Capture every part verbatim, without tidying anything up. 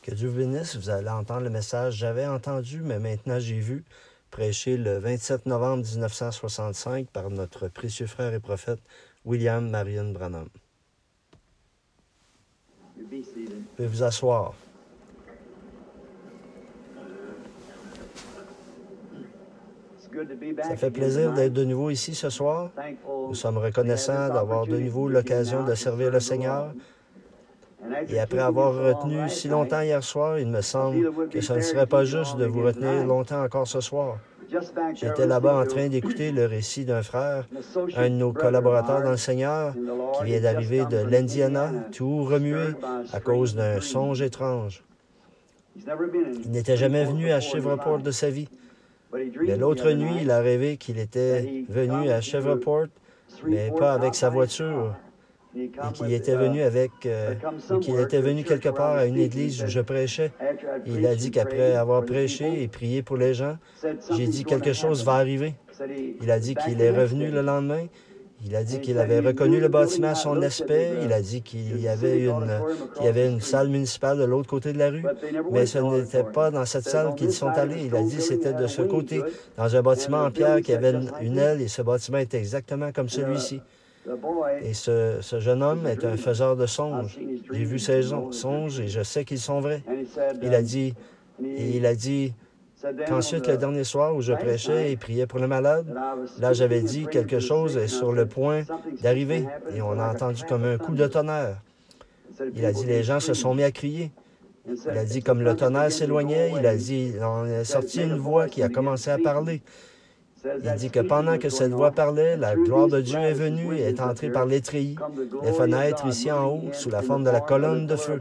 Que Dieu vous bénisse. Vous allez entendre le message « J'avais entendu, mais maintenant j'ai vu » prêché le vingt-sept novembre mille neuf cent soixante-cinq par notre précieux frère et prophète William Marion Branham. Vous pouvez vous asseoir. Ça fait plaisir d'être de nouveau ici ce soir. Nous sommes reconnaissants d'avoir de nouveau l'occasion de servir le Seigneur. Et après avoir retenu si longtemps hier soir, il me semble que ce ne serait pas juste de vous retenir longtemps encore ce soir. J'étais là-bas en train d'écouter le récit d'un frère, un de nos collaborateurs dans le Seigneur, qui vient d'arriver de l'Indiana, tout remué à cause d'un songe étrange. Il n'était jamais venu à Shreveport de sa vie. Mais l'autre nuit, il a rêvé qu'il était venu à Shreveport, mais pas avec sa voiture, et qu'il était venu avec, euh, qu'il était venu quelque part à une église où je prêchais. Et il a dit qu'après avoir prêché et prié pour les gens, j'ai dit quelque chose va arriver. Il a dit qu'il est revenu le lendemain. Il a dit qu'il avait reconnu le bâtiment à son aspect. Il a dit qu'il y avait une, qu'il y avait une salle municipale de l'autre côté de la rue. Mais ce n'était pas dans cette salle qu'ils sont allés. Il a dit que c'était de ce côté, dans un bâtiment en pierre qui avait une, une aile, et ce bâtiment était exactement comme celui-ci. Et ce, ce jeune homme est un faiseur de songes. J'ai vu ces songes et je sais qu'ils sont vrais. Il a dit, et il a dit qu'ensuite, le dernier soir où je prêchais et priais pour le malade, là, j'avais dit quelque chose est sur le point d'arriver. Et on a entendu comme un coup de tonnerre. Il a dit, les gens se sont mis à crier. Il a dit, comme le tonnerre s'éloignait, il a dit, on est sorti une voix qui a commencé à parler. Il dit que pendant que cette voix parlait, la gloire de Dieu est venue et est entrée par les treillis, les fenêtres ici en haut, sous la forme de la colonne de feu.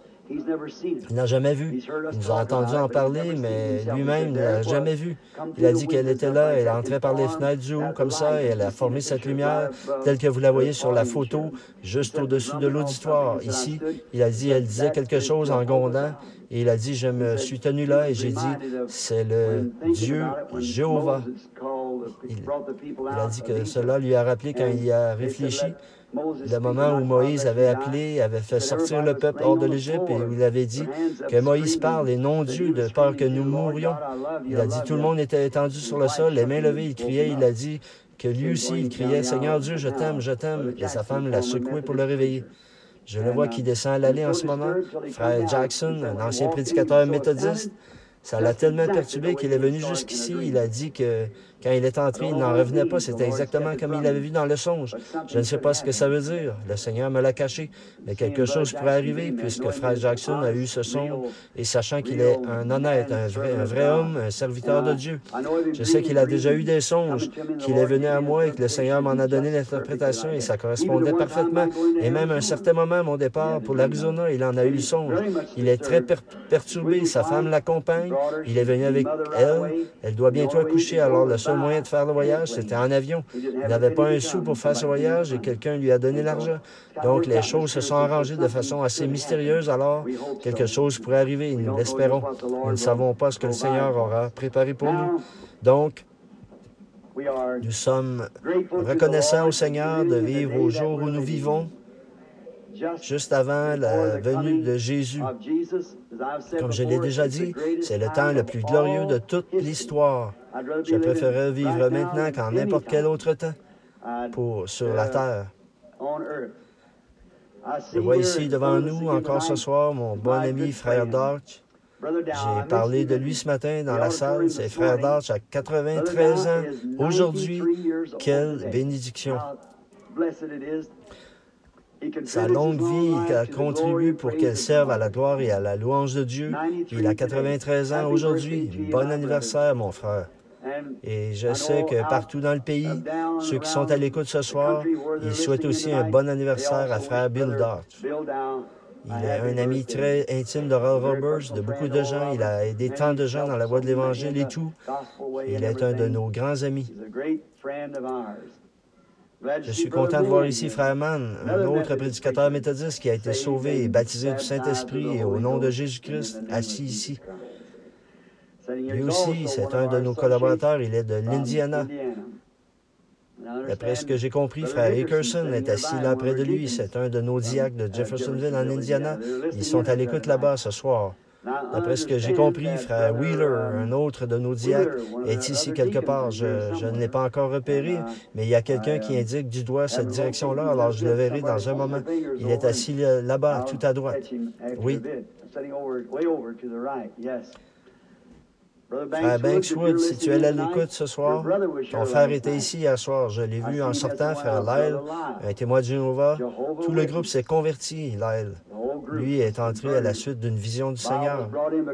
Il n'a jamais vu. Il nous a entendu en parler, mais lui-même ne l'a jamais vu. Il a dit qu'elle était là, elle entrait par les fenêtres du haut, comme ça, et elle a formé cette lumière, telle que vous la voyez sur la photo, juste au-dessus de l'auditoire. Ici, il a dit, elle disait quelque chose en grondant, et il a dit, je me suis tenu là, et j'ai dit, c'est le Dieu Jéhovah. Il, il a dit que cela lui a rappelé quand il y a réfléchi, le moment où Moïse avait appelé, avait fait sortir le peuple hors de l'Égypte et où il avait dit que Moïse parle et non Dieu, de peur que nous mourions. Il a dit tout le monde était étendu sur le sol, les mains levées, il criait, il a dit que lui aussi, il criait, « Seigneur Dieu, je t'aime, je t'aime », et sa femme l'a secoué pour le réveiller. Je le vois qui descend à l'allée en ce moment, frère Jackson, un ancien prédicateur méthodiste. Ça l'a tellement perturbé qu'il est venu jusqu'ici. Il a dit que quand il est entré, il n'en revenait pas. C'était exactement comme il l'avait vu dans le songe. Je ne sais pas ce que ça veut dire. Le Seigneur me l'a caché. Mais quelque chose pourrait arriver puisque frère Jackson a eu ce songe et sachant qu'il est un honnête, un vrai, un vrai homme, un serviteur de Dieu. Je sais qu'il a déjà eu des songes, qu'il est venu à moi et que le Seigneur m'en a donné l'interprétation et ça correspondait parfaitement. Et même à un certain moment, à mon départ pour l'Arizona, il en a eu le songe. Il est très per perturbé. Sa femme l'accompagne. Il est venu avec elle. Elle doit bientôt accoucher. Alors, le seul moyen de faire le voyage, c'était en avion. Il n'avait pas un sou pour faire ce voyage et quelqu'un lui a donné l'argent. Donc, les choses se sont arrangées de façon assez mystérieuse. Alors, quelque chose pourrait arriver. Nous l'espérons. Nous ne savons pas ce que le Seigneur aura préparé pour nous. Donc, nous sommes reconnaissants au Seigneur de vivre au jour où nous vivons, juste avant la venue de Jésus. Comme je l'ai déjà dit, c'est le temps le plus glorieux de toute l'histoire. Je préférerais vivre maintenant qu'en n'importe quel autre temps pour, sur la terre. Je vois ici devant nous, encore ce soir, mon bon ami frère Darch. J'ai parlé de lui ce matin dans la salle. C'est frère Darch à quatre-vingt-treize ans. Aujourd'hui, quelle bénédiction! Sa longue vie, il a contribué pour qu'elle serve à la gloire et à la louange de Dieu. Il a quatre-vingt-treize ans aujourd'hui. Bon anniversaire, mon frère. Et je sais que partout dans le pays, ceux qui sont à l'écoute ce soir, ils souhaitent aussi un bon anniversaire à frère Bill Darch. Il est un ami très intime d'Oral Roberts, de beaucoup de gens. Il a aidé tant de gens dans la voie de l'Évangile et tout. Il est un de nos grands amis. Je suis content de voir ici frère Mann, un autre prédicateur méthodiste qui a été sauvé et baptisé du Saint-Esprit et au nom de Jésus-Christ, assis ici. Lui aussi, c'est un de nos collaborateurs, il est de l'Indiana. D'après ce que j'ai compris, frère Ackerson est assis là près de lui. C'est un de nos diacres de Jeffersonville en Indiana. Ils sont à l'écoute là-bas ce soir. D'après ce que j'ai compris, frère Wheeler, un autre de nos diacres, est ici quelque part. Je, je ne l'ai pas encore repéré, mais il y a quelqu'un qui indique du doigt cette direction-là, alors je le verrai dans un moment. Il est assis là-bas, tout à droite. Oui. Frère Bankswood, si tu es à l'écoute ce soir, ton frère était ici hier soir. Je l'ai vu en sortant, frère Lyle, un témoin de Jéhovah. Tout le groupe s'est converti, Lyle. Lui est entré à la suite d'une vision du Seigneur.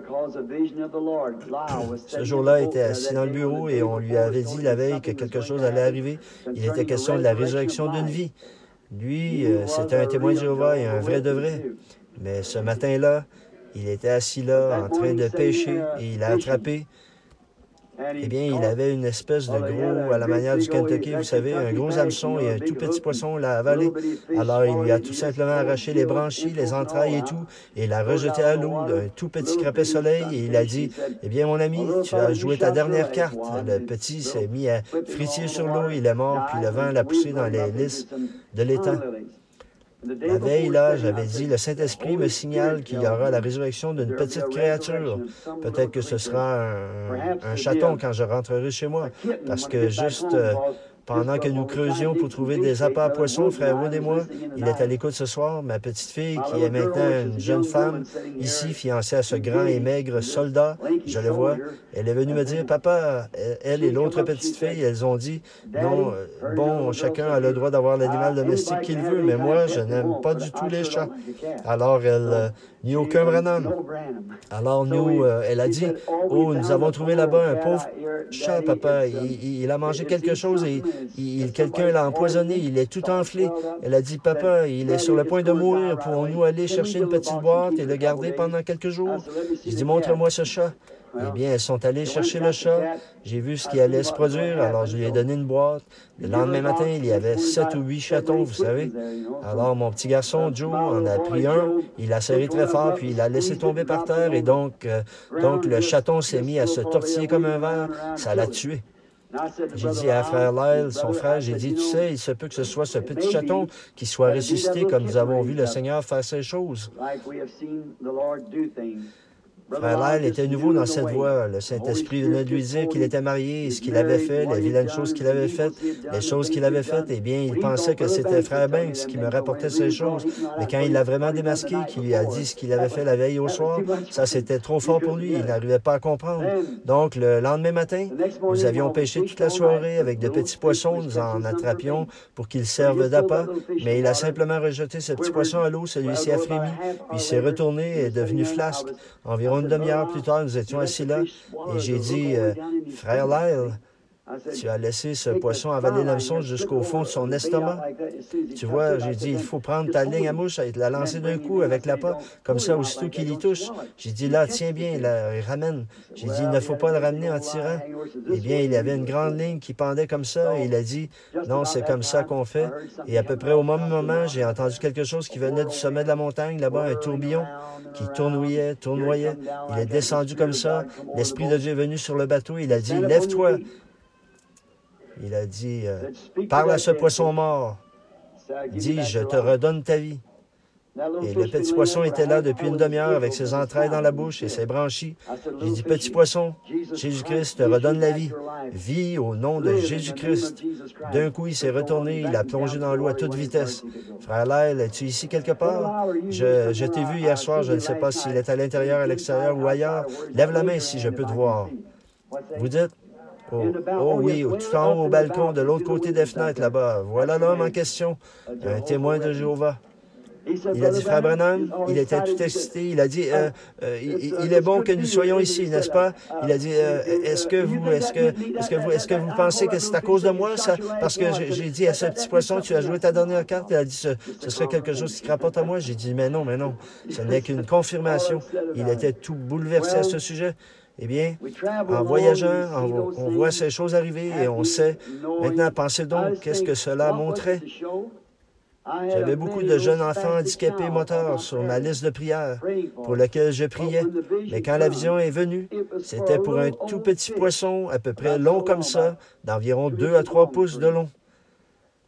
Ce jour-là, il était assis dans le bureau et on lui avait dit la veille que quelque chose allait arriver. Il était question de la résurrection d'une vie. Lui, euh, c'était un témoin de Jéhovah et un vrai de vrai. Mais ce matin-là, il était assis là, en train de pêcher, et il a attrapé. Eh bien, il avait une espèce de gros, à la manière du Kentucky, vous savez, un gros hameçon et un tout petit poisson l'a avalé. Alors, il lui a tout simplement arraché les branchies, les entrailles et tout, et l'a rejeté à l'eau d'un tout petit crapet soleil, et il a dit, « Eh bien, mon ami, tu as joué ta dernière carte. » Le petit s'est mis à frétiller sur l'eau, il est mort, puis le vent l'a poussé dans les lys de l'étang. La veille, là, j'avais dit, le Saint-Esprit me signale qu'il y aura la résurrection d'une petite créature. Peut-être que ce sera un, un chaton quand je rentrerai chez moi, parce que juste euh, pendant que nous creusions pour trouver des appâts à poissons, frère Wood et moi, il est à l'écoute ce soir. Ma petite fille, qui est maintenant une jeune femme, ici, fiancée à ce grand et maigre soldat, je le vois, elle est venue me dire, « Papa, elle et l'autre petite fille, elles ont dit, non, bon, chacun a le droit d'avoir l'animal domestique qu'il veut, mais moi, je n'aime pas du tout les chats. » Alors, elle, euh, ni aucun Branham. Alors, nous, euh, elle a dit, « Oh, nous avons trouvé là-bas un pauvre chat, papa. Il, il, il a mangé quelque chose et il, quelqu'un l'a empoisonné. Il est tout enflé. » Elle a dit, « Papa, il est sur le point de mourir. Pourrons-nous aller chercher une petite boîte et le garder pendant quelques jours? » J'ai dit, « Montre-moi ce chat. » Eh bien, elles sont allées chercher le chat. J'ai vu ce qui allait se produire, alors je lui ai donné une boîte. Le lendemain matin, il y avait sept ou huit chatons, vous savez. Alors, mon petit garçon, Joe, en a pris un, il l'a serré très fort, puis il l'a laissé tomber par terre, et donc, euh, donc le chaton s'est mis à se tortiller comme un ver. Ça l'a tué. J'ai dit à frère Lyle, son frère, j'ai dit, tu sais, il se peut que ce soit ce petit chaton qui soit ressuscité comme nous avons vu le Seigneur faire ces choses. Frère Lyle était nouveau dans cette voie. Le Saint-Esprit venait de lui dire qu'il était marié, ce qu'il avait fait, les vilaines choses qu'il avait faites, les choses qu'il avait faites, eh bien, il pensait que c'était frère Banks qui me rapportait ces choses. Mais quand il l'a vraiment démasqué, qu'il lui a dit ce qu'il avait fait la veille au soir, ça, c'était trop fort pour lui. Il n'arrivait pas à comprendre. Donc, le lendemain matin, nous avions pêché toute la soirée avec de petits poissons. Nous en attrapions pour qu'ils servent d'appât. Mais il a simplement rejeté ce petit poisson à l'eau. Celui-ci a frémi, puis s'est retourné et est devenu flasque. Environ une demi-heure plus tard, nous étions assis là, et j'ai dit, euh, « Frère Lyle, tu as laissé ce poisson avaler l'hameçon jusqu'au fond de son estomac. » Tu vois, j'ai dit, « Il faut prendre ta ligne à mouche et la lancer d'un coup avec l'appât, comme ça, aussitôt qu'il y touche. » J'ai dit, « Là, tiens bien, là, ramène. » J'ai dit, « Il ne faut pas le ramener en tirant. » Eh bien, il y avait une grande ligne qui pendait comme ça, et il a dit, « Non, c'est comme ça qu'on fait. » Et à peu près au même moment, j'ai entendu quelque chose qui venait du sommet de la montagne, là-bas, un tourbillon qui tournoyait, tournoyait. Il est descendu comme ça. L'Esprit de Dieu est venu sur le bateau. Il a dit, « Lève-toi. » Il a dit, euh, « Parle à ce poisson mort. Dis, je te redonne ta vie. » Et le petit poisson était là depuis une demi-heure avec ses entrailles dans la bouche et ses branchies. J'ai dit, « Petit poisson, Jésus-Christ te redonne la vie. Vis au nom de Jésus-Christ. » D'un coup, il s'est retourné, il a plongé dans l'eau à toute vitesse. « Frère Lyle, es-tu ici quelque part? Je, je t'ai vu hier soir, je ne sais pas s'il est à l'intérieur, à l'extérieur ou ailleurs. Lève la main si je peux te voir. » Vous dites? Oh, oh oui, tout en haut au balcon, de l'autre côté des fenêtres, là-bas. Voilà l'homme en question, un témoin de Jéhovah. Il a dit, frère Branham, il était tout excité, il a dit, euh, euh, il, il est bon que nous soyons ici, n'est-ce pas? Il a dit, euh, est-ce que vous, est-ce que, est-ce que vous, est-ce que vous pensez que c'est à cause de moi, ça? Parce que j'ai dit à ce petit poisson, tu as joué ta dernière carte, il a dit, ce, ce serait quelque chose qui rapporte à moi. J'ai dit, mais non, mais non, ce n'est qu'une confirmation. Il était tout bouleversé à ce sujet. Eh bien, en voyageant, on, on voit ces choses arriver et on sait. Maintenant, pensez donc, qu'est-ce que cela montrait? J'avais beaucoup de jeunes enfants handicapés moteurs sur ma liste de prières pour lesquels je priais. Mais quand la vision est venue, c'était pour un tout petit poisson à peu près long comme ça, d'environ deux à trois pouces de long.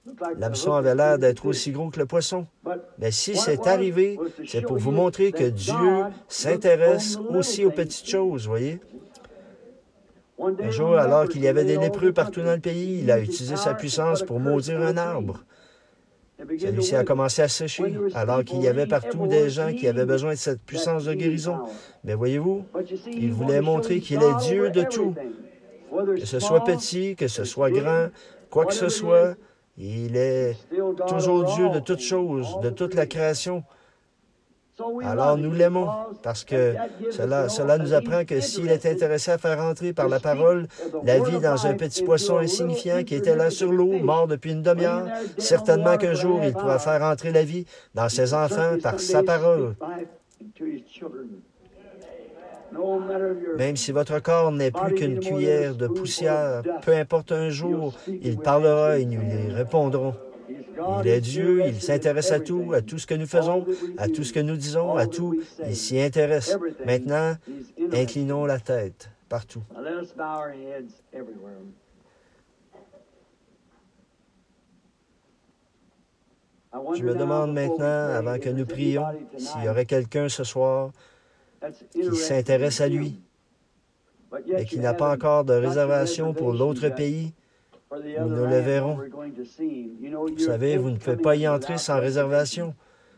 L'hameçon avait l'air d'être aussi gros que le poisson. Mais si c'est arrivé, c'est pour vous montrer que Dieu s'intéresse aussi aux petites choses, voyez. Un jour, alors qu'il y avait des lépreux partout dans le pays, il a utilisé sa puissance pour maudire un arbre. Celui-ci a commencé à sécher, alors qu'il y avait partout des gens qui avaient besoin de cette puissance de guérison. Mais voyez-vous, il voulait montrer qu'il est Dieu de tout. Que ce soit petit, que ce soit grand, quoi que ce soit, il est toujours Dieu de toutes choses, de toute la création. Alors nous l'aimons, parce que cela, cela nous apprend que s'il est intéressé à faire entrer par la parole la vie dans un petit poisson insignifiant qui était là sur l'eau, mort depuis une demi-heure, certainement qu'un jour il pourra faire entrer la vie dans ses enfants par sa parole. Même si votre corps n'est plus qu'une cuillère de poussière, peu importe un jour, il parlera et nous lui répondrons. Il est Dieu, il s'intéresse à tout, à tout ce que nous faisons, à tout ce que nous disons, à tout. Il s'y intéresse. Maintenant, inclinons la tête partout. Je me demande maintenant, avant que nous prions, s'il y aurait quelqu'un ce soir qui s'intéresse à lui, mais qui n'a pas encore de réservation pour l'autre pays où nous le verrons. Vous savez, vous ne pouvez pas y entrer sans réservation.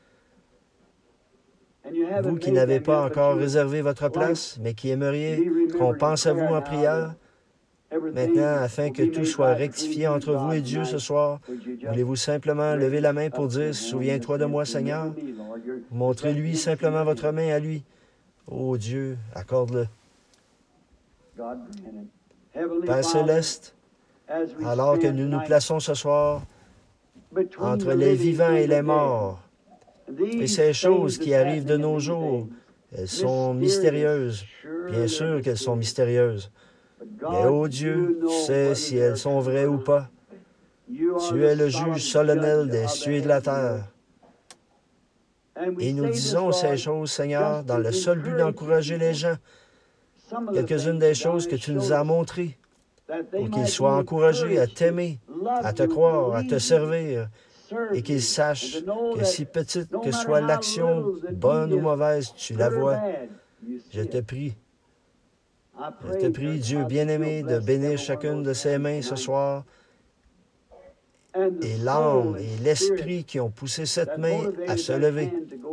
Vous qui n'avez pas encore réservé votre place, mais qui aimeriez qu'on pense à vous en prière, maintenant, afin que tout soit rectifié entre vous et Dieu ce soir, voulez-vous simplement lever la main pour dire « Souviens-toi de moi, Seigneur ». Montrez-lui simplement votre main à lui. Ô Dieu, accorde-le. Père céleste, alors que nous nous plaçons ce soir entre les vivants et les morts, et ces choses qui arrivent de nos jours, elles sont mystérieuses. Bien sûr qu'elles sont mystérieuses. Mais ô Dieu, tu sais si elles sont vraies ou pas. Tu es le juge solennel des cieux et de la terre. Et nous disons ces choses, Seigneur, dans le seul but d'encourager les gens. Quelques-unes des choses que tu nous as montrées, pour qu'ils soient encouragés à t'aimer, à te croire, à te servir, et qu'ils sachent que si petite que soit l'action, bonne ou mauvaise, tu la vois. Je te prie, je te prie, Dieu bien-aimé, de bénir chacune de ses mains ce soir, et l'âme et l'esprit qui ont poussé cette main à se lever.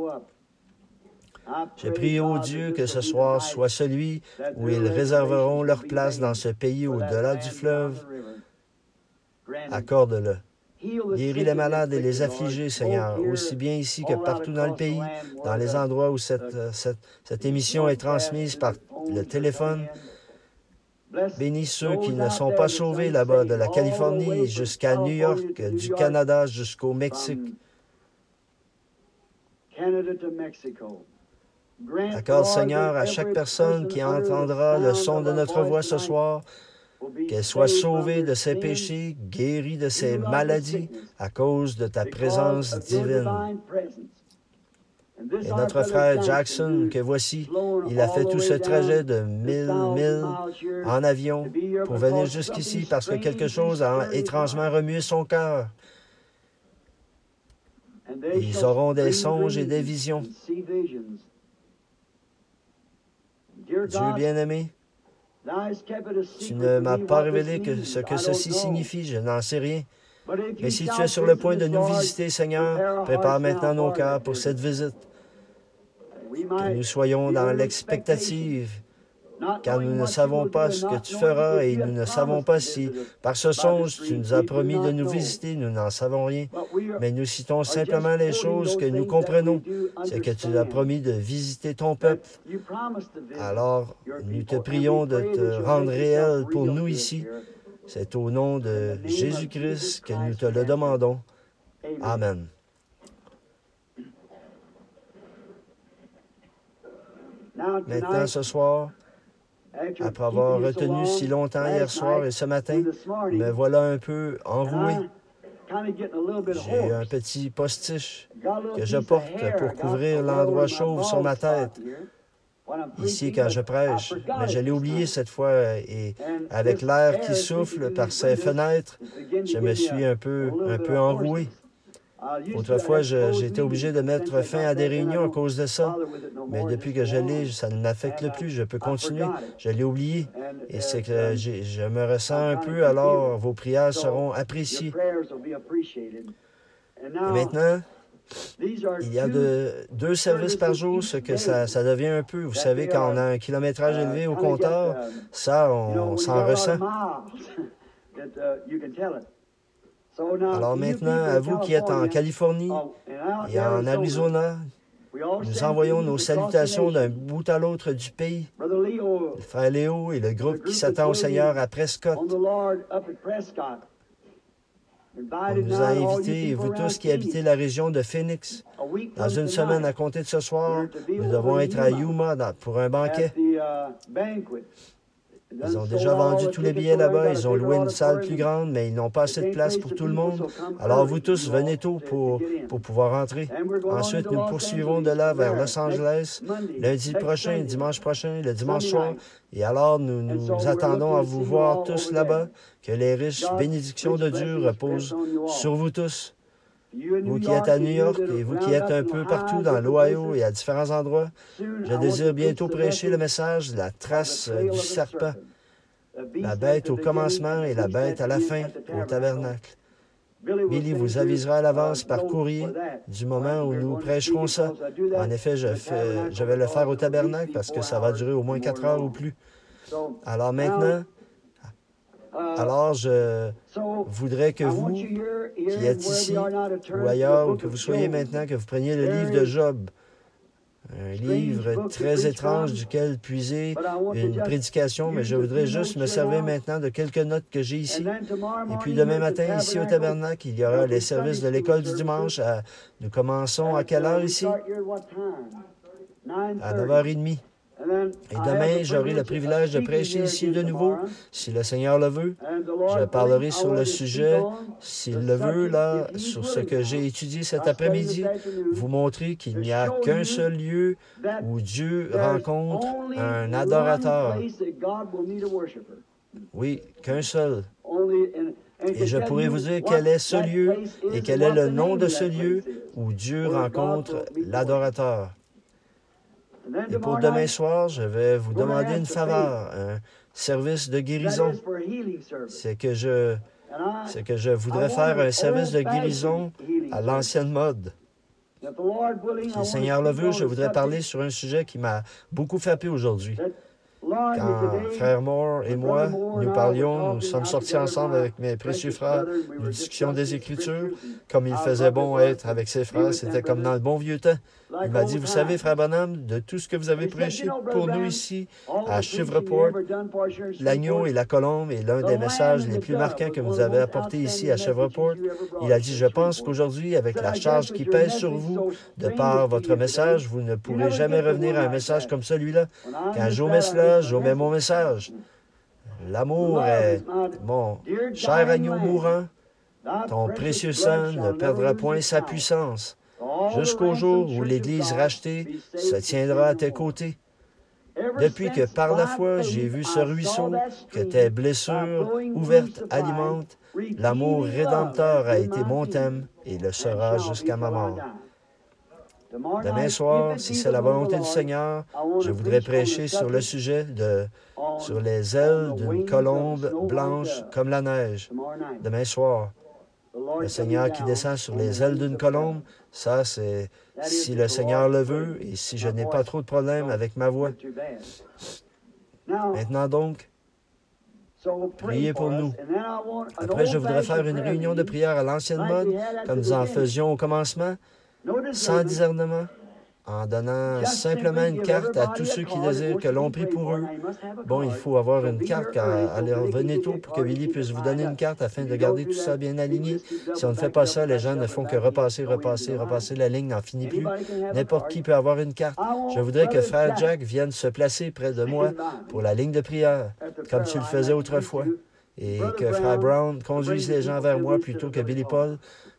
Je prie, ô Dieu, que ce soir soit celui où ils réserveront leur place dans ce pays au-delà du fleuve. Accorde-le. Guéris les malades et les affligés, Seigneur, aussi bien ici que partout dans le pays, dans les endroits où cette, cette, cette émission est transmise par le téléphone. Bénis ceux qui ne sont pas sauvés là-bas, de la Californie jusqu'à New York, du Canada jusqu'au Mexique. Accorde, Seigneur, à chaque personne qui entendra le son de notre voix ce soir, qu'elle soit sauvée de ses péchés, guérie de ses maladies à cause de ta présence divine. Et notre frère Jackson, que voici, il a fait tout ce trajet de mille milles en avion pour venir jusqu'ici parce que quelque chose a étrangement remué son cœur. Ils auront des songes et des visions. Dieu bien-aimé, tu ne m'as pas révélé que ce que ceci signifie, je n'en sais rien. Mais si tu es sur le point de nous visiter, Seigneur, prépare maintenant nos cœurs pour cette visite. Que nous soyons dans l'expectative, car nous ne savons pas ce que tu feras et nous ne savons pas si, par ce songe, tu nous as promis de nous visiter, nous n'en savons rien. Mais nous citons simplement les choses que nous comprenons. C'est que tu as promis de visiter ton peuple. Alors, nous te prions de te rendre réel pour nous ici. C'est au nom de Jésus-Christ que nous te le demandons. Amen. Maintenant, ce soir, après avoir retenu si longtemps hier soir et ce matin, me voilà un peu enroué. J'ai un petit postiche que je porte pour couvrir l'endroit chauve sur ma tête. ici quand je prêche, mais je l'ai oublié cette fois et avec l'air qui souffle par ces fenêtres, je me suis un peu, un peu enroué. Autrefois, j'étais obligé de mettre fin à des réunions à cause de ça, mais depuis que je l'ai, ça ne m'affecte plus. Je peux continuer. Je l'ai oublié. Et c'est que je me ressens un peu, alors vos prières seront appréciées. Et maintenant, il y a de, deux services par jour, ce que ça, ça devient un peu. Vous savez, quand on a un kilométrage élevé au compteur, ça, on, on s'en ressent. Alors maintenant, à vous qui êtes en Californie et en Arizona, nous envoyons nos salutations d'un bout à l'autre du pays. Le frère Léo et le groupe qui s'attend au Seigneur à Prescott. On nous a invités, et vous tous qui habitez la région de Phoenix, dans une semaine à compter de ce soir, nous devons être à Yuma pour un banquet. Ils ont déjà vendu tous les billets là-bas, ils ont loué une salle plus grande, mais ils n'ont pas assez de place pour tout le monde. Alors vous tous, venez tôt pour, pour pouvoir entrer. Ensuite, nous poursuivrons de là vers Los Angeles, lundi prochain, dimanche prochain, le dimanche soir. Et alors, nous nous attendons à vous voir tous là-bas, que les riches bénédictions de Dieu reposent sur vous tous. Vous qui êtes à New York et vous qui êtes un peu partout dans l'Ohio et à différents endroits, je désire bientôt prêcher le message de la trace du serpent, la bête au commencement et la bête à la fin au tabernacle. Billy vous avisera à l'avance par courrier du moment où nous prêcherons ça. En effet, je, fais, je vais le faire au tabernacle parce que ça va durer au moins quatre heures ou plus. Alors maintenant, alors je voudrais que vous, qui êtes ici ou ailleurs, ou que vous soyez maintenant, que vous preniez le livre de Job, un livre très étrange duquel puiser une prédication, mais je voudrais juste me servir maintenant de quelques notes que j'ai ici. Et puis demain matin, ici au tabernacle, il y aura les services de l'école du dimanche. À, nous commençons à quelle heure ici? À neuf heures trente. Et demain, j'aurai le privilège de prêcher ici de nouveau, si le Seigneur le veut. Je parlerai sur le sujet, s'il le veut, là, sur ce que j'ai étudié cet après-midi, vous montrer qu'il n'y a qu'un seul lieu où Dieu rencontre un adorateur. Oui, qu'un seul. Et je pourrais vous dire quel est ce lieu et quel est le nom de ce lieu où Dieu rencontre l'adorateur. Et pour demain soir, je vais vous demander une faveur, un service de guérison. C'est que je, c'est que je voudrais faire un service de guérison à l'ancienne mode. Si le Seigneur le veut, je voudrais parler sur un sujet qui m'a beaucoup frappé aujourd'hui. Quand Frère Moore et moi, nous parlions, nous sommes sortis ensemble avec mes précieux frères, nous discutions des Écritures, comme il faisait bon être avec ses frères, c'était comme dans le bon vieux temps. Il m'a dit, vous savez, Frère Bonhomme, de tout ce que vous avez prêché pour nous ici, à Shreveport, l'agneau et la colombe est l'un des messages les plus marquants que vous avez apporté ici à Shreveport. Il a dit, je pense qu'aujourd'hui, avec la charge qui pèse sur vous, de par votre message, vous ne pourrez jamais revenir à un message comme celui-là. Quand j'omets cela, j'omets mon message. L'amour est mon cher agneau mourant. Ton précieux sang ne perdra point sa puissance. Jusqu'au jour où l'Église rachetée se tiendra à tes côtés. Depuis que par la foi j'ai vu ce ruisseau, que tes blessures ouvertes alimentent, l'amour rédempteur a été mon thème et le sera jusqu'à ma mort. Demain soir, si c'est la volonté du Seigneur, je voudrais prêcher sur le sujet de sur les ailes d'une colombe blanche comme la neige. Demain soir, le Seigneur qui descend sur les ailes d'une colombe, ça c'est si le Seigneur le veut et si je n'ai pas trop de problèmes avec ma voix. Maintenant donc, priez pour nous. Après, je voudrais faire une réunion de prière à l'ancienne mode, comme nous en faisions au commencement, sans discernement, en donnant simplement une carte à tous ceux qui désirent que l'on prie pour eux. Bon, il faut avoir une carte. Allez, revenez tôt pour que Billy puisse vous donner une carte afin de garder tout ça bien aligné. Si on ne fait pas ça, les gens ne font que repasser, repasser, repasser. La ligne n'en finit plus. N'importe qui peut avoir une carte. Je voudrais que Frère Jack vienne se placer près de moi pour la ligne de prière, comme tu le faisais autrefois. Et que Frère Brown conduise les gens vers moi plutôt que Billy Paul.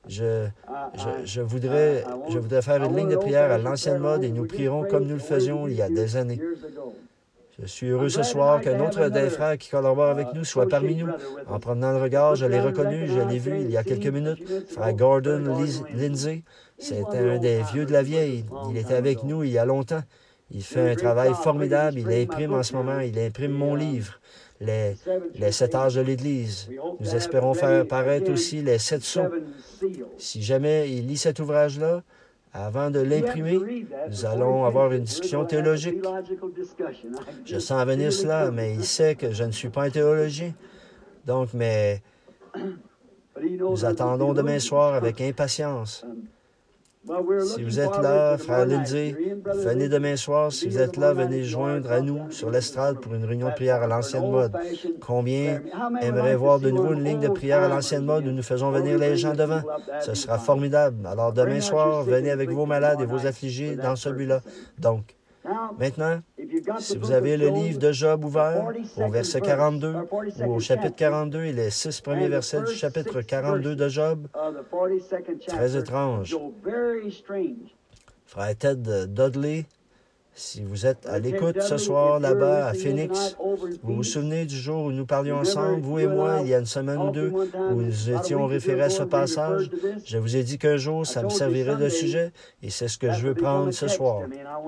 Je, je, je, voudrais, je voudrais faire une ligne de prière à l'ancienne mode et nous prierons comme nous le faisions il y a des années. Je suis heureux ce soir qu'un autre des frères qui collabore avec nous soit parmi nous. En promenant le regard, je l'ai reconnu, je l'ai vu il y a quelques minutes. Frère Gordon Lindsay, c'était un des vieux de la vieille. Il était avec nous il y a longtemps. Il fait un travail formidable. Il imprime en ce moment, il imprime mon livre, les, les sept âges de l'Église. Nous espérons faire paraître aussi les sept sceaux. Si jamais il lit cet ouvrage-là, avant de l'imprimer, nous allons avoir une discussion théologique. Je sens venir cela, mais il sait que je ne suis pas un théologien. Donc, mais nous attendons demain soir avec impatience. Si vous êtes là, frère Lindsay, venez demain soir. Si vous êtes là, venez joindre à nous sur l'estrade pour une réunion de prière à l'ancienne mode. Combien aimeraient voir de nouveau une ligne de prière à l'ancienne mode où nous faisons venir les gens devant? Ce sera formidable. Alors demain soir, venez avec vos malades et vos affligés dans celui-là. Donc, maintenant, si vous avez le livre de Job ouvert au verset quarante-deux ou au chapitre quarante-deux et les six premiers versets du chapitre quarante-deux de Job, très étrange. Frère Ted Dudley, si vous êtes à l'écoute ce soir là-bas à Phoenix, vous vous souvenez du jour où nous parlions ensemble, vous et moi, il y a une semaine ou deux, où nous étions référés à ce passage. Je vous ai dit qu'un jour, ça me servirait de sujet, et c'est ce que je veux prendre ce soir.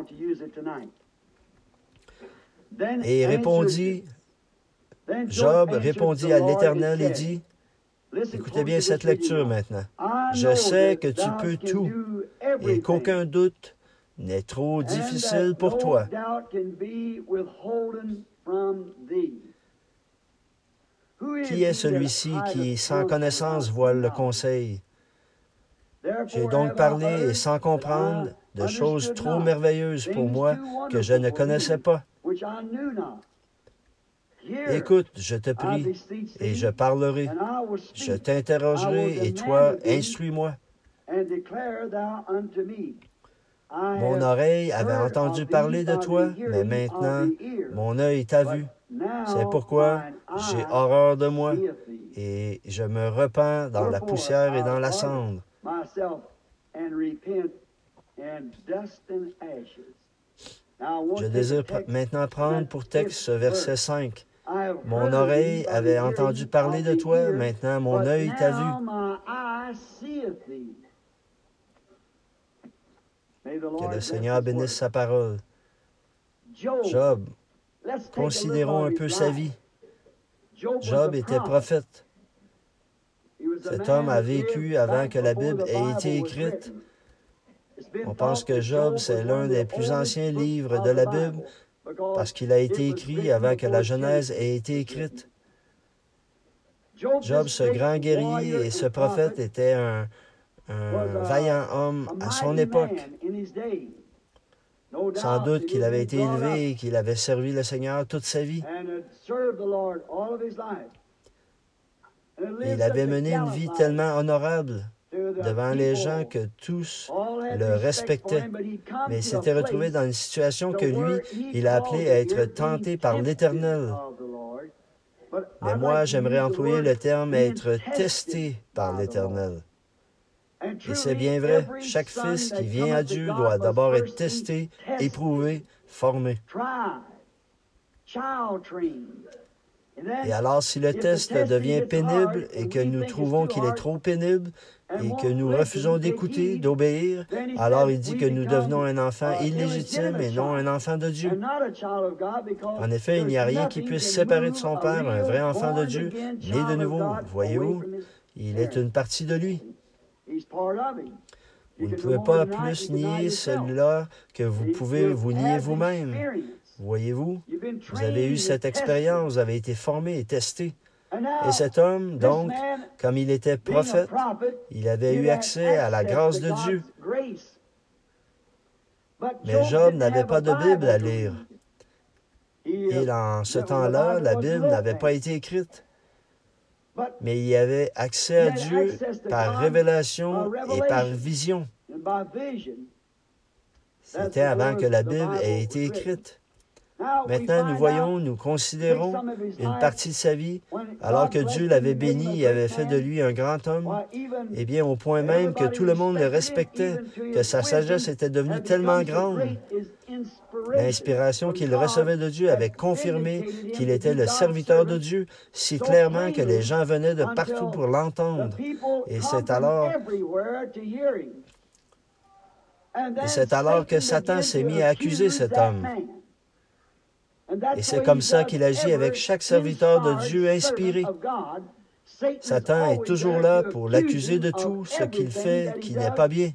Et il répondit, Job répondit à l'Éternel et dit, écoutez bien cette lecture maintenant. Je sais que tu peux tout et qu'aucun doute n'est trop difficile pour toi. Qui est celui-ci qui, sans connaissance, voile le conseil? J'ai donc parlé, et sans comprendre, de choses trop merveilleuses pour moi que je ne connaissais pas. Écoute, je te prie, et je parlerai. Je t'interrogerai, et toi, instruis-moi. Mon oreille avait entendu parler de toi, mais maintenant, mon œil t'a vu. C'est pourquoi j'ai horreur de moi, et je me repens dans la poussière et dans la cendre. Je désire pr- maintenant prendre pour texte ce verset cinq. Mon oreille avait entendu parler de toi, maintenant mon œil t'a vu. Que le Seigneur bénisse sa parole. Job, considérons un peu sa vie. Job était prophète. Cet homme a vécu avant que la Bible ait été écrite. On pense que Job, c'est l'un des plus anciens livres de la Bible parce qu'il a été écrit avant que la Genèse ait été écrite. Job, ce grand guerrier et ce prophète, était un, un vaillant homme à son époque. Sans doute qu'il avait été élevé et qu'il avait servi le Seigneur toute sa vie. Et il avait mené une vie tellement honorable devant les gens que tous le respectaient. Mais il s'était retrouvé dans une situation que lui, il a appelé à être tenté par l'Éternel. Mais moi, j'aimerais employer le terme être testé par l'Éternel. Et c'est bien vrai, chaque fils qui vient à Dieu doit d'abord être testé, éprouvé, formé. Et alors, si le test devient pénible et que nous trouvons qu'il est trop pénible et que nous refusons d'écouter, d'obéir, alors il dit que nous devenons un enfant illégitime et non un enfant de Dieu. En effet, il n'y a rien qui puisse séparer de son Père un vrai enfant de Dieu, né de nouveau. Voyez-vous, il est une partie de lui. Vous ne pouvez pas plus nier celui-là que vous pouvez vous nier vous-même. Voyez-vous, vous avez eu cette expérience, vous avez été formé et testé. Et cet homme, donc, comme il était prophète, il avait eu accès à la grâce de Dieu. Mais Job n'avait pas de Bible à lire. Et dans ce temps-là, la Bible n'avait pas été écrite. Mais il y avait accès à Dieu par révélation et par vision. C'était avant que la Bible ait été écrite. Maintenant, nous voyons, nous considérons une partie de sa vie, alors que Dieu l'avait béni et avait fait de lui un grand homme, eh bien, au point même que tout le monde le respectait, que sa sagesse était devenue tellement grande. L'inspiration qu'il recevait de Dieu avait confirmé qu'il était le serviteur de Dieu si clairement que les gens venaient de partout pour l'entendre. Et c'est alors, et c'est alors que Satan s'est mis à accuser cet homme. Et c'est comme ça qu'il agit avec chaque serviteur de Dieu inspiré. Satan est toujours là pour l'accuser de tout ce qu'il fait qui n'est pas bien.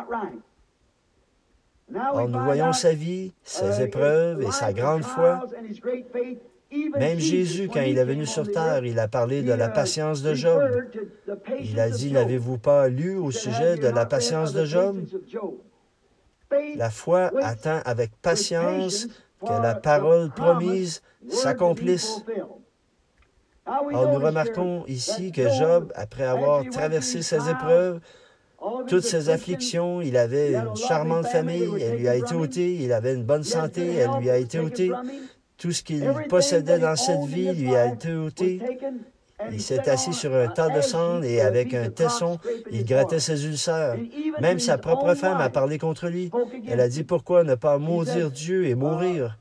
Or, nous voyons sa vie, ses épreuves et sa grande foi. Même Jésus, quand il est venu sur terre, il a parlé de la patience de Job. Il a dit, n'avez-vous pas lu au sujet de la patience de Job? La foi attend avec patience que la parole promise s'accomplisse. Or, nous remarquons ici que Job, après avoir traversé ses épreuves, toutes ses afflictions, il avait une charmante famille, elle lui a été ôtée, il avait une bonne santé, elle lui a été ôtée. Tout ce qu'il possédait dans cette vie lui a été ôté. Il s'est assis sur un tas de cendres et avec un tesson, il grattait ses ulcères. Même sa propre femme a parlé contre lui. Elle a dit, pourquoi ne pas maudire Dieu et mourir?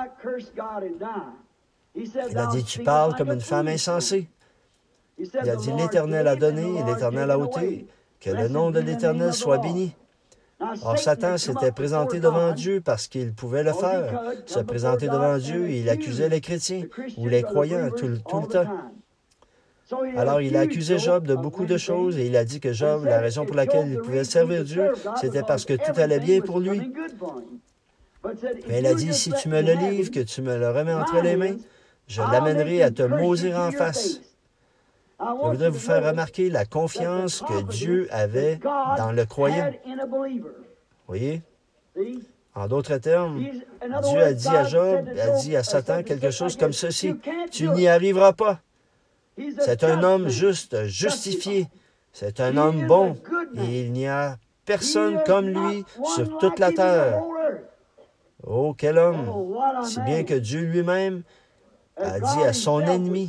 Il a dit, tu parles comme une femme insensée. Il a dit, l'Éternel a donné et l'Éternel a ôté. Que le nom de l'Éternel soit béni. Or, Satan s'était présenté devant Dieu parce qu'il pouvait le faire. Se présenter devant Dieu, il accusait les chrétiens ou les croyants tout, tout le temps. Alors, il a accusé Job de beaucoup de choses et il a dit que Job, la raison pour laquelle il pouvait servir Dieu, c'était parce que tout allait bien pour lui. Mais il a dit, si tu me le livres, que tu me le remets entre les mains, je l'amènerai à te maudire en face. Je voudrais vous faire remarquer la confiance que Dieu avait dans le croyant. Voyez? En d'autres termes, Dieu a dit à Job, a dit à Satan quelque chose comme ceci, « Tu n'y arriveras pas. C'est un homme juste, justifié. C'est un homme bon. Et il n'y a personne comme lui sur toute la terre. » Oh, quel homme! Si bien que Dieu lui-même a dit à son ennemi,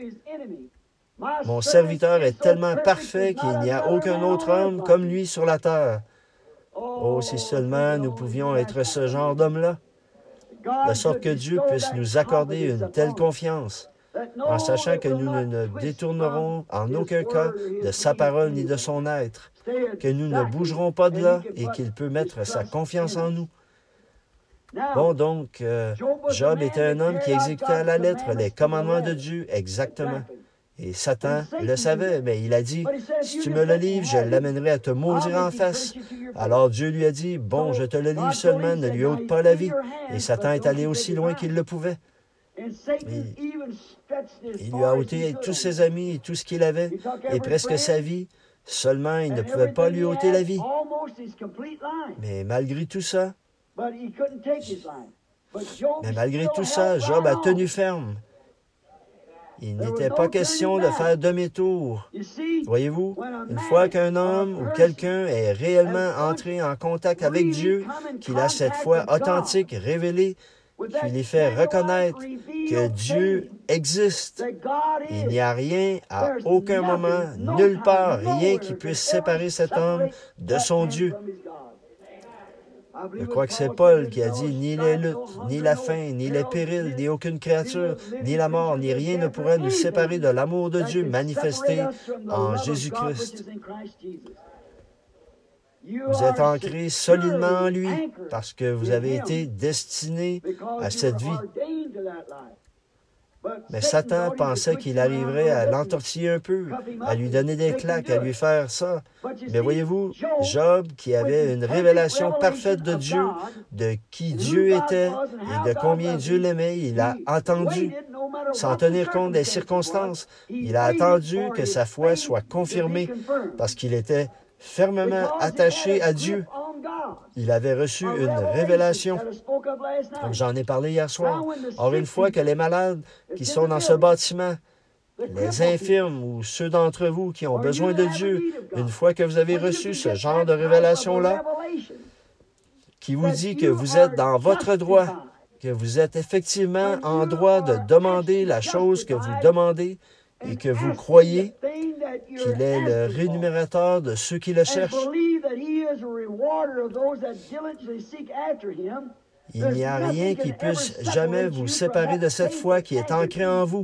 « Mon serviteur est tellement parfait qu'il n'y a aucun autre homme comme lui sur la terre. » Oh, si seulement nous pouvions être ce genre d'homme-là, de sorte que Dieu puisse nous accorder une telle confiance, en sachant que nous ne nous détournerons en aucun cas de sa parole ni de son être, que nous ne bougerons pas de là et qu'il peut mettre sa confiance en nous. Bon, donc, euh, Job était un homme qui exécutait à la lettre les commandements de Dieu exactement. Et Satan le savait, mais il a dit, « Si tu me le livres, je l'amènerai à te maudire en face. » Alors Dieu lui a dit, « Bon, je te le livre seulement, ne lui ôte pas la vie. » Et Satan est allé aussi loin qu'il le pouvait. Il, il lui a ôté tous ses amis et tout ce qu'il avait, et presque sa vie. Seulement, il ne pouvait pas lui ôter la vie. Mais malgré tout ça, mais malgré tout ça, Job a tenu ferme. Il n'était pas question de faire demi-tour. Voyez-vous, une fois qu'un homme ou quelqu'un est réellement entré en contact avec Dieu, qu'il a cette foi authentique, révélée, qui lui fait reconnaître que Dieu existe, il n'y a rien, à aucun moment, nulle part, rien qui puisse séparer cet homme de son Dieu. Je crois que c'est Paul qui a dit, ni les luttes, ni la faim, ni les périls, ni aucune créature, ni la mort, ni rien ne pourra nous séparer de l'amour de Dieu manifesté en Jésus-Christ. Vous êtes ancrés solidement en lui parce que vous avez été destinés à cette vie. Mais Satan pensait qu'il arriverait à l'entortiller un peu, à lui donner des claques, à lui faire ça. Mais voyez-vous, Job, qui avait une révélation parfaite de Dieu, de qui Dieu était et de combien Dieu l'aimait, il a attendu, sans tenir compte des circonstances. Il a attendu que sa foi soit confirmée parce qu'il était fermement attaché à Dieu. Il avait reçu une révélation, comme j'en ai parlé hier soir. Or, une fois que les malades qui sont dans ce bâtiment, les infirmes ou ceux d'entre vous qui ont besoin de Dieu, une fois que vous avez reçu ce genre de révélation-là, qui vous dit que vous êtes dans votre droit que vous êtes effectivement en droit de demander la chose que vous demandez et que vous croyez qu'il est le rémunérateur de ceux qui le cherchent. Il n'y a rien qui puisse jamais vous séparer de cette foi qui est ancrée en vous.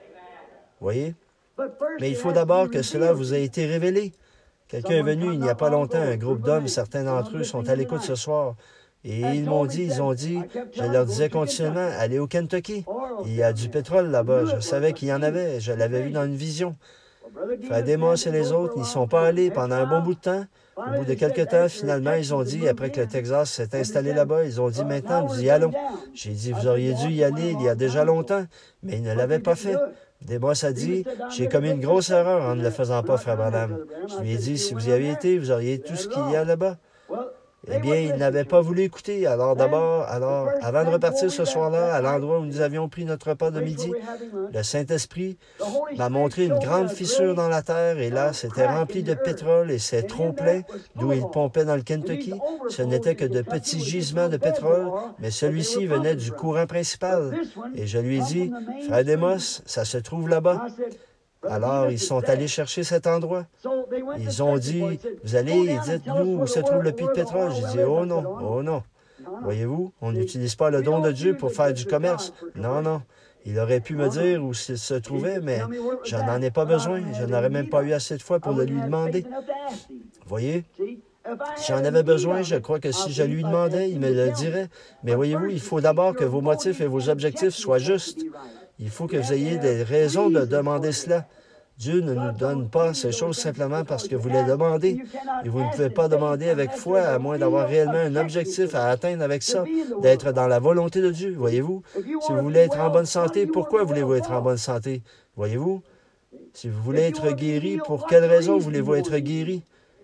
Voyez? Mais il faut d'abord que cela vous ait été révélé. Quelqu'un est venu il n'y a pas longtemps, un groupe d'hommes, certains d'entre eux sont à l'écoute ce soir. Et ils m'ont dit, ils ont dit, je leur disais continuellement, allez au Kentucky. Il y a du pétrole là-bas. Je savais qu'il y en avait. Je l'avais vu dans une vision. Frère Demos et les autres n'y sont pas allés pendant un bon bout de temps. Au bout de quelques temps, finalement, ils ont dit, après que le Texas s'est installé là-bas, ils ont dit, maintenant, nous y allons. J'ai dit, vous auriez dû y aller il y a déjà longtemps, mais ils ne l'avaient pas fait. Demos a dit, j'ai commis une grosse erreur en ne le faisant pas, frère Branham. Je lui ai dit, si vous y aviez été, vous auriez tout ce qu'il y a là-bas. Eh bien, ils n'avaient pas voulu écouter. Alors d'abord, alors, avant de repartir ce soir-là, à l'endroit où nous avions pris notre repas de midi, le Saint-Esprit m'a montré une grande fissure dans la terre, et là, c'était rempli de pétrole, et c'est trop plein, d'où il pompait dans le Kentucky. Ce n'était que de petits gisements de pétrole, mais celui-ci venait du courant principal. Et je lui ai dit, frère Demos, ça se trouve là-bas. Alors, ils sont allés chercher cet endroit. Ils ont dit, vous allez, dites-nous où se trouve le puits de pétrole. J'ai dit, oh non, oh non. Voyez-vous, on n'utilise pas le don de Dieu pour faire du commerce. Non, non. Il aurait pu me dire où il se trouvait, mais je n'en ai pas besoin. Je n'aurais même pas eu assez de foi pour le lui demander. Voyez? Si j'en avais besoin, je crois que si je lui demandais, il me le dirait. Mais voyez-vous, il faut d'abord que vos motifs et vos objectifs soient justes. Il faut que vous ayez des raisons de demander cela. Dieu ne nous donne pas ces choses simplement parce que vous les demandez. Et vous ne pouvez pas demander avec foi, à moins d'avoir réellement un objectif à atteindre avec ça, d'être dans la volonté de Dieu, voyez-vous. Si vous voulez être en bonne santé, pourquoi voulez-vous être en bonne santé, voyez-vous? Si vous voulez être guéri, pour quelle raison voulez-vous être guéri?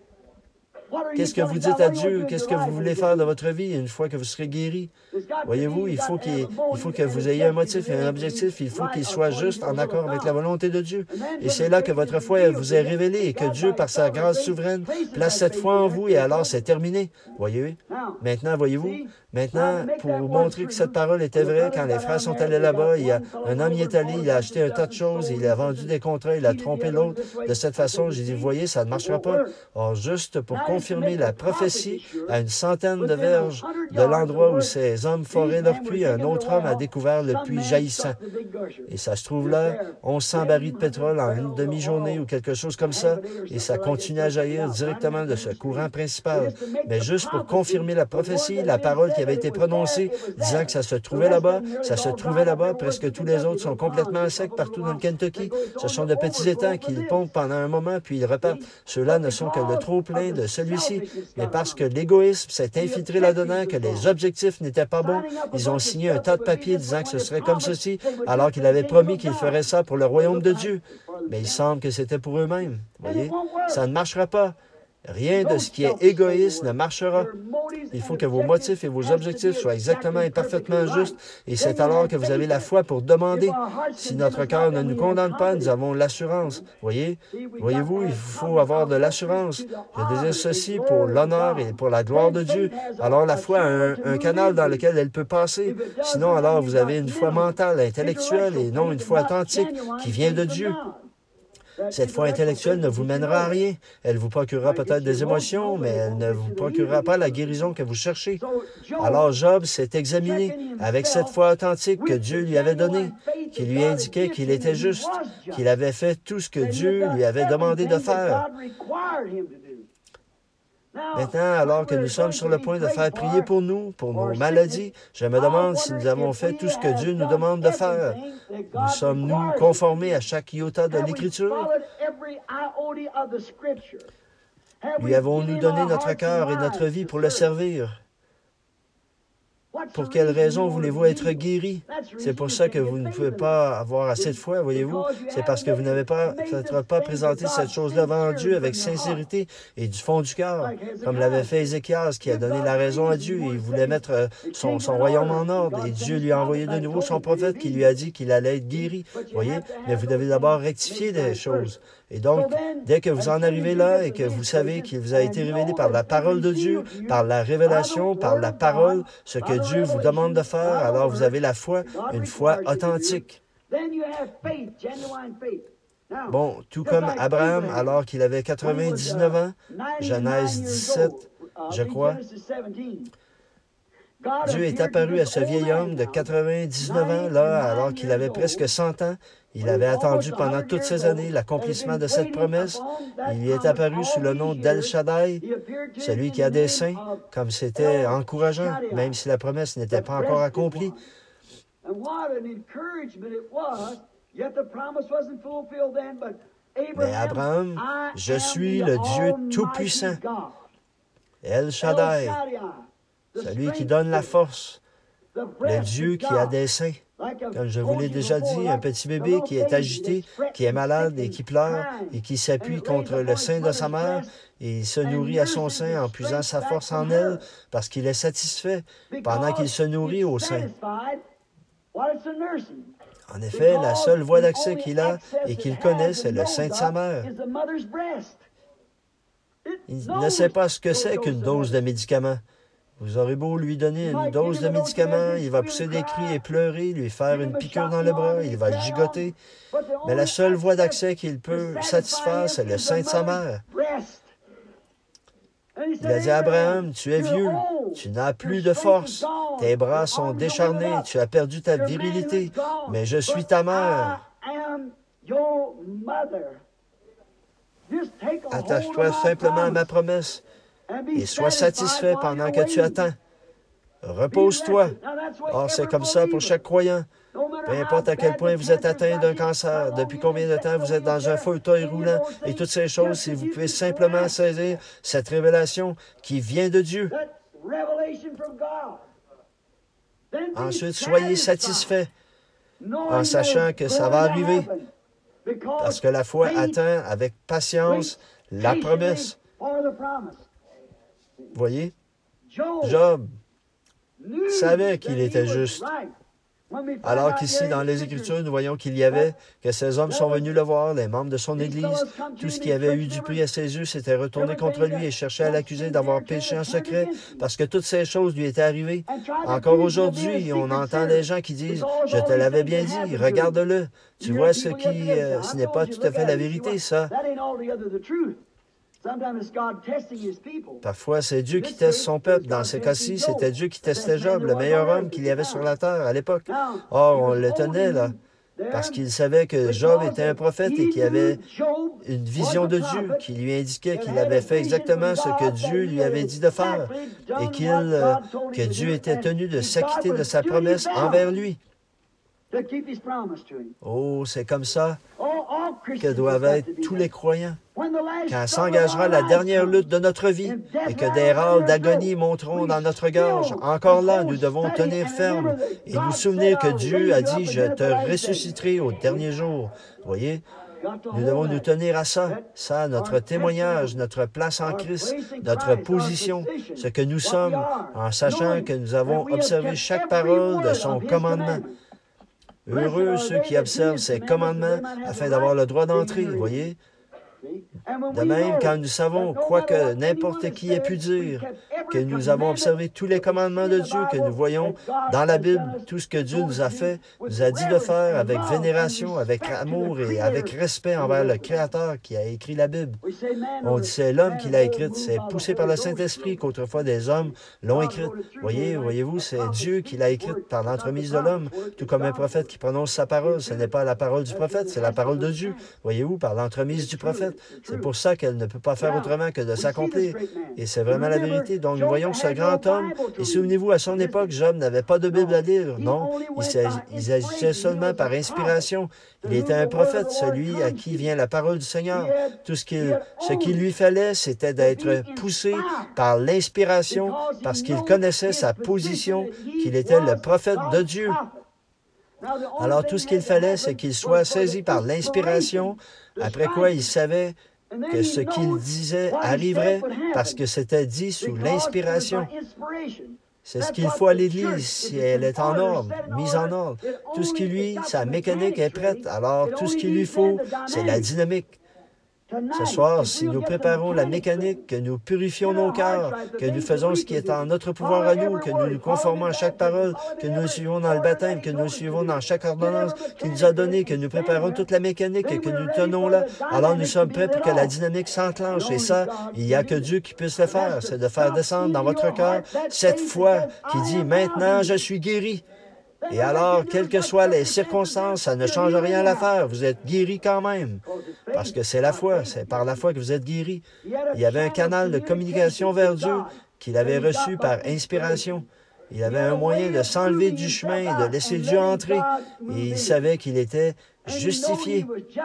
Qu'est-ce que vous dites à Dieu? Qu'est-ce que vous voulez faire de votre vie une fois que vous serez guéri? Voyez-vous, il faut, qu'il, il faut que vous ayez un motif et un objectif. Il faut qu'il soit juste en accord avec la volonté de Dieu. Et c'est là que votre foi vous est révélée et que Dieu, par sa grâce souveraine, place cette foi en vous et alors c'est terminé. Voyez-vous? Maintenant, voyez-vous? Maintenant, pour vous montrer que cette parole était vraie, quand les frères sont allés là-bas, il y a, un homme y est allé, il a acheté un tas de choses, il a vendu des contrats, il a trompé l'autre. De cette façon, j'ai dit, vous voyez, ça ne marchera pas. Or, juste pour confirmer la prophétie, à une centaine de verges de l'endroit où ces hommes foraient leur puits, un autre homme a découvert le puits jaillissant. Et ça se trouve là, onze cents barils de pétrole en une demi-journée ou quelque chose comme ça, et ça continue à jaillir directement de ce courant principal. Mais juste pour confirmer la prophétie, la parole qui avait été prononcée, disant que ça se trouvait là-bas, ça se trouvait là-bas, presque tous les autres sont complètement secs partout dans le Kentucky. Ce sont de petits étangs qu'ils pompent pendant un moment, puis ils repartent. Ceux-là ne sont que le trop-plein de celui-ci. Mais parce que l'égoïsme s'est infiltré là-dedans, que les objectifs n'étaient pas bons, ils ont signé un tas de papiers disant que ce serait comme ceci, alors qu'il avait promis qu'il ferait ça pour le royaume de Dieu. Mais il semble que c'était pour eux-mêmes. Voyez, ça ne marchera pas. Rien de ce qui est égoïste ne marchera. Il faut que vos motifs et vos objectifs soient exactement et parfaitement justes, et c'est alors que vous avez la foi pour demander. Si notre cœur ne nous condamne pas, nous avons l'assurance. Voyez, voyez-vous, il faut avoir de l'assurance. Je désire ceci pour l'honneur et pour la gloire de Dieu. Alors la foi a un, un canal dans lequel elle peut passer. Sinon, alors vous avez une foi mentale, intellectuelle, et non une foi authentique qui vient de Dieu. Cette foi intellectuelle ne vous mènera à rien. Elle vous procurera peut-être des émotions, mais elle ne vous procurera pas la guérison que vous cherchez. Alors Job s'est examiné avec cette foi authentique que Dieu lui avait donnée, qui lui indiquait qu'il était juste, qu'il avait fait tout ce que Dieu lui avait demandé de faire. Maintenant, alors que nous sommes sur le point de faire prier pour nous, pour nos maladies, je me demande si nous avons fait tout ce que Dieu nous demande de faire. Nous sommes-nous conformés à chaque iota de l'Écriture? Lui avons-nous donné notre cœur et notre vie pour le servir? Pour quelle raison voulez-vous être guéri? C'est pour ça que vous ne pouvez pas avoir assez de foi, voyez-vous. C'est parce que vous n'avez pas, peut-être pas présenté cette chose devant Dieu avec sincérité et du fond du cœur, comme l'avait fait Ézéchias, qui a donné la raison à Dieu. Il voulait mettre son, son royaume en ordre, et Dieu lui a envoyé de nouveau son prophète qui lui a dit qu'il allait être guéri, voyez. Mais vous devez d'abord rectifier des choses. Et donc, dès que vous en arrivez là et que vous savez qu'il vous a été révélé par la parole de Dieu, par la révélation, par la parole, ce que Dieu vous demande de faire, alors vous avez la foi, une foi authentique. Bon, tout comme Abraham, alors qu'il avait quatre-vingt-dix-neuf ans, Genèse dix-sept, je crois, Dieu est apparu à ce vieil homme de quatre-vingt-dix-neuf ans, là, alors qu'il avait presque cent ans. Il avait attendu pendant toutes ces années l'accomplissement de cette promesse. Il lui est apparu sous le nom d'El Shaddai, celui qui a des seins, comme c'était encourageant, même si la promesse n'était pas encore accomplie. Mais Abraham, je suis le Dieu Tout-Puissant, El Shaddai, celui qui donne la force, le Dieu qui a des seins. Comme je vous l'ai déjà dit, un petit bébé qui est agité, qui est malade et qui pleure et qui s'appuie contre le sein de sa mère et il se nourrit à son sein en puisant sa force en elle parce qu'il est satisfait pendant qu'il se nourrit au sein. En effet, la seule voie d'accès qu'il a et qu'il connaît, c'est le sein de sa mère. Il ne sait pas ce que c'est qu'une dose de médicaments. Vous aurez beau lui donner une dose de médicaments, il va pousser des cris et pleurer, lui faire une piqûre dans le bras, il va gigoter. Mais la seule voie d'accès qu'il peut satisfaire, c'est le sein de sa mère. Il a dit à Abraham, tu es vieux, tu n'as plus de force, tes bras sont décharnés, tu as perdu ta virilité, mais je suis ta mère. Attache-toi simplement à ma promesse et sois satisfait pendant que tu attends. Repose-toi. Or, c'est comme ça pour chaque croyant. Peu importe à quel point vous êtes atteint d'un cancer, depuis combien de temps vous êtes dans un fauteuil roulant et toutes ces choses, si vous pouvez simplement saisir cette révélation qui vient de Dieu. Ensuite, soyez satisfait en sachant que ça va arriver parce que la foi attend avec patience la promesse. Voyez, Job savait qu'il était juste. Alors qu'ici, dans les Écritures, nous voyons qu'il y avait, que ces hommes sont venus le voir, les membres de son Église, tout ce qui avait eu du prix à ses yeux s'était retourné contre lui et cherchait à l'accuser d'avoir péché en secret, parce que toutes ces choses lui étaient arrivées. Encore aujourd'hui, on entend les gens qui disent, « Je te l'avais bien dit, regarde-le. Tu vois ce qui, euh, ce n'est pas tout à fait la vérité, ça. » Parfois, c'est Dieu qui teste son peuple. Dans ce cas-ci, c'était Dieu qui testait Job, le meilleur homme qu'il y avait sur la terre à l'époque. Or, on le tenait là, parce qu'il savait que Job était un prophète et qu'il avait une vision de Dieu qui lui indiquait qu'il avait fait exactement ce que Dieu lui avait dit de faire et qu'il, euh, que Dieu était tenu de s'acquitter de sa promesse envers lui. Oh, c'est comme ça que doivent être tous les croyants. Quand s'engagera la dernière lutte de notre vie et que des râles d'agonie monteront dans notre gorge, encore là, nous devons tenir ferme et nous souvenir que Dieu a dit « Je te ressusciterai au dernier jour ». Voyez, nous devons nous tenir à ça, ça, notre témoignage, notre place en Christ, notre position, ce que nous sommes, en sachant que nous avons observé chaque parole de son commandement. Heureux ceux qui observent ses commandements afin d'avoir le droit d'entrer, voyez. De même, quand nous savons, quoique n'importe qui ait pu dire, que nous avons observé tous les commandements de Dieu, que nous voyons dans la Bible, tout ce que Dieu nous a fait, nous a dit de faire avec vénération, avec amour et avec respect envers le Créateur qui a écrit la Bible. On dit c'est l'homme qui l'a écrite, c'est poussé par le Saint-Esprit qu'autrefois des hommes l'ont écrite. Voyez, voyez-vous, c'est Dieu qui l'a écrite par l'entremise de l'homme, tout comme un prophète qui prononce sa parole. Ce n'est pas la parole du prophète, c'est la parole de Dieu. Voyez-vous, par l'entremise du prophète. C'est pour ça qu'elle ne peut pas faire autrement que de s'accomplir. Et c'est vraiment la vérité. Donc, nous voyons ce grand homme, et souvenez-vous, à son époque, Job n'avait pas de Bible à lire. Non, il agissait seulement par inspiration. Il était un prophète, celui à qui vient la parole du Seigneur. Tout ce qu'il ce qu'il lui fallait, c'était d'être poussé par l'inspiration, parce qu'il connaissait sa position, qu'il était le prophète de Dieu. Alors, tout ce qu'il fallait, c'est qu'il soit saisi par l'inspiration, après quoi il savait que ce qu'il disait arriverait parce que c'était dit sous l'inspiration. C'est ce qu'il faut à l'Église si elle est en ordre, mise en ordre. Tout ce qui lui, sa mécanique est prête. Alors, tout ce qu'il lui faut, c'est la dynamique. Ce soir, si nous préparons la mécanique, que nous purifions nos cœurs, que nous faisons ce qui est en notre pouvoir à nous, que nous nous conformons à chaque parole, que nous le suivons dans le baptême, que nous le suivons dans chaque ordonnance qu'il nous a donnée, que nous préparons toute la mécanique et que nous tenons là, alors nous sommes prêts pour que la dynamique s'enclenche. Et ça, il n'y a que Dieu qui puisse le faire. C'est de faire descendre dans votre cœur cette foi qui dit « Maintenant, je suis guéri ». Et alors, quelles que soient les circonstances, ça ne change rien à l'affaire. Vous êtes guéri quand même. Parce que c'est la foi. C'est par la foi que vous êtes guéri. Il y avait un canal de communication vers Dieu qu'il avait reçu par inspiration. Il avait un moyen de s'enlever du chemin et de laisser Dieu entrer. Et il savait qu'il était justifié.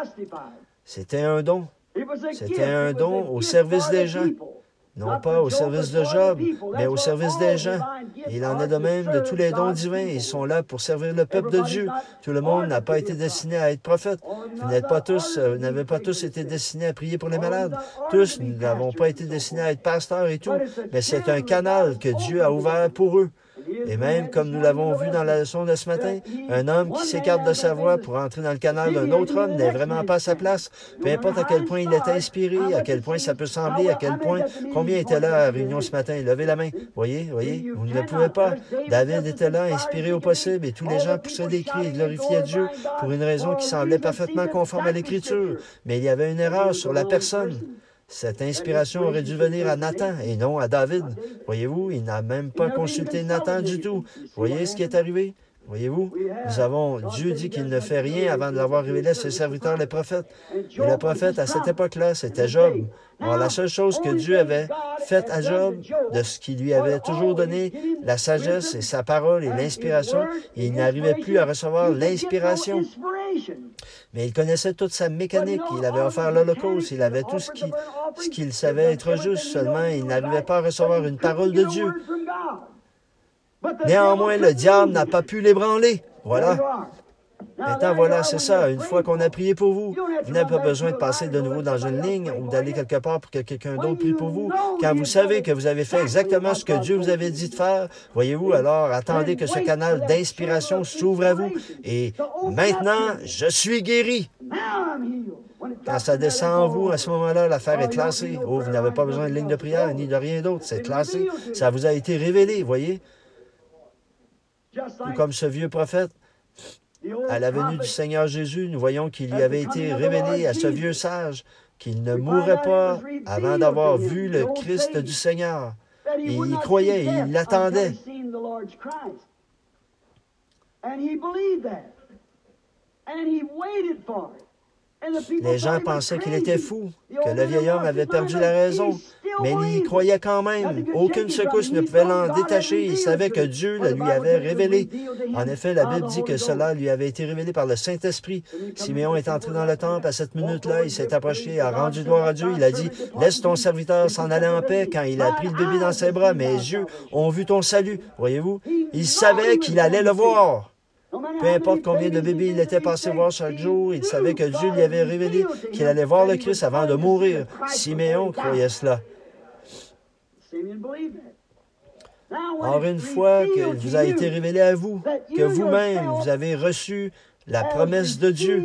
C'était un don. C'était un don au service des gens. Non pas au service de Job, mais au service des gens. Et il en est de même de tous les dons divins. Ils sont là pour servir le peuple de Dieu. Tout le monde n'a pas été destiné à être prophète. Vous n'êtes pas tous, euh, n'avez pas tous été destinés à prier pour les malades. Tous, nous n'avons pas été destinés à être pasteurs et tout. Mais c'est un canal que Dieu a ouvert pour eux. Et même, comme nous l'avons vu dans la leçon de ce matin, un homme qui s'écarte de sa voie pour entrer dans le canal d'un autre homme n'est vraiment pas à sa place. Peu importe à quel point il est inspiré, à quel point ça peut sembler, à quel point... Combien était là à la réunion ce matin? Levez la main. Voyez, voyez, vous ne pouvez pas. David était là, inspiré au possible, et tous les gens poussaient des cris et glorifiaient Dieu pour une raison qui semblait parfaitement conforme à l'Écriture. Mais il y avait une erreur sur la personne. Cette inspiration aurait dû venir à Nathan et non à David. Voyez-vous, il n'a même pas consulté Nathan du tout. Voyez ce qui est arrivé? Voyez-vous, nous avons, Dieu dit qu'il ne fait rien avant de l'avoir révélé à ses serviteurs, les prophètes. Et le prophète, à cette époque-là, c'était Job. Alors, la seule chose que Dieu avait faite à Job, de ce qu'il lui avait toujours donné, la sagesse et sa parole et l'inspiration, il n'arrivait plus à recevoir l'inspiration. Mais il connaissait toute sa mécanique. Il avait offert l'Holocauste. Il avait tout ce qu'il ce qu'il savait être juste. Seulement, il n'arrivait pas à recevoir une parole de Dieu. Néanmoins, le diable n'a pas pu l'ébranler. Voilà. Maintenant, voilà, c'est ça. Une fois qu'on a prié pour vous, vous n'avez pas besoin de passer de nouveau dans une ligne ou d'aller quelque part pour que quelqu'un d'autre prie pour vous. Quand vous savez que vous avez fait exactement ce que Dieu vous avait dit de faire, voyez-vous, alors attendez que ce canal d'inspiration s'ouvre à vous. Et maintenant, je suis guéri. Quand ça descend en vous, à ce moment-là, l'affaire est classée. Oh, vous n'avez pas besoin de ligne de prière ni de rien d'autre. C'est classé. Ça vous a été révélé, voyez. Tout comme ce vieux prophète, à la venue du Seigneur Jésus, nous voyons qu'il lui avait été révélé à ce vieux sage qu'il ne mourrait pas avant d'avoir vu le Christ du Seigneur. Et il y croyait, et il l'attendait. Les gens pensaient qu'il était fou, que le vieil homme avait perdu la raison, mais il y croyait quand même. Aucune secousse ne pouvait l'en détacher. Il savait que Dieu le lui avait révélé. En effet, la Bible dit que cela lui avait été révélé par le Saint-Esprit. Siméon est entré dans le temple à cette minute-là. Il s'est approché, a rendu gloire à Dieu. Il a dit, « Laisse ton serviteur s'en aller en paix. » Quand il a pris le bébé dans ses bras, mes yeux ont vu ton salut. Voyez-vous, il savait qu'il allait le voir. Peu importe combien de bébés il était passé voir chaque jour, il savait que Dieu lui avait révélé qu'il allait voir le Christ avant de mourir. Siméon croyait cela. Or, une fois que vous a été révélé à vous, que vous-même, vous avez reçu la promesse de Dieu,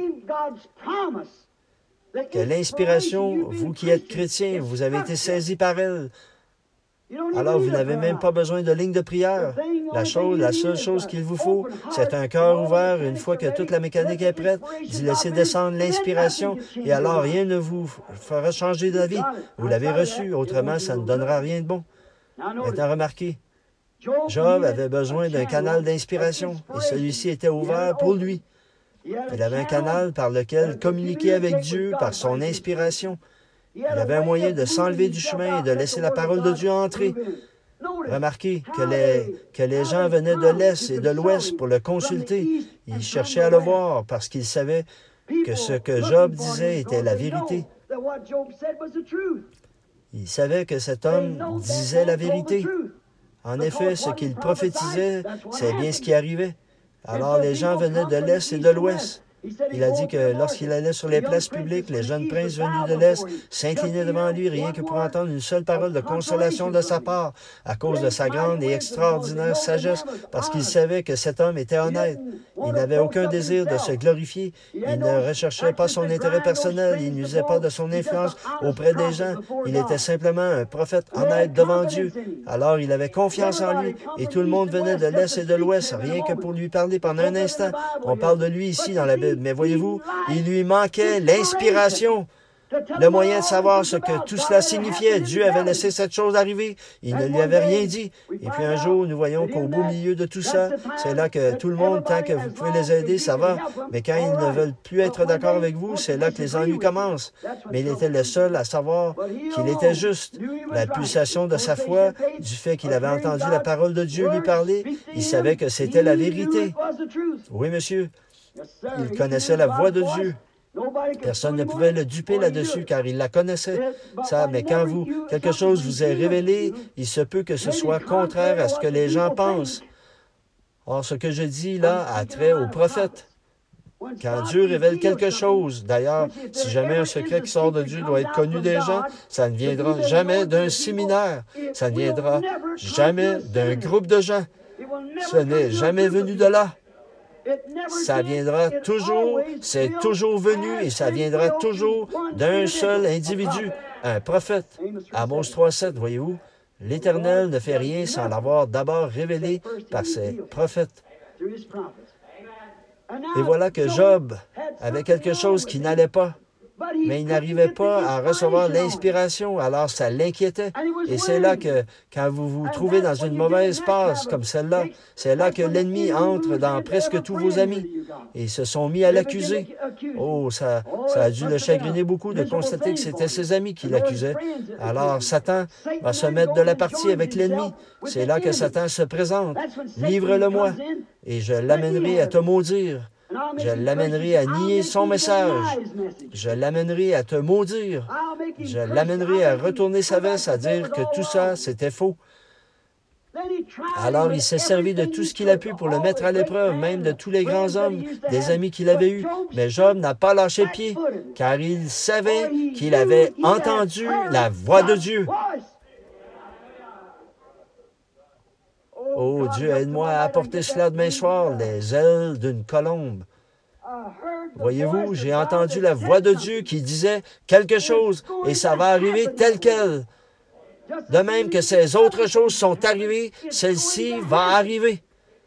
que l'inspiration, vous qui êtes chrétiens, vous avez été saisis par elle, alors vous n'avez même pas besoin de ligne de prière. La chose, la seule chose qu'il vous faut, c'est un cœur ouvert. Une fois que toute la mécanique est prête, d'y laisser descendre l'inspiration, et alors rien ne vous fera changer d'avis. Vous l'avez reçu, autrement ça ne donnera rien de bon. Maintenant, remarquez, Job avait besoin d'un canal d'inspiration, et celui-ci était ouvert pour lui. Il avait un canal par lequel communiquer avec Dieu par son inspiration. Il avait un moyen de s'enlever du chemin et de laisser la parole de Dieu entrer. Remarquez que les, que les gens venaient de l'Est et de l'Ouest pour le consulter. Ils cherchaient à le voir parce qu'ils savaient que ce que Job disait était la vérité. Ils savaient que cet homme disait la vérité. En effet, ce qu'il prophétisait, c'est bien ce qui arrivait. Alors les gens venaient de l'Est et de l'Ouest. Il a dit que lorsqu'il allait sur les places publiques, les jeunes princes venus de l'Est s'inclinaient devant lui rien que pour entendre une seule parole de consolation de sa part, à cause de sa grande et extraordinaire sagesse, parce qu'il savait que cet homme était honnête. Il n'avait aucun désir de se glorifier. Il ne recherchait pas son intérêt personnel. Il n'usait pas de son influence auprès des gens. Il était simplement un prophète honnête devant Dieu. Alors il avait confiance en lui et tout le monde venait de l'Est et de l'Ouest, rien que pour lui parler pendant un instant. On parle de lui ici dans la Bible. Mais voyez-vous, il lui manquait l'inspiration, le moyen de savoir ce que tout cela signifiait. Dieu avait laissé cette chose arriver. Il ne lui avait rien dit. Et puis un jour, nous voyons qu'au beau milieu de tout ça, c'est là que tout le monde, tant que vous pouvez les aider, ça va. Mais quand ils ne veulent plus être d'accord avec vous, c'est là que les ennuis commencent. Mais il était le seul à savoir qu'il était juste. La pulsation de sa foi, du fait qu'il avait entendu la parole de Dieu lui parler, il savait que c'était la vérité. Oui, monsieur. Il connaissait la voix de Dieu. Personne ne pouvait le duper là-dessus, car il la connaissait. Ça, mais quand vous, quelque chose vous est révélé, il se peut que ce soit contraire à ce que les gens pensent. Or, ce que je dis là a trait au prophète. Quand Dieu révèle quelque chose, d'ailleurs, si jamais un secret qui sort de Dieu doit être connu des gens, ça ne viendra jamais d'un séminaire. Ça ne viendra jamais d'un groupe de gens. Ce n'est jamais venu de là. Ça viendra toujours, c'est toujours venu et ça viendra toujours d'un seul individu, un prophète. Amos trois sept, voyez-vous, l'Éternel ne fait rien sans l'avoir d'abord révélé par ses prophètes. Et voilà que Job avait quelque chose qui n'allait pas, mais il n'arrivait pas à recevoir l'inspiration, alors ça l'inquiétait. Et c'est là que, quand vous vous trouvez dans une mauvaise passe comme celle-là, c'est là que l'ennemi entre dans presque tous vos amis. Et ils se sont mis à l'accuser. Oh, ça, ça a dû le chagriner beaucoup de constater que c'était ses amis qui l'accusaient. Alors Satan va se mettre de la partie avec l'ennemi. C'est là que Satan se présente. Livre-le-moi, et je l'amènerai à te maudire. Je l'amènerai à nier son message. Je l'amènerai à te maudire. Je l'amènerai à retourner sa veste, à dire que tout ça, c'était faux. Alors il s'est servi de tout ce qu'il a pu pour le mettre à l'épreuve, même de tous les grands hommes, des amis qu'il avait eus. Mais Job n'a pas lâché pied, car il savait qu'il avait entendu la voix de Dieu. Oh Dieu, aide-moi à apporter cela demain soir, les ailes d'une colombe. Voyez-vous, j'ai entendu la voix de Dieu qui disait quelque chose, et ça va arriver tel quel. De même que ces autres choses sont arrivées, celle-ci va arriver.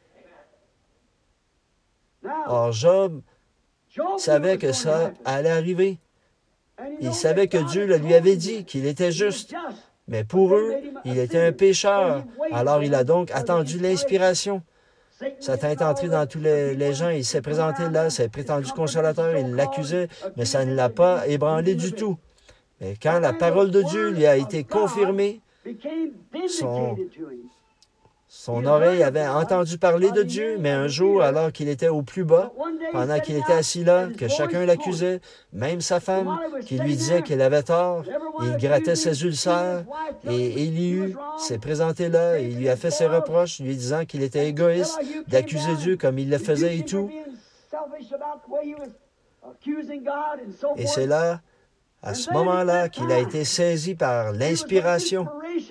Or, Job savait que ça allait arriver. Il savait que Dieu le lui avait dit, qu'il était juste. Mais pour eux, il était un pécheur. Alors il a donc attendu l'inspiration. Satan est entré dans tous les, les gens, il s'est présenté là, ses prétendus consolateurs, il l'accusait, mais ça ne l'a pas ébranlé du tout. Mais quand la parole de Dieu lui a été confirmée, son, son oreille avait entendu parler de Dieu, mais un jour, alors qu'il était au plus bas, pendant qu'il était assis là, que chacun l'accusait, même sa femme, qui lui disait qu'il avait tort, il grattait ses ulcères, et Élihu s'est présenté là, et il lui a fait ses reproches, lui disant qu'il était égoïste d'accuser Dieu comme il le faisait et tout. Et c'est là, à ce moment-là, qu'il a été saisi par l'inspiration.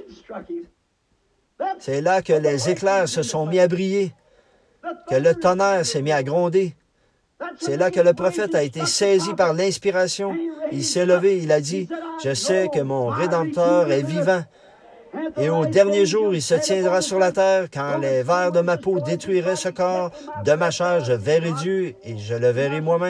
C'est là que les éclairs se sont mis à briller, que le tonnerre s'est mis à gronder. C'est là que le prophète a été saisi par l'inspiration. Il s'est levé, il a dit, « Je sais que mon Rédempteur est vivant. Et au dernier jour, il se tiendra sur la terre. Quand les vers de ma peau détruiraient ce corps, de ma chair, je verrai Dieu et je le verrai moi-même. »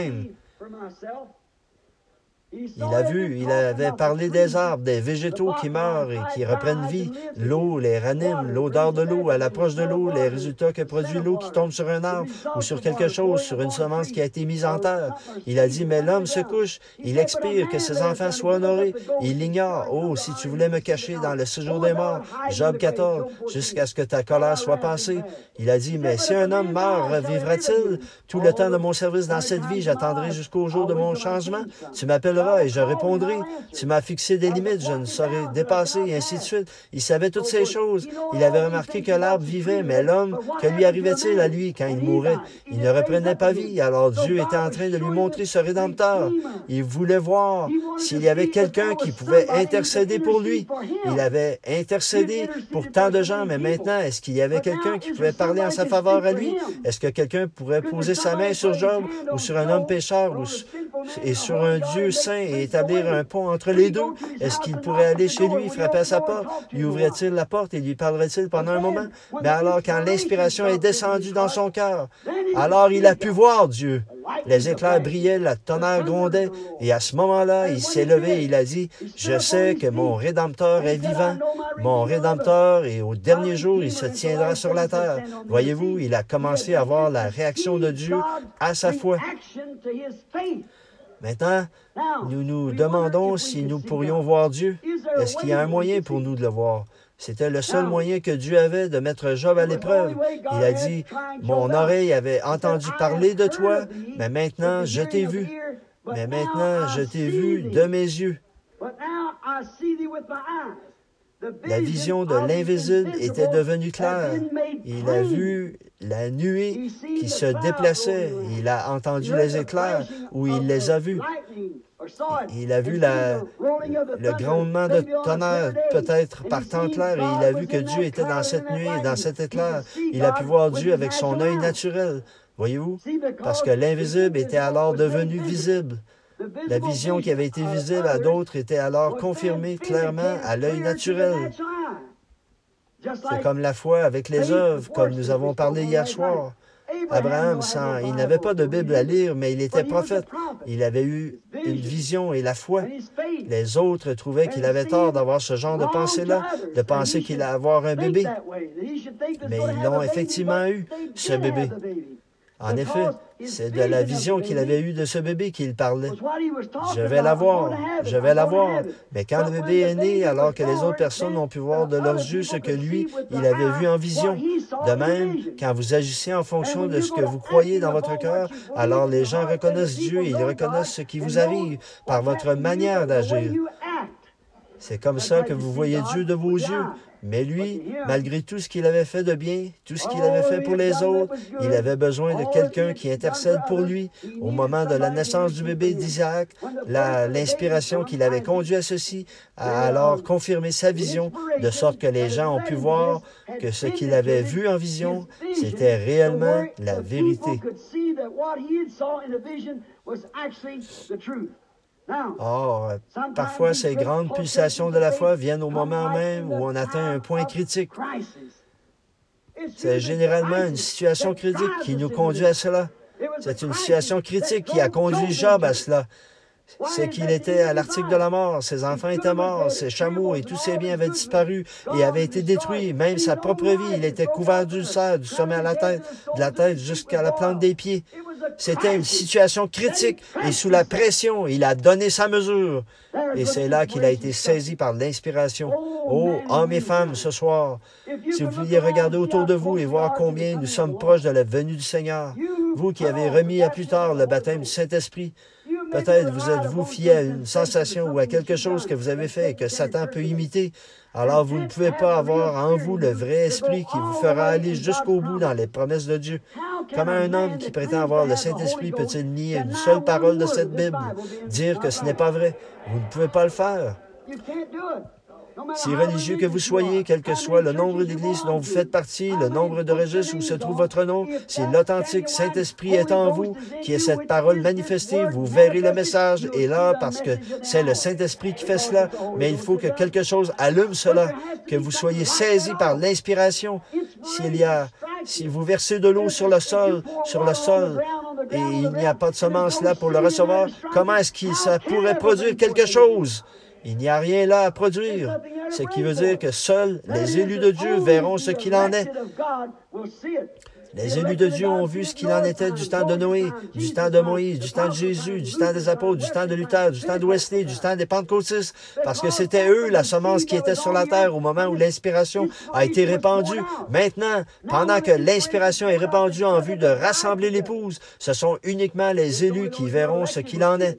Il a vu, il avait parlé des arbres, des végétaux qui meurent et qui reprennent vie, l'eau, les ranime, l'odeur de l'eau, à l'approche de l'eau, les résultats que produit l'eau qui tombe sur un arbre ou sur quelque chose, sur une semence qui a été mise en terre. Il a dit, mais l'homme se couche, il expire, que ses enfants soient honorés. Il l'ignore. Oh, si tu voulais me cacher dans le séjour des morts, Job quatorze, jusqu'à ce que ta colère soit passée. Il a dit, mais si un homme meurt, revivra-t-il? Tout le temps de mon service dans cette vie, j'attendrai jusqu'au jour de mon changement. Tu m'appelleras demanderas et je répondrai. Tu m'as fixé des limites, je ne saurais dépasser, et ainsi de suite. Il savait toutes ces choses. Il avait remarqué que l'arbre vivait, mais l'homme, que lui arrivait-il à lui quand il mourait? Il ne reprenait pas vie. Alors Dieu était en train de lui montrer ce Rédempteur. Il voulait voir s'il y avait quelqu'un qui pouvait intercéder pour lui. Il avait intercédé pour tant de gens, mais maintenant, est-ce qu'il y avait quelqu'un qui pouvait parler en sa faveur à lui? Est-ce que quelqu'un pourrait poser sa main sur Job ou sur un homme pécheur ou, et sur un Dieu saint et établir un pont entre les deux? Est-ce qu'il pourrait aller chez lui, frapper à sa porte? Lui ouvrait-il la porte et lui parlerait-il pendant un moment? Mais alors, quand l'inspiration est descendue dans son cœur, alors il a pu voir Dieu. Les éclairs brillaient, la tonnerre grondait, et à ce moment-là, il s'est levé et il a dit, « Je sais que mon Rédempteur est vivant, mon Rédempteur, et au dernier jour, il se tiendra sur la terre. » Voyez-vous, il a commencé à voir la réaction de Dieu à sa foi. Maintenant, nous nous demandons si nous pourrions voir Dieu. Est-ce qu'il y a un moyen pour nous de le voir? C'était le seul moyen que Dieu avait de mettre Job à l'épreuve. Il a dit, « Mon oreille avait entendu parler de toi, mais maintenant je t'ai vu. Mais maintenant je t'ai vu de mes yeux. » La vision de l'invisible était devenue claire. Il a vu la nuée qui se déplaçait. Il a entendu les éclairs ou il les a vus. Il a vu la, le grondement de tonnerre peut-être par temps clair et il a vu que Dieu était dans cette nuée, dans cet éclair. Il a pu voir Dieu avec son œil naturel. Voyez-vous? Parce que l'invisible était alors devenu visible. La vision qui avait été visible à d'autres était alors confirmée clairement à l'œil naturel. C'est comme la foi avec les œuvres, comme nous avons parlé hier soir. Abraham, sans, il n'avait pas de Bible à lire, mais il était prophète. Il avait eu une vision et la foi. Les autres trouvaient qu'il avait tort d'avoir ce genre de pensée-là, de penser qu'il allait avoir un bébé. Mais ils l'ont effectivement eu, ce bébé. En effet, c'est de la vision qu'il avait eue de ce bébé qu'il parlait. Je vais l'avoir, je vais l'avoir. Mais quand le bébé est né, alors que les autres personnes ont pu voir de leurs yeux ce que lui, il avait vu en vision. De même, quand vous agissez en fonction de ce que vous croyez dans votre cœur, alors les gens reconnaissent Dieu et ils reconnaissent ce qui vous arrive par votre manière d'agir. C'est comme ça que vous voyez Dieu de vos yeux. Mais lui, malgré tout ce qu'il avait fait de bien, tout ce qu'il avait fait pour les autres, il avait besoin de quelqu'un qui intercède pour lui. Au moment de la naissance du bébé d'Isaac, l'inspiration qui l'avait conduit à ceci a alors confirmé sa vision, de sorte que les gens ont pu voir que ce qu'il avait vu en vision, c'était réellement la vérité. Or, parfois, ces grandes pulsations de la foi viennent au moment même où on atteint un point critique. C'est généralement une situation critique qui nous conduit à cela. C'est une situation critique qui a conduit Job à cela. C'est qu'il était à l'article de la mort, ses enfants étaient morts, ses chameaux et tous ses biens avaient disparu et avaient été détruits. Même sa propre vie, il était couvert d'ulcères, du sommet à la tête, de la tête jusqu'à la plante des pieds. C'était une situation critique et sous la pression, il a donné sa mesure. Et c'est là qu'il a été saisi par l'inspiration. Oh, hommes et femmes, ce soir, si vous pouviez regarder autour de vous et voir combien nous sommes proches de la venue du Seigneur, vous qui avez remis à plus tard le baptême du Saint-Esprit, peut-être vous êtes-vous fié à une sensation ou à quelque chose que vous avez fait et que Satan peut imiter. Alors vous ne pouvez pas avoir en vous le vrai esprit qui vous fera aller jusqu'au bout dans les promesses de Dieu. Comment un homme qui prétend avoir le Saint-Esprit peut-il nier une seule parole de cette Bible, dire que ce n'est pas vrai? Vous ne pouvez pas le faire. Si religieux que vous soyez, quel que soit le nombre d'églises dont vous faites partie, le nombre de registres où se trouve votre nom, si l'authentique Saint-Esprit est en vous, qui est cette parole manifestée, vous verrez le message. Et là, parce que c'est le Saint-Esprit qui fait cela, mais il faut que quelque chose allume cela, que vous soyez saisis par l'inspiration. S'il y a, si vous versez de l'eau sur le sol, sur le sol, et il n'y a pas de semence là pour le recevoir, comment est-ce que ça pourrait produire quelque chose? Il n'y a rien là à produire, ce qui veut dire que seuls les élus de Dieu verront ce qu'il en est. Les élus de Dieu ont vu ce qu'il en était du temps de Noé, du temps de Moïse, du temps de Jésus, du temps des apôtres, du temps de Luther, du temps de Wesley, du temps des Pentecôtistes, parce que c'était eux la semence qui était sur la terre au moment où l'inspiration a été répandue. Maintenant, pendant que l'inspiration est répandue en vue de rassembler l'épouse, ce sont uniquement les élus qui verront ce qu'il en est.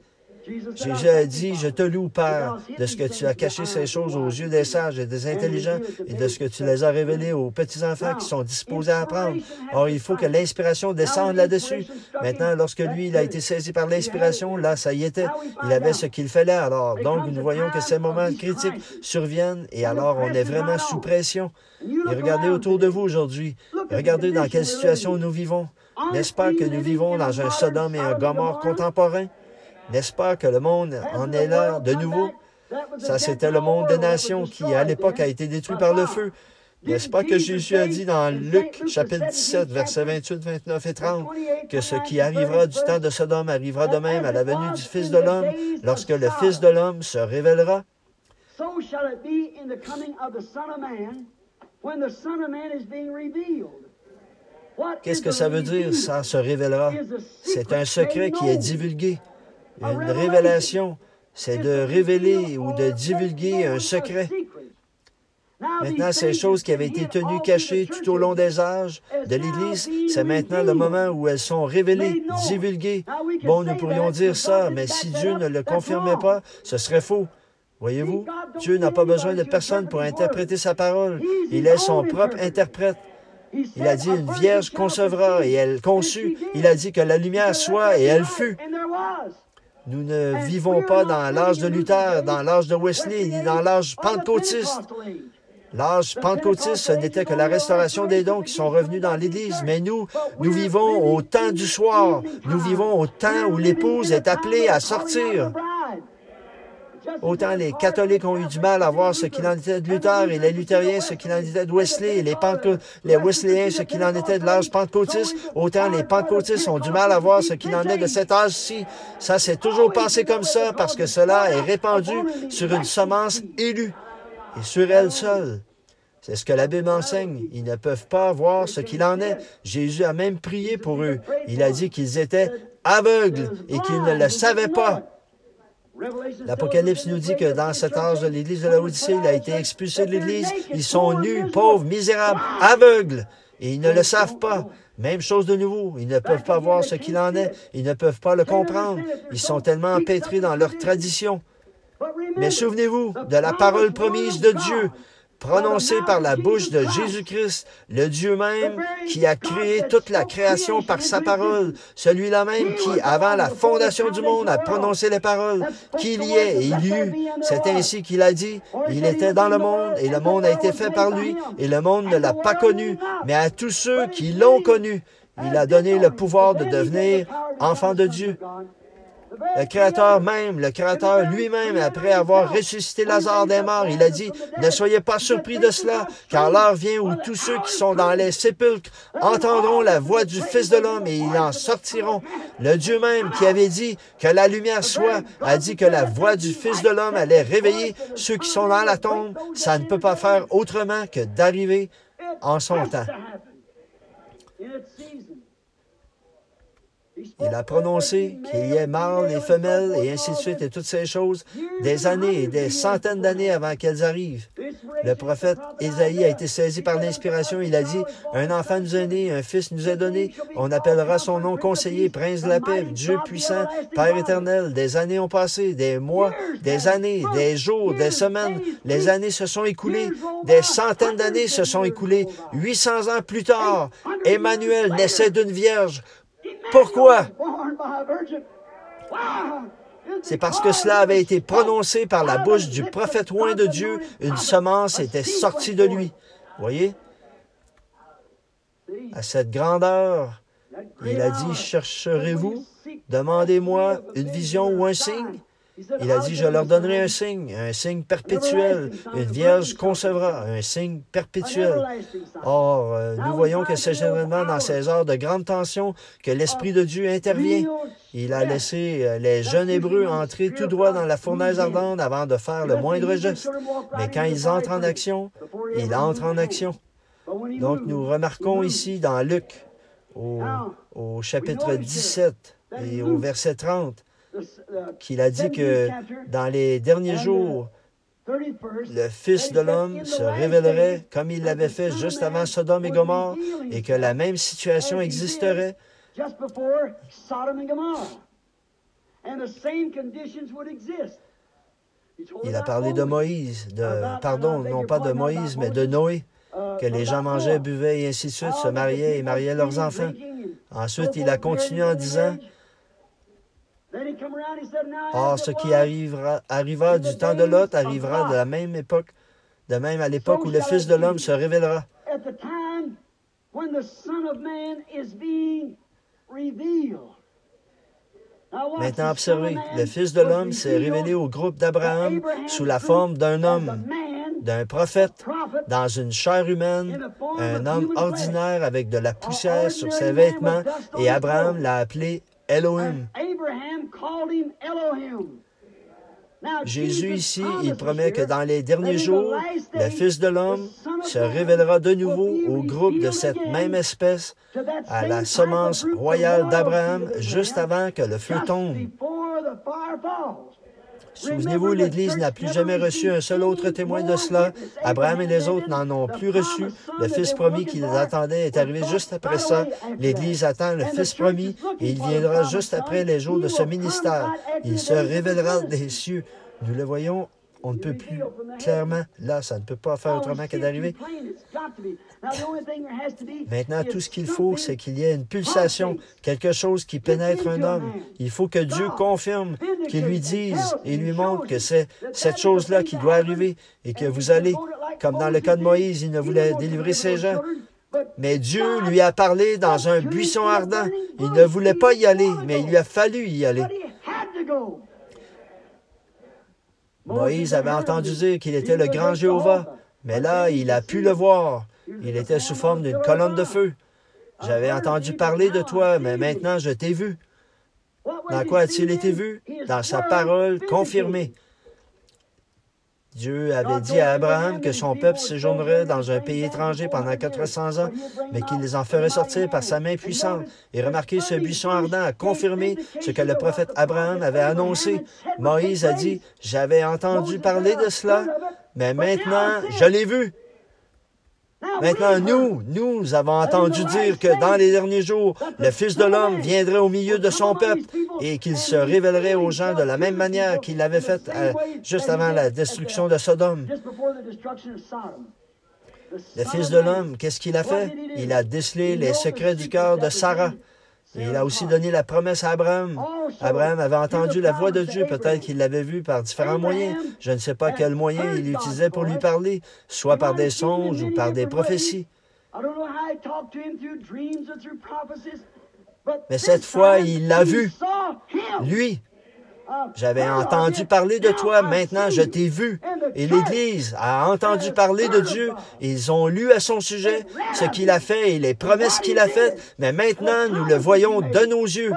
Jésus a dit, « Je te loue, Père, de ce que tu as caché ces choses aux yeux des sages et des intelligents et de ce que tu les as révélées aux petits-enfants qui sont disposés à apprendre. » Or, il faut que l'inspiration descende là-dessus. Maintenant, lorsque lui, il a été saisi par l'inspiration, là, ça y était. Il avait ce qu'il fallait. Alors, donc, nous voyons que ces moments critiques surviennent et alors on est vraiment sous pression. Et regardez autour de vous aujourd'hui. Regardez dans quelle situation nous vivons. N'est-ce pas que nous vivons dans un Sodome et un Gomorrhe contemporain? N'est-ce pas que le monde en est là de nouveau? Ça, c'était le monde des nations qui, à l'époque, a été détruit par le feu. N'est-ce pas que Jésus a dit dans Luc, chapitre dix-sept, versets vingt-huit, vingt-neuf et trente, que ce qui arrivera du temps de Sodome arrivera de même à la venue du Fils de l'homme, lorsque le Fils de l'homme se révélera? So shall it be in the coming of the Son of Man, when the Son of Man is being revealed. Qu'est-ce que ça veut dire, ça se révélera? C'est un secret qui est divulgué. Une révélation, c'est de révéler ou de divulguer un secret. Maintenant, ces choses qui avaient été tenues cachées tout au long des âges de l'Église, c'est maintenant le moment où elles sont révélées, divulguées. Bon, nous pourrions dire ça, mais si Dieu ne le confirmait pas, ce serait faux. Voyez-vous, Dieu n'a pas besoin de personne pour interpréter sa parole. Il est son propre interprète. Il a dit, une vierge concevra et elle conçut. Il a dit que la lumière soit et elle fut. Nous ne vivons pas dans l'âge de Luther, dans l'âge de Wesley, ni dans l'âge pentecôtiste. L'âge pentecôtiste, ce n'était que la restauration des dons qui sont revenus dans l'Église. Mais nous, nous vivons au temps du soir. Nous vivons au temps où l'épouse est appelée à sortir. Autant les catholiques ont eu du mal à voir ce qu'il en était de Luther et les luthériens ce qu'il en était de Wesley et les, les Wesléens ce qu'il en était de l'âge pentecôtiste, autant les pentecôtistes ont du mal à voir ce qu'il en est de cet âge-ci. Ça s'est toujours passé comme ça parce que cela est répandu sur une semence élue et sur elle seule. C'est ce que la Bible enseigne. Ils ne peuvent pas voir ce qu'il en est. Jésus a même prié pour eux. Il a dit qu'ils étaient aveugles et qu'ils ne le savaient pas. L'Apocalypse nous dit que dans cet âge de l'Église de Laodicée, il a été expulsé de l'Église. Ils sont nus, pauvres, misérables, aveugles, et ils ne le savent pas. Même chose de nouveau, ils ne peuvent pas voir ce qu'il en est, ils ne peuvent pas le comprendre. Ils sont tellement empêtrés dans leur tradition. Mais souvenez-vous de la parole promise de Dieu, prononcée par la bouche de Jésus-Christ, le Dieu même qui a créé toute la création par sa parole, celui-là même qui, avant la fondation du monde, a prononcé les paroles, qu'il y ait et il y eut. C'est ainsi qu'il a dit, il était dans le monde et le monde a été fait par lui et le monde ne l'a pas connu, mais à tous ceux qui l'ont connu, il a donné le pouvoir de devenir enfant de Dieu. Le Créateur même, le Créateur lui-même, après avoir ressuscité Lazare des morts, il a dit, « Ne soyez pas surpris de cela, car l'heure vient où tous ceux qui sont dans les sépulcres entendront la voix du Fils de l'homme et ils en sortiront. » Le Dieu même qui avait dit que la lumière soit, a dit que la voix du Fils de l'homme allait réveiller ceux qui sont dans la tombe. Ça ne peut pas faire autrement que d'arriver en son temps. Il a prononcé qu'il y ait mâles et femelles et ainsi de suite et toutes ces choses des années et des centaines d'années avant qu'elles arrivent. Le prophète Ésaïe a été saisi par l'inspiration. Il a dit, « Un enfant nous est né, un fils nous est donné. On appellera son nom conseiller, prince de la paix, Dieu puissant, Père éternel. » Des années ont passé, des mois, des années, des jours, des semaines. Les années se sont écoulées. Des centaines d'années se sont écoulées. huit cents ans plus tard, Emmanuel naissait d'une vierge. Pourquoi? C'est parce que cela avait été prononcé par la bouche du prophète oint de Dieu. Une semence était sortie de lui. Voyez? À cette grandeur, il a dit, « Chercherez-vous? Demandez-moi une vision ou un signe? » Il a dit, « Je leur donnerai un signe, un signe perpétuel. Une vierge concevra, un signe perpétuel. » Or, euh, nous voyons que c'est généralement dans ces heures de grande tension que l'Esprit de Dieu intervient. Il a laissé euh, les jeunes Hébreux entrer tout droit dans la fournaise ardente avant de faire le moindre geste. Mais quand ils entrent en action, ils entrent en action. Donc, nous remarquons ici dans Luc, au, au chapitre dix-sept et au verset trente, qu'il a dit que dans les derniers jours, le Fils de l'homme se révélerait comme il l'avait fait juste avant Sodome et Gomorrhe et que la même situation existerait. Il a parlé de Moïse, de, pardon, non pas de Moïse, mais de Noé, que les gens mangeaient, buvaient et ainsi de suite, se mariaient et mariaient leurs enfants. Ensuite, il a continué en disant, « Or, ce qui arrivera, arriva du temps de Lot arrivera de la même époque, de même à l'époque où le Fils de l'homme se révélera. » Maintenant, observez, le Fils de l'homme s'est révélé au groupe d'Abraham sous la forme d'un homme, d'un prophète, dans une chair humaine, un homme ordinaire avec de la poussière sur ses vêtements, et Abraham l'a appelé Elohim. Jésus ici, il promet que dans les derniers jours, le Fils de l'homme se révélera de nouveau au groupe de cette même espèce, à la semence royale d'Abraham, juste avant que le feu tombe. Souvenez-vous, l'Église n'a plus jamais reçu un seul autre témoin de cela. Abraham et les autres n'en ont plus reçu. Le Fils promis qu'ils attendaient est arrivé juste après ça. L'Église attend le Fils promis et il viendra juste après les jours de ce ministère. Il se révélera des cieux. Nous le voyons, on ne peut plus clairement. Là, ça ne peut pas faire autrement que d'arriver. Maintenant, tout ce qu'il faut, c'est qu'il y ait une pulsation, quelque chose qui pénètre un homme. Il faut que Dieu confirme, qu'il lui dise et lui montre que c'est cette chose-là qui doit arriver et que vous allez, comme dans le cas de Moïse, il ne voulait délivrer ses gens. Mais Dieu lui a parlé dans un buisson ardent. Il ne voulait pas y aller, mais il lui a fallu y aller. Moïse avait entendu dire qu'il était le grand Jéhovah, mais là, il a pu le voir. Il était sous forme d'une colonne de feu. J'avais entendu parler de toi, mais maintenant je t'ai vu. Dans quoi a-t-il été vu? Dans sa parole confirmée. Dieu avait dit à Abraham que son peuple séjournerait dans un pays étranger pendant quatre cents ans, mais qu'il les en ferait sortir par sa main puissante. Et remarquez, ce buisson ardent a confirmé ce que le prophète Abraham avait annoncé. Moïse a dit, « J'avais entendu parler de cela, mais maintenant, je l'ai vu. » Maintenant, nous, nous avons entendu dire que dans les derniers jours, le Fils de l'homme viendrait au milieu de son peuple et qu'il se révélerait aux gens de la même manière qu'il l'avait fait euh, juste avant la destruction de Sodome. Le Fils de l'homme, qu'est-ce qu'il a fait? Il a décelé les secrets du cœur de Sarah. Et il a aussi donné la promesse à Abraham. Abraham avait entendu la voix de Dieu, peut-être qu'il l'avait vue par différents moyens. Je ne sais pas quel moyen il utilisait pour lui parler, soit par des songes ou par des prophéties. Mais cette fois, il l'a vu, lui. J'avais entendu parler de toi, maintenant je t'ai vu. Et l'Église a entendu parler de Dieu. Ils ont lu à son sujet ce qu'il a fait et les promesses qu'il a faites, mais maintenant nous le voyons de nos yeux.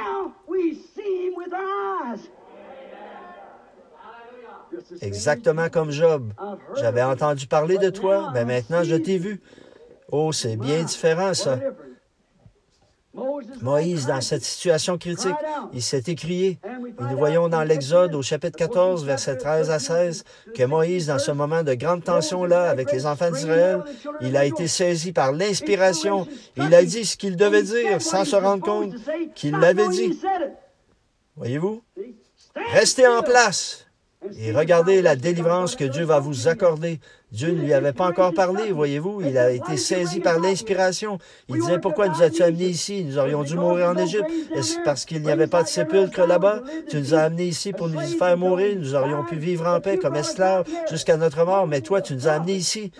Exactement comme Job. J'avais entendu parler de toi, mais maintenant je t'ai vu. Oh, c'est bien différent ça. Moïse, dans cette situation critique, il s'est écrié. Et nous voyons dans l'Exode, au chapitre quatorze, versets treize à seize, que Moïse, dans ce moment de grande tension-là, avec les enfants d'Israël, il a été saisi par l'inspiration. Il a dit ce qu'il devait dire, sans se rendre compte qu'il l'avait dit. Voyez-vous? Restez en place et regardez la délivrance que Dieu va vous accorder. Dieu ne lui avait pas encore parlé, voyez-vous. Il a été saisi par l'inspiration. Il disait, pourquoi nous as-tu amenés ici? Nous aurions dû mourir en Égypte. Est-ce parce qu'il n'y avait pas de sépulcre là-bas? Tu nous as amenés ici pour nous faire mourir. Nous aurions pu vivre en paix comme esclaves jusqu'à notre mort. Mais toi, tu nous as amenés ici.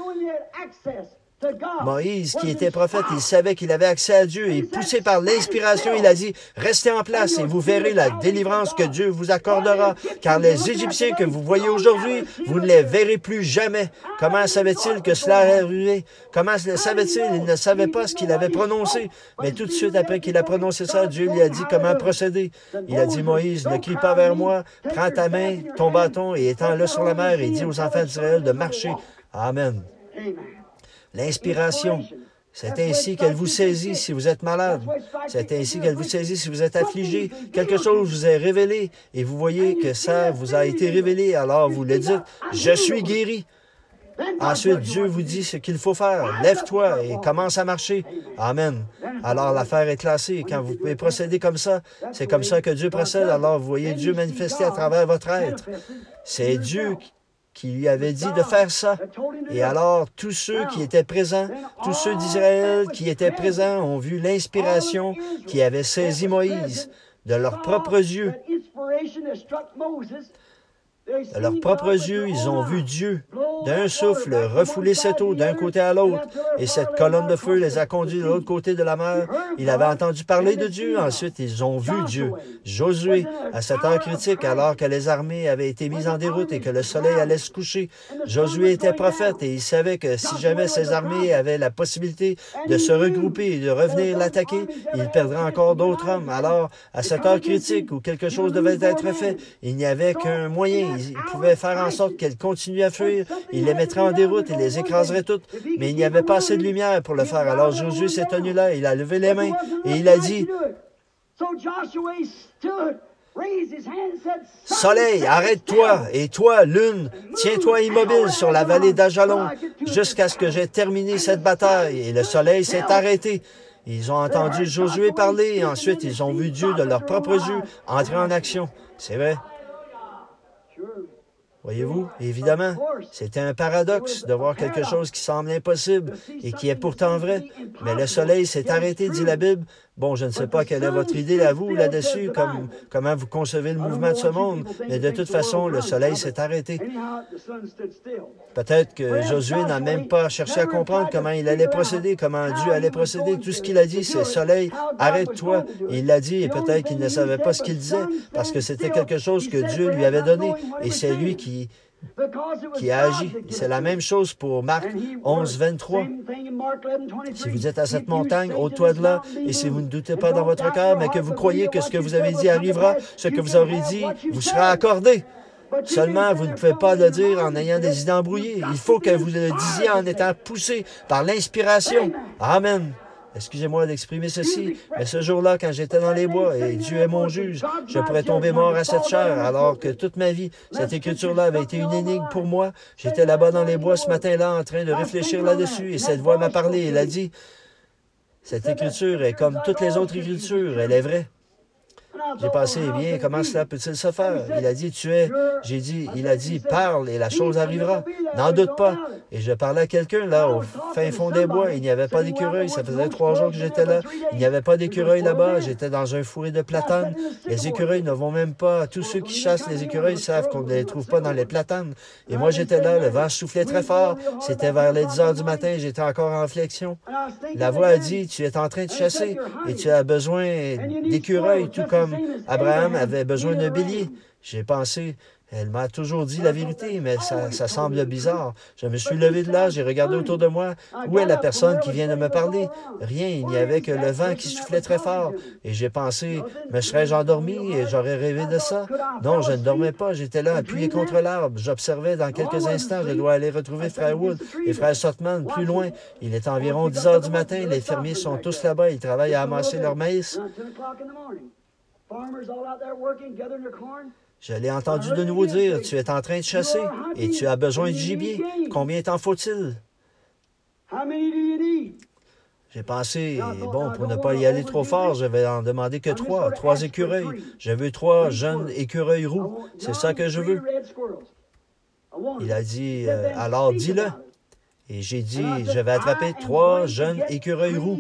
Moïse, qui était prophète, il savait qu'il avait accès à Dieu et poussé par l'inspiration, il a dit, restez en place et vous verrez la délivrance que Dieu vous accordera, car les Égyptiens que vous voyez aujourd'hui, vous ne les verrez plus jamais. Comment savait-il que cela arrivait? Comment savait-il? Il ne savait pas ce qu'il avait prononcé. Mais tout de suite après qu'il a prononcé ça, Dieu lui a dit comment procéder. Il a dit, Moïse, ne crie pas vers moi, prends ta main, ton bâton et étends-le sur la mer et dis aux enfants d'Israël de marcher. Amen. L'inspiration, c'est ainsi qu'elle vous saisit si vous êtes malade. C'est ainsi qu'elle vous saisit si vous êtes affligé. Quelque chose vous est révélé et vous voyez que ça vous a été révélé. Alors vous le dites, je suis guéri. Ensuite, Dieu vous dit ce qu'il faut faire. Lève-toi et commence à marcher. Amen. alors l'affaire est classée. Quand vous pouvez procéder comme ça, c'est comme ça que Dieu procède. Alors vous voyez Dieu manifester à travers votre être. C'est Dieu qui lui avait dit de faire ça. Et alors, tous ceux qui étaient présents, tous ceux d'Israël qui étaient présents ont vu l'inspiration qui avait saisi Moïse de leurs propres yeux. De leurs propres yeux, ils ont vu Dieu, d'un souffle, refouler cette eau d'un côté à l'autre, et cette colonne de feu les a conduits de l'autre côté de la mer. Il avait entendu parler de Dieu. Ensuite, ils ont vu Dieu. Josué, à cette heure critique, alors que les armées avaient été mises en déroute et que le soleil allait se coucher, Josué était prophète et il savait que si jamais ces armées avaient la possibilité de se regrouper et de revenir l'attaquer, il perdrait encore d'autres hommes. Alors, à cette heure critique où quelque chose devait être fait, il n'y avait qu'un moyen. Il pouvait faire en sorte qu'elles continuent à fuir. Il les mettrait en déroute, il les écraserait toutes. Mais il n'y avait pas assez de lumière pour le faire. Alors Josué s'est tenu là, il a levé les mains et il a dit, « Soleil, arrête-toi, et toi, lune, tiens-toi immobile sur la vallée d'Ajalon, jusqu'à ce que j'ai terminé cette bataille. » Et le soleil s'est arrêté. Ils ont entendu Josué parler et ensuite ils ont vu Dieu de leurs propres yeux entrer en action. C'est vrai. Voyez-vous, évidemment, c'était un paradoxe de voir quelque chose qui semble impossible et qui est pourtant vrai. Mais le soleil s'est arrêté, dit la Bible. Bon, je ne sais pas quelle est votre idée à vous là-dessus, comme, comment vous concevez le mouvement de ce monde, mais de toute façon, le soleil s'est arrêté. Peut-être que Josué n'a même pas cherché à comprendre comment il allait procéder, comment Dieu allait procéder. Tout ce qu'il a dit, c'est « Soleil, arrête-toi ». Il l'a dit et peut-être qu'il ne savait pas ce qu'il disait parce que c'était quelque chose que Dieu lui avait donné et c'est lui qui... qui a agi. C'est la même chose pour Marc onze, vingt-trois. Si vous êtes à cette montagne, ôte-toi de là, et si vous ne doutez pas dans votre cœur, mais que vous croyez que ce que vous avez dit arrivera, ce que vous aurez dit vous sera accordé. Seulement, vous ne pouvez pas le dire en ayant des idées embrouillées. Il faut que vous le disiez en étant poussé par l'inspiration. Amen. Excusez-moi d'exprimer ceci, mais ce jour-là, quand j'étais dans les bois, et Dieu est mon juge, je pourrais tomber mort à cette chair, alors que toute ma vie, cette écriture-là avait été une énigme pour moi. J'étais là-bas dans les bois ce matin-là, en train de réfléchir là-dessus, et cette voix m'a parlé, elle a dit, « Cette écriture est comme toutes les autres écritures, elle est vraie. » J'ai pensé, eh bien, comment cela peut-il se faire? Il a dit, tu es, j'ai dit, il a dit, parle et la chose arrivera. N'en doute pas. Et je parlais à quelqu'un, là, au fin fond des bois. Il n'y avait pas d'écureuil. Ça faisait trois jours que j'étais là. Il n'y avait pas d'écureuil là-bas. J'étais dans un fourré de platanes. Les écureuils ne vont même pas. Tous ceux qui chassent les écureuils savent qu'on ne les trouve pas dans les platanes. Et moi, j'étais là. Le vent soufflait très fort. C'était vers les dix heures du matin. J'étais encore en flexion. La voix a dit, tu es en train de chasser et tu as besoin d'écureuils, tout comme Abraham avait besoin d'un bélier. J'ai pensé, elle m'a toujours dit la vérité, mais ça, ça semble bizarre. Je me suis levé de là, j'ai regardé autour de moi. Où est la personne qui vient de me parler? Rien, il n'y avait que le vent qui soufflait très fort. Et j'ai pensé, me serais-je endormi et j'aurais rêvé de ça? Non, je ne dormais pas, j'étais là appuyé contre l'arbre. J'observais dans quelques instants, je dois aller retrouver Frère Wood et Frère Sotman plus loin. Il est environ dix heures du matin, les fermiers sont tous là-bas, ils travaillent à amasser leur maïs. Je l'ai entendu de nouveau dire, tu es en train de chasser et tu as besoin du gibier. Combien t'en faut-il? J'ai pensé, bon, pour ne pas y aller trop fort, je vais en demander que trois, trois écureuils. Je veux trois jeunes écureuils roux. C'est ça que je veux. Il a dit, euh, alors dis-le. Et j'ai dit, je vais attraper trois jeunes écureuils roux.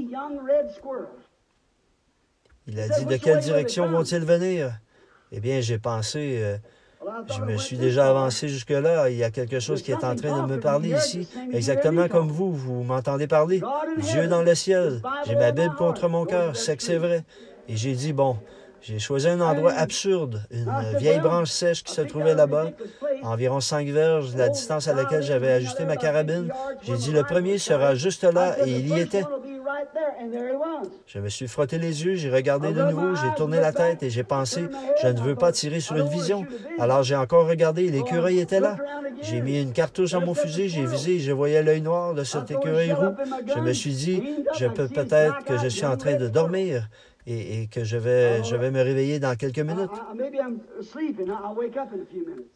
Il a dit, de quelle direction vont-ils venir? Eh bien, j'ai pensé, euh, je me suis déjà avancé jusque-là. Il y a quelque chose qui est en train de me parler ici, exactement comme vous, vous m'entendez parler. Dieu dans le ciel, j'ai ma Bible contre mon cœur, c'est que c'est vrai. Et j'ai dit, bon, j'ai choisi un endroit absurde, une vieille branche sèche qui se trouvait là-bas, environ cinq verges, la distance à laquelle j'avais ajusté ma carabine. J'ai dit, le premier sera juste là, et il y était. Je me suis frotté les yeux, j'ai regardé de nouveau, j'ai tourné la tête et j'ai pensé, je ne veux pas tirer sur une vision. Alors j'ai encore regardé, l'écureuil était là. J'ai mis une cartouche dans mon fusil, j'ai visé, je voyais l'œil noir de cet écureuil roux. Je me suis dit, je peux peut-être que je suis en train de dormir et, et que je vais, je vais me réveiller dans quelques minutes.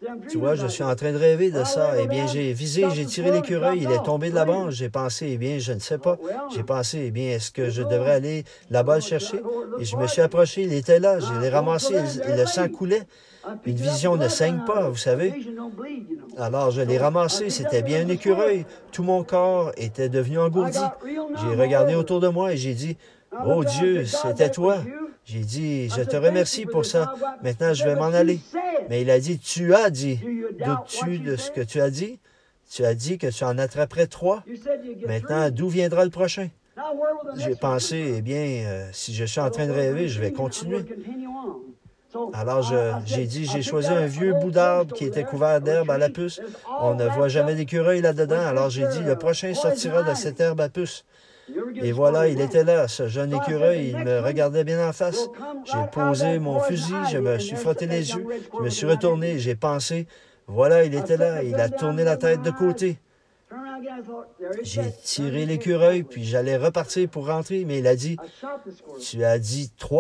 Tu vois, je suis en train de rêver de ça. Eh bien, j'ai visé, j'ai tiré l'écureuil, il est tombé de la branche. J'ai pensé, eh bien, je ne sais pas. J'ai pensé, eh bien, est-ce que je devrais aller là-bas le chercher? Et je me suis approché, il était là, je l'ai ramassé et le sang coulait. Une vision ne saigne pas, vous savez. Alors, je l'ai ramassé, c'était bien un écureuil. Tout mon corps était devenu engourdi. J'ai regardé autour de moi et j'ai dit, « Oh Dieu, c'était toi. » J'ai dit, « Je te remercie pour ça. Maintenant, je vais m'en aller. » Mais il a dit, « Tu as dit. Doutes-tu de ce que tu as dit? Tu as dit que tu en attraperais trois. Maintenant, d'où viendra le prochain? » J'ai pensé, eh bien, euh, si je suis en train de rêver, je vais continuer. Alors, j'ai dit, j'ai choisi un vieux bout d'arbre qui était couvert d'herbe à la puce. On ne voit jamais d'écureuil là-dedans. Alors, j'ai dit, le prochain sortira de cette herbe à puce. Et voilà, il était là, ce jeune écureuil, il me regardait bien en face. J'ai posé mon fusil, je me suis frotté les yeux, je me suis retourné, j'ai pensé, voilà, il était là, il a tourné la tête de côté. J'ai tiré l'écureuil, puis j'allais repartir pour rentrer, mais il a dit, « Tu as dit trois. »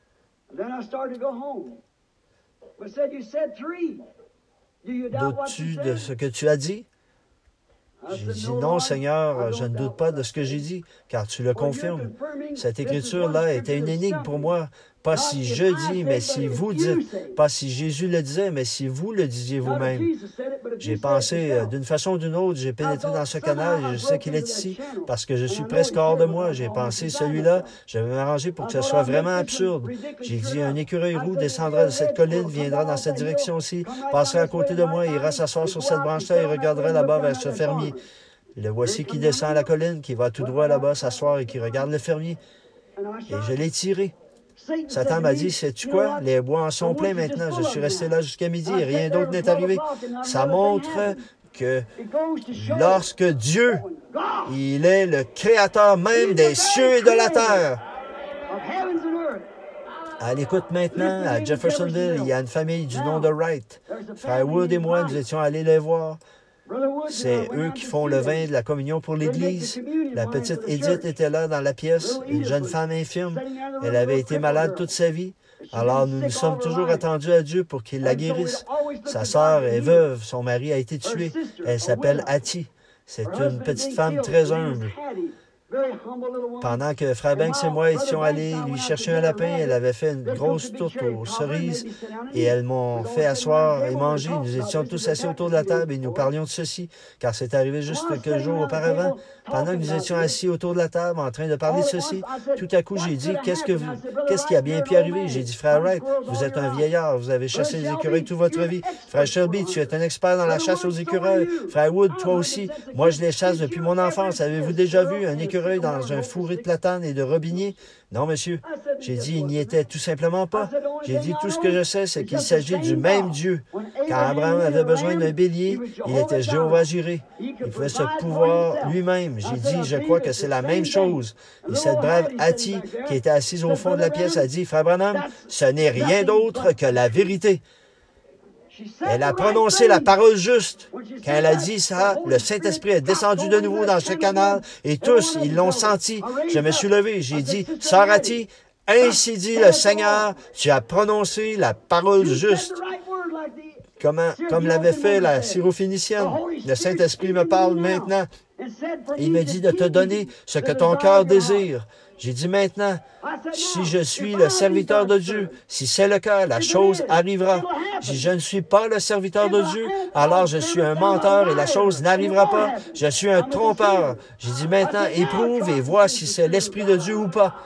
Doutes-tu de ce que tu as dit? J'ai dit, non, Seigneur, je ne doute pas de ce que j'ai dit, car tu le confirmes. Cette écriture-là était une énigme pour moi. Pas si je dis, mais si vous dites. Pas si Jésus le disait, mais si vous le disiez vous-même. J'ai pensé, euh, d'une façon ou d'une autre, j'ai pénétré dans ce canal et je sais qu'il est ici, parce que je suis presque hors de moi. J'ai pensé, celui-là, je vais m'arranger pour que ce soit vraiment absurde. J'ai dit, un écureuil roux descendra de cette colline, viendra dans cette direction-ci, passera à côté de moi, ira s'asseoir sur cette branche-là et regardera là-bas vers ce fermier. Le voici qui descend à la colline, qui va tout droit là-bas s'asseoir et qui regarde le fermier. Et je l'ai tiré. Satan m'a dit, sais-tu quoi? Les bois en sont pleins maintenant. Je suis resté là jusqu'à midi et rien d'autre n'est arrivé. Ça montre que lorsque Dieu, il est le créateur même des cieux et de la terre. À l'écoute maintenant, à Jeffersonville, il y a une famille du nom de Wright. Frère Wood et moi, nous étions allés les voir. C'est eux qui font le vin de la communion pour l'Église. La petite Edith était là dans la pièce, une jeune femme infirme. Elle avait été malade toute sa vie. Alors nous nous sommes toujours attendus à Dieu pour qu'il la guérisse. Sa sœur est veuve, son mari a été tué. Elle s'appelle Hattie. C'est une petite femme très humble. Pendant que Frère Banks et moi étions allés lui chercher un lapin, elle avait fait une grosse tourte aux cerises et elles m'ont fait asseoir et manger. Nous étions tous assis autour de la table et nous parlions de ceci, car c'est arrivé juste quelques jours auparavant. Pendant que nous étions assis autour de la table en train de parler de ceci, tout à coup j'ai dit, qu'est-ce que vous, qu'est-ce qui a bien pu arriver? J'ai dit, Frère Wright, vous êtes un vieillard, vous avez chassé les écureuils toute votre vie. Frère Shelby, tu es un expert dans la chasse aux écureuils. Frère Wood, toi aussi, moi je les chasse depuis mon enfance. Avez-vous déjà vu un écureuil dans un fourré de platane et de robinier? Non, monsieur. J'ai dit, il n'y était tout simplement pas. J'ai dit, tout ce que je sais, c'est qu'il s'agit du même Dieu. Quand Abraham avait besoin d'un bélier, il était Jéhovah Jireh. Il pouvait se pouvoir lui-même. J'ai dit, je crois que c'est la même chose. Et cette brave Hattie, qui était assise au fond de la pièce, a dit, Frère Branham, ce n'est rien d'autre que la vérité. Elle a prononcé la parole juste. Quand elle a dit ça, le Saint-Esprit est descendu de nouveau dans ce canal et tous, ils l'ont senti. Je me suis levé, j'ai dit, Sœur Hattie, ainsi dit le Seigneur, tu as prononcé la parole juste. Comment, comme l'avait fait la syrophénicienne. Le Saint-Esprit me parle maintenant. Il me dit de te donner ce que ton cœur désire. J'ai dit maintenant, si je suis le serviteur de Dieu, si c'est le cas, la chose arrivera. Si je ne suis pas le serviteur de Dieu, alors je suis un menteur et la chose n'arrivera pas. Je suis un trompeur. J'ai dit maintenant, éprouve et vois si c'est l'Esprit de Dieu ou pas.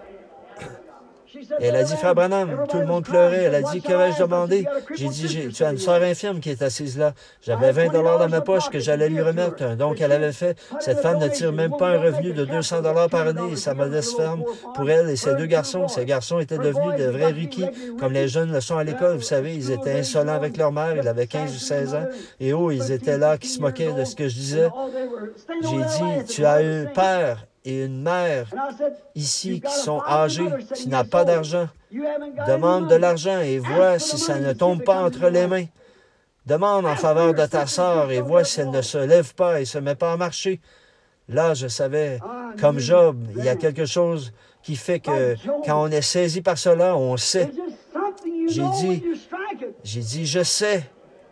Et elle a dit, Frère Branham, tout le monde pleurait. Elle a dit, que vais-je demander? J'ai dit, tu as une sœur infirme qui est assise là. J'avais vingt dollars dans ma poche que j'allais lui remettre. Donc, elle avait fait. Cette femme ne tire même pas un revenu de deux cents dollars par année et sa modeste ferme pour elle et ses deux garçons. Ces garçons étaient devenus de vrais rikis, comme les jeunes le sont à l'école. Vous savez, ils étaient insolents avec leur mère. Ils avaient quinze ou seize ans. Et oh, ils étaient là qui se moquaient de ce que je disais. J'ai dit, tu as un père et une mère ici qui sont âgés, tu n'as pas d'argent. Demande de l'argent et vois si ça ne tombe pas entre les mains. Demande en faveur de ta sœur et vois si elle ne se lève pas et se met pas à marcher. Là, je savais, comme Job, il y a quelque chose qui fait que quand on est saisi par cela, on sait. J'ai dit, j'ai dit, je sais.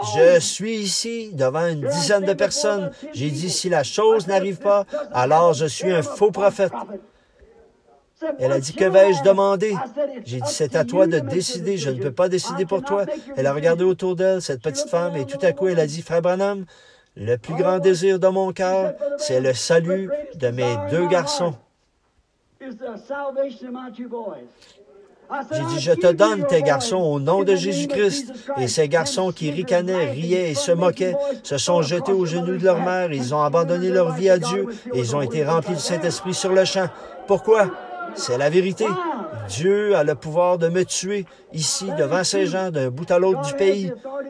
Je suis ici devant une dizaine de personnes. J'ai dit, si la chose n'arrive pas, alors je suis un faux prophète. Elle a dit, que vais-je demander? J'ai dit, c'est à toi de décider. Je ne peux pas décider pour toi. Elle a regardé autour d'elle, cette petite femme, et tout à coup, elle a dit, Frère Branham, le plus grand désir de mon cœur, c'est le salut de mes deux garçons. J'ai dit, je te donne tes garçons au nom de Jésus-Christ. Et ces garçons qui ricanaient, riaient et se moquaient se sont jetés aux genoux de leur mère. Ils ont abandonné leur vie à Dieu et ils ont été remplis du Saint-Esprit sur le champ. Pourquoi? C'est la vérité. Dieu a le pouvoir de me tuer ici, devant ces gens, d'un bout à l'autre du pays.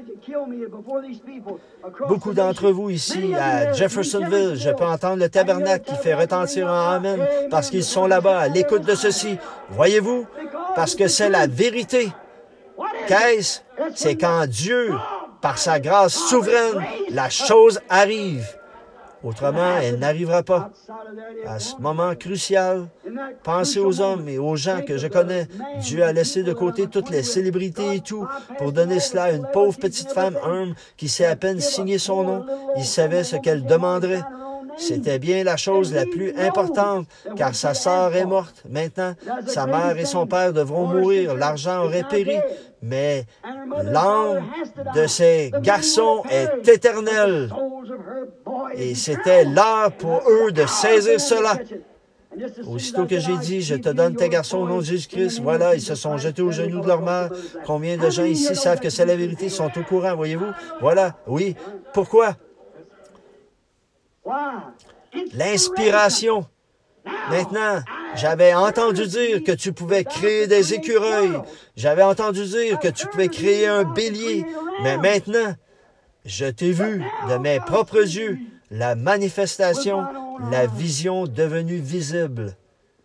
Beaucoup d'entre vous ici, à Jeffersonville, je peux entendre le tabernacle qui fait retentir un Amen parce qu'ils sont là-bas à l'écoute de ceci. Voyez-vous? Parce que c'est la vérité. Qu'est-ce? C'est quand Dieu, par sa grâce souveraine, la chose arrive. Autrement, elle n'arrivera pas. À ce moment crucial, pensez aux hommes et aux gens que je connais. Dieu a laissé de côté toutes les célébrités et tout pour donner cela à une pauvre petite femme humble qui sait à peine signer son nom. Il savait ce qu'elle demanderait. C'était bien la chose la plus importante, car sa sœur est morte. Maintenant, sa mère et son père devront mourir. L'argent aurait péri, mais l'âme de ces garçons est éternelle. Et c'était l'heure pour eux de saisir cela. Aussitôt que j'ai dit, je te donne tes garçons au nom de Jésus-Christ, voilà, ils se sont jetés aux genoux de leur mère. Combien de gens ici savent que c'est la vérité, sont au courant, voyez-vous? Voilà, oui. Pourquoi? L'inspiration. Maintenant, j'avais entendu dire que tu pouvais créer des écureuils. J'avais entendu dire que tu pouvais créer un bélier. Mais maintenant, je t'ai vu de mes propres yeux, la manifestation, la vision devenue visible.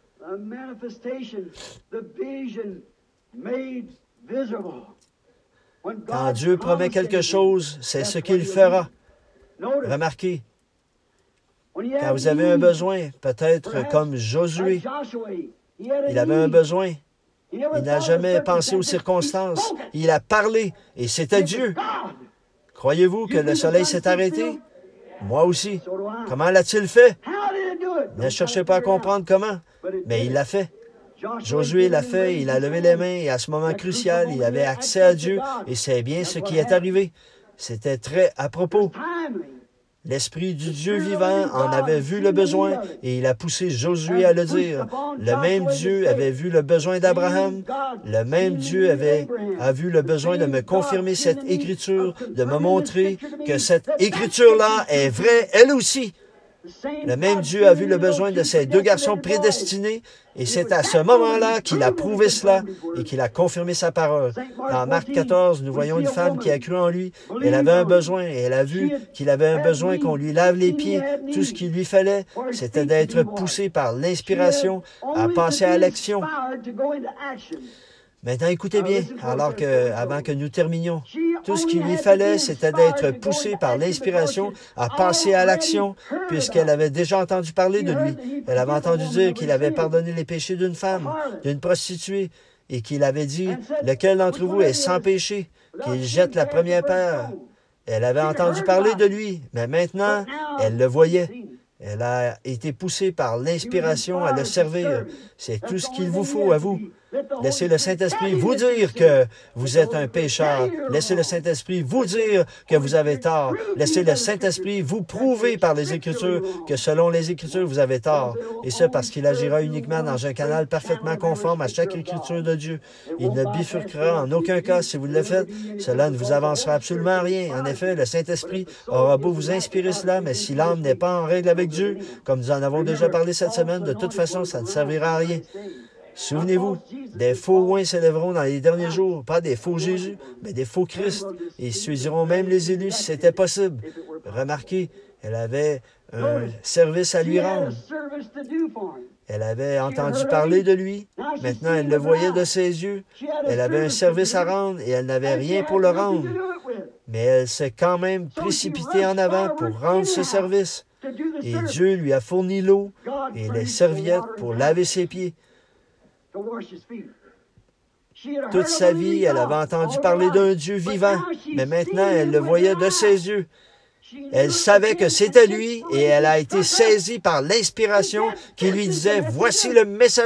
Quand Dieu promet quelque chose, c'est ce qu'il fera. Remarquez, quand vous avez un besoin, peut-être comme Josué, il avait un besoin. Il n'a jamais pensé aux circonstances. Il a parlé, et c'était Dieu. Croyez-vous que le soleil s'est arrêté? Moi aussi. Comment l'a-t-il fait? Ne cherchez pas à comprendre comment, mais il l'a fait. Josué l'a fait, il a levé les mains, et à ce moment crucial, il avait accès à Dieu, et c'est bien ce qui est arrivé. C'était très à propos. L'Esprit du Dieu vivant en avait vu le besoin et il a poussé Josué à le dire. Le même Dieu avait vu le besoin d'Abraham. Le même Dieu avait a vu le besoin de me confirmer cette écriture, de me montrer que cette écriture-là est vraie, elle aussi. Le même Dieu a vu le besoin de ces deux garçons prédestinés et c'est à ce moment-là qu'il a prouvé cela et qu'il a confirmé sa parole. Dans Marc quatorze, nous voyons une femme qui a cru en lui. Elle avait un besoin et elle a vu qu'il avait un besoin qu'on lui lave les pieds. Tout ce qu'il lui fallait, c'était d'être poussé par l'inspiration à passer à l'action. Maintenant, écoutez bien, alors que, avant que nous terminions, tout ce qu'il lui fallait, c'était d'être poussé par l'inspiration à passer à l'action, puisqu'elle avait déjà entendu parler de lui. Elle avait entendu dire qu'il avait pardonné les péchés d'une femme, d'une prostituée, et qu'il avait dit, « Lequel d'entre vous est sans péché, qu'il jette la première pierre. » Elle avait entendu parler de lui, mais maintenant, elle le voyait. Elle a été poussée par l'inspiration à le servir. C'est tout ce qu'il vous faut à vous. Laissez le Saint-Esprit vous dire que vous êtes un pécheur. Laissez le Saint-Esprit vous dire que vous avez tort. Laissez le Saint-Esprit vous prouver par les Écritures que selon les Écritures, vous avez tort. Et ce, parce qu'il agira uniquement dans un canal parfaitement conforme à chaque Écriture de Dieu. Il ne bifurquera en aucun cas si vous le faites. Cela ne vous avancera absolument rien. En effet, le Saint-Esprit aura beau vous inspirer cela, mais si l'âme n'est pas en règle avec Dieu, comme nous en avons déjà parlé cette semaine, de toute façon, ça ne servira à rien. Souvenez-vous, des faux oints s'élèveront dans les derniers jours, pas des faux Jésus, mais des faux Christ. Et ils séduiront même les élus si c'était possible. Remarquez, elle avait un service à lui rendre. Elle avait entendu parler de lui. Maintenant, elle le voyait de ses yeux. Elle avait un service à rendre et elle n'avait rien pour le rendre. Mais elle s'est quand même précipitée en avant pour rendre ce service. Et Dieu lui a fourni l'eau et les serviettes pour laver ses pieds. Toute sa vie, elle avait entendu parler d'un Dieu vivant, mais maintenant, elle le voyait de ses yeux. Elle savait que c'était lui et elle a été saisie par l'inspiration qui lui disait, « Voici le messager. »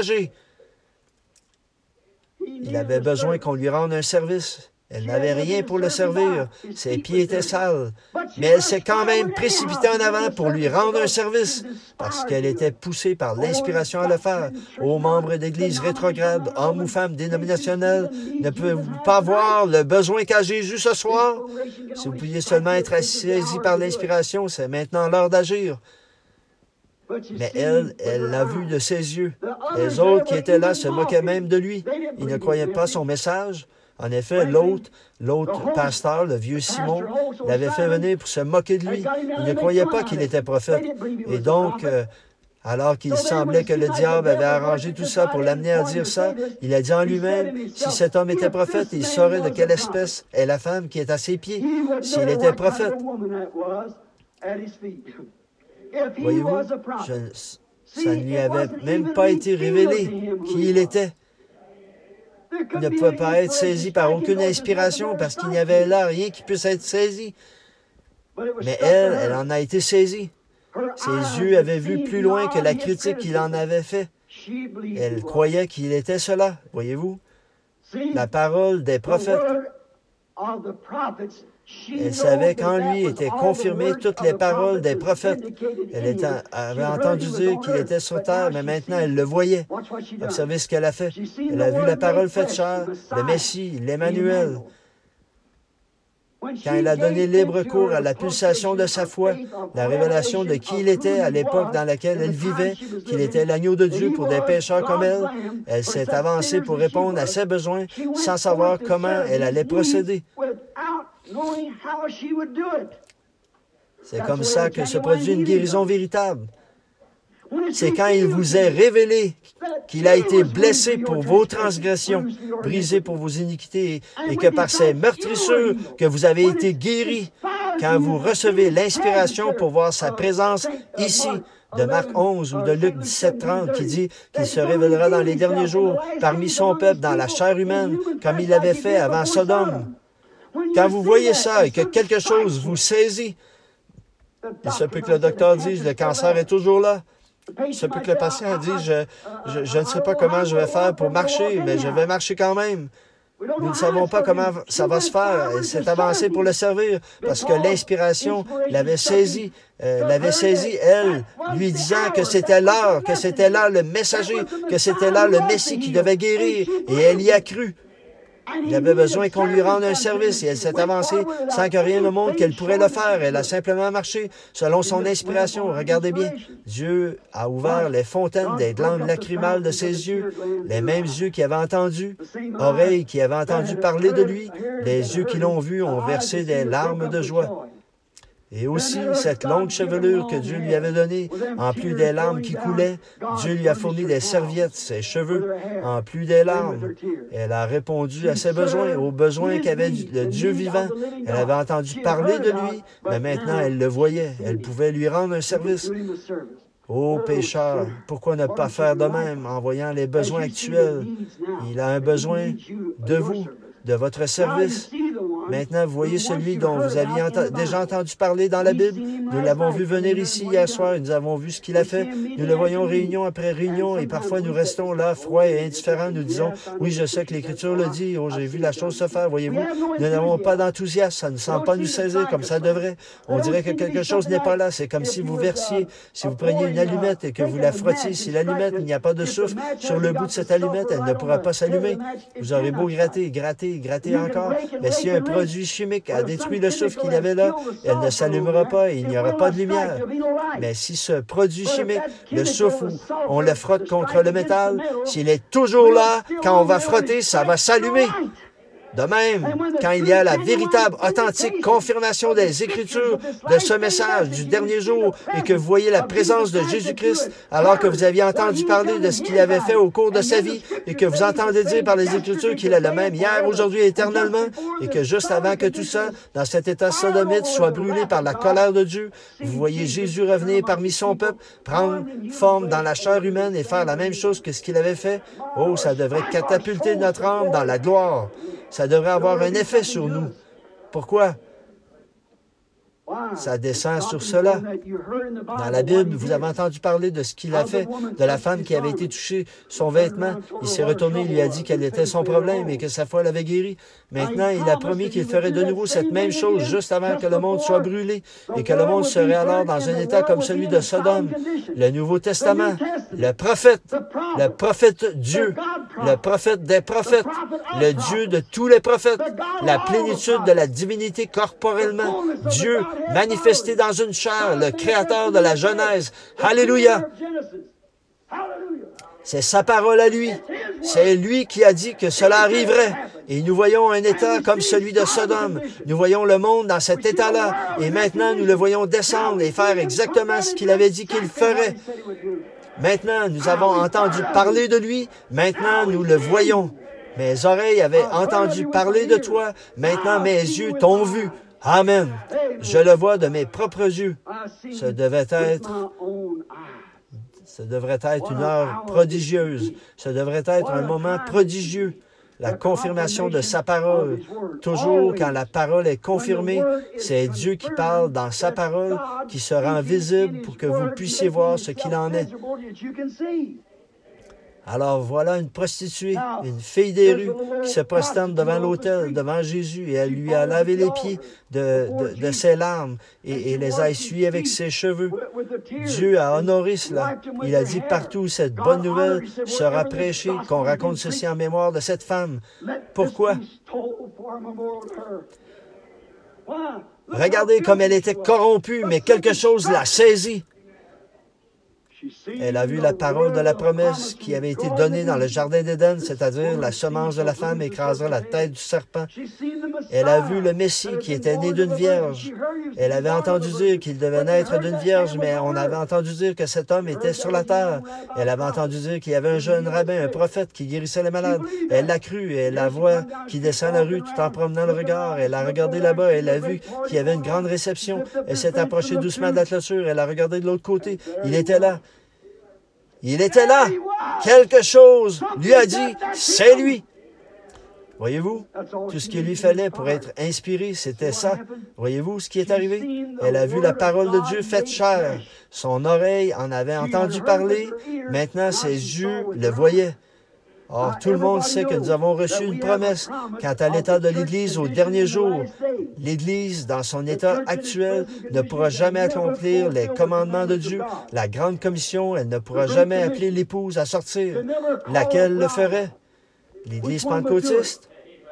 Il avait besoin qu'on lui rende un service. Elle n'avait rien pour le servir. Ses pieds étaient sales. Mais elle s'est quand même précipitée en avant pour lui rendre un service parce qu'elle était poussée par l'inspiration à le faire. Ô membres d'église rétrogrades, hommes ou femmes dénominationnels, ne pouvez-vous pas voir le besoin qu'a Jésus ce soir? Si vous pouviez seulement être saisis par l'inspiration, c'est maintenant l'heure d'agir. Mais elle, elle l'a vu de ses yeux. Les autres qui étaient là se moquaient même de lui. Ils ne croyaient pas son message. En effet, l'autre, l'autre pasteur, le vieux Simon, l'avait fait venir pour se moquer de lui. Il ne croyait pas qu'il était prophète. Et donc, euh, alors qu'il semblait que le diable avait arrangé tout ça pour l'amener à dire ça, il a dit en lui-même, si cet homme était prophète, il saurait de quelle espèce est la femme qui est à ses pieds, s'il était prophète. Voyez-vous, je, ça ne lui avait même pas été révélé qui il était. Il ne pouvait pas être saisi par aucune inspiration parce qu'il n'y avait là rien qui puisse être saisi. Mais elle, elle en a été saisie. Ses yeux avaient vu plus loin que la critique qu'il en avait fait. Elle croyait qu'il était cela, voyez-vous. La parole des prophètes. Elle savait qu'en lui étaient confirmées toutes les paroles des prophètes. Elle était, avait entendu dire qu'il était sur terre, mais maintenant elle le voyait. Observez ce qu'elle a fait. Elle a vu la parole faite chair, le Messie, l'Emmanuel. Quand elle a donné libre cours à la pulsation de sa foi, la révélation de qui il était à l'époque dans laquelle elle vivait, qu'il était l'agneau de Dieu pour des pécheurs comme elle, elle s'est avancée pour répondre à ses besoins sans savoir comment elle allait procéder. C'est comme ça que se produit une guérison véritable. C'est quand il vous est révélé qu'il a été blessé pour vos transgressions, brisé pour vos iniquités, et que par ses meurtrissures que vous avez été guéris, quand vous recevez l'inspiration pour voir sa présence ici, de Marc onze ou de Luc dix-sept trente, qui dit qu'il se révélera dans les derniers jours parmi son peuple dans la chair humaine, comme il l'avait fait avant Sodome. Quand vous voyez ça et que quelque chose vous saisit, il se peut que le docteur dise, le cancer est toujours là. Il se peut que le patient dise, je, je, je ne sais pas comment je vais faire pour marcher, mais je vais marcher quand même. Nous ne savons pas comment ça va se faire. Elle s'est avancée pour le servir parce que l'inspiration l'avait saisi, euh, l'avait saisi, elle, lui disant que c'était l'heure, que c'était là le messager, que c'était là le Messie qui devait guérir, et elle y a cru. Il avait besoin qu'on lui rende un service et elle s'est avancée sans que rien ne montre qu'elle pourrait le faire. Elle a simplement marché selon son inspiration. Regardez bien, Dieu a ouvert les fontaines des glandes lacrymales de ses yeux, les mêmes yeux qui avaient entendu, oreilles qui avaient entendu parler de lui, les yeux qui l'ont vu ont versé des larmes de joie. Et aussi, cette longue chevelure que Dieu lui avait donnée, en plus des larmes qui coulaient, Dieu lui a fourni des serviettes, ses cheveux, en plus des larmes. Elle a répondu à ses besoins, aux besoins qu'avait le Dieu vivant. Elle avait entendu parler de lui, mais maintenant elle le voyait. Elle pouvait lui rendre un service. Ô pécheur, pourquoi ne pas faire de même en voyant les besoins actuels? Il a un besoin de vous, de votre service. Maintenant, vous voyez celui dont vous aviez ent- déjà entendu parler dans la Bible. Nous l'avons vu venir ici hier soir et nous avons vu ce qu'il a fait. Nous le voyons réunion après réunion et parfois nous restons là, froids et indifférents. Nous disons, oui, je sais que l'Écriture le dit. Oh, j'ai vu la chose se faire, voyez-vous. Nous n'avons pas d'enthousiasme. Ça ne semble pas nous saisir comme ça devrait. On dirait que quelque chose n'est pas là. C'est comme si vous versiez, si vous preniez une allumette et que vous la frottiez. Si l'allumette, il n'y a pas de souffle sur le bout de cette allumette, elle ne pourra pas s'allumer. Vous aurez beau gratter, gratter, gratter encore. Mais si un produit chimique a détruit le souffle qu'il y avait là, elle ne s'allumera pas et il n'y aura pas de lumière. Mais si ce produit chimique, le souffle, on le frotte contre le métal, s'il est toujours là, quand on va frotter, ça va s'allumer. De même, quand il y a la véritable, authentique confirmation des Écritures de ce message du dernier jour et que vous voyez la présence de Jésus-Christ alors que vous aviez entendu parler de ce qu'il avait fait au cours de sa vie et que vous entendez dire par les Écritures qu'il est le même hier, aujourd'hui et éternellement et que juste avant que tout ça, dans cet état sodomite, soit brûlé par la colère de Dieu, vous voyez Jésus revenir parmi son peuple, prendre forme dans la chair humaine et faire la même chose que ce qu'il avait fait. Oh, ça devrait catapulter notre âme dans la gloire. Ça devrait avoir un effet sur nous. Pourquoi? Ça descend sur cela. Dans la Bible, vous avez entendu parler de ce qu'il a fait, de la femme qui avait été touchée, son vêtement. Il s'est retourné, il lui a dit quel était son problème et que sa foi l'avait guéri. Maintenant, il a promis qu'il ferait de nouveau cette même chose juste avant que le monde soit brûlé et que le monde serait alors dans un état comme celui de Sodome. Le Nouveau Testament, le prophète, le prophète Dieu, le prophète des prophètes, le Dieu de tous les prophètes, la plénitude de la divinité corporellement, Dieu manifesté dans une chair, le créateur de la Genèse. Alléluia! C'est sa parole à lui. C'est lui qui a dit que cela arriverait. Et nous voyons un état comme celui de Sodome. Nous voyons le monde dans cet état-là. Et maintenant, nous le voyons descendre et faire exactement ce qu'il avait dit qu'il ferait. Maintenant, nous avons entendu parler de lui. Maintenant, nous le voyons. Mes oreilles avaient entendu parler de toi. Maintenant, mes yeux t'ont vu. Amen. Je le vois de mes propres yeux. Ce devait être, ce devrait être une heure prodigieuse. Ce devrait être un moment prodigieux. La confirmation de sa parole. Toujours quand la parole est confirmée, c'est Dieu qui parle dans sa parole, qui se rend visible pour que vous puissiez voir ce qu'il en est. Alors voilà une prostituée, une fille des rues qui se prosterne devant l'autel, devant Jésus, et elle lui a lavé les pieds de, de, de ses larmes et, et les a essuyés avec ses cheveux. Dieu a honoré cela. Il a dit partout où cette bonne nouvelle sera prêchée, qu'on raconte ceci en mémoire de cette femme. Pourquoi? Regardez comme elle était corrompue, mais quelque chose l'a saisie. Elle a vu la parole de la promesse qui avait été donnée dans le jardin d'Éden, c'est-à-dire la semence de la femme écrasera la tête du serpent. Elle a vu le Messie qui était né d'une vierge. Elle avait entendu dire qu'il devait naître d'une vierge, mais on avait entendu dire que cet homme était sur la terre. Elle avait entendu dire qu'il y avait un jeune rabbin, un prophète qui guérissait les malades. Elle l'a cru et elle la voit qui descend la rue tout en promenant le regard. Elle a regardé là-bas, elle a vu qu'il y avait une grande réception. Elle s'est approchée doucement de la clôture, elle a regardé de l'autre côté. Il était là. Il était là. Quelque chose lui a dit, c'est lui. Voyez-vous, tout ce qu'il lui fallait pour être inspiré, c'était ça. Voyez-vous ce qui est arrivé? Elle a vu la parole de Dieu faite chair. Son oreille en avait entendu parler. Maintenant, ses yeux le voyaient. Or, tout le monde sait que nous avons reçu une promesse quant à l'état de l'Église au dernier jour. L'Église, dans son état actuel, ne pourra jamais accomplir les commandements de Dieu. La grande commission, elle ne pourra jamais appeler l'épouse à sortir. Laquelle le ferait? L'Église pentecôtiste?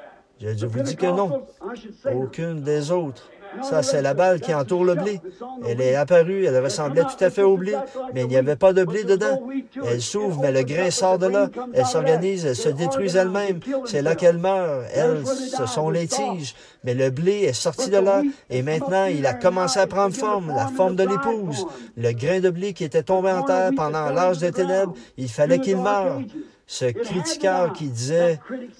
Je vous dis que non. Aucune des autres. Ça, c'est la balle qui entoure le blé. Elle est apparue, elle ressemblait tout à fait au blé, mais il n'y avait pas de blé dedans. Elle s'ouvre, mais le grain sort de là. Elle s'organise, elle se détruit elle-même. C'est là qu'elle meurt. Elle, ce sont les tiges. Mais le blé est sorti de là, et maintenant, il a commencé à prendre forme, la forme de l'épouse. Le grain de blé qui était tombé en terre pendant l'âge des ténèbres, il fallait qu'il meure. Ce critiqueur qui disait...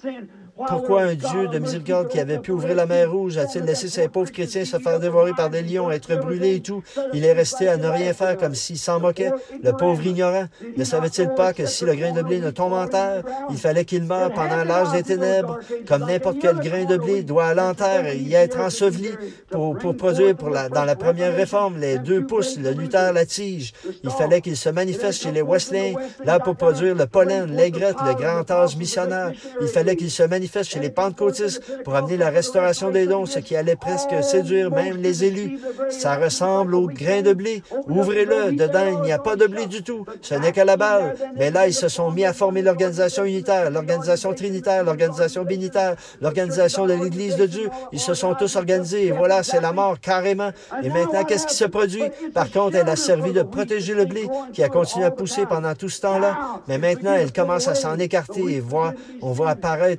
Pourquoi un Dieu de miséricorde qui avait pu ouvrir la mer Rouge a-t-il laissé ces pauvres chrétiens se faire dévorer par des lions, être brûlés et tout? Il est resté à ne rien faire comme s'il s'en moquait, le pauvre ignorant. Ne savait-il pas que si le grain de blé ne tombe en terre, il fallait qu'il meure pendant l'âge des ténèbres, comme n'importe quel grain de blé doit aller en terre et y être enseveli pour, pour produire pour la, dans la première réforme les deux pouces, le Luther, la tige. Il fallait qu'il se manifeste chez les Wesleyens, là pour produire le pollen, l'aigrette, le grand âge missionnaire. Il fallait qu'il se manifeste chez les pentecôtistes pour amener la restauration des dons, ce qui allait presque séduire même les élus. Ça ressemble au grain de blé. Ouvrez-le. Dedans, il n'y a pas de blé du tout. Ce n'est que la balle. Mais là, ils se sont mis à former l'organisation unitaire, l'organisation trinitaire, l'organisation binitaire, l'organisation de l'Église de Dieu. Ils se sont tous organisés. Et voilà, c'est la mort carrément. Et maintenant, qu'est-ce qui se produit? Par contre, elle a servi de protéger le blé qui a continué à pousser pendant tout ce temps-là. Mais maintenant, elle commence à s'en écarter et voit, on voit apparaître le blé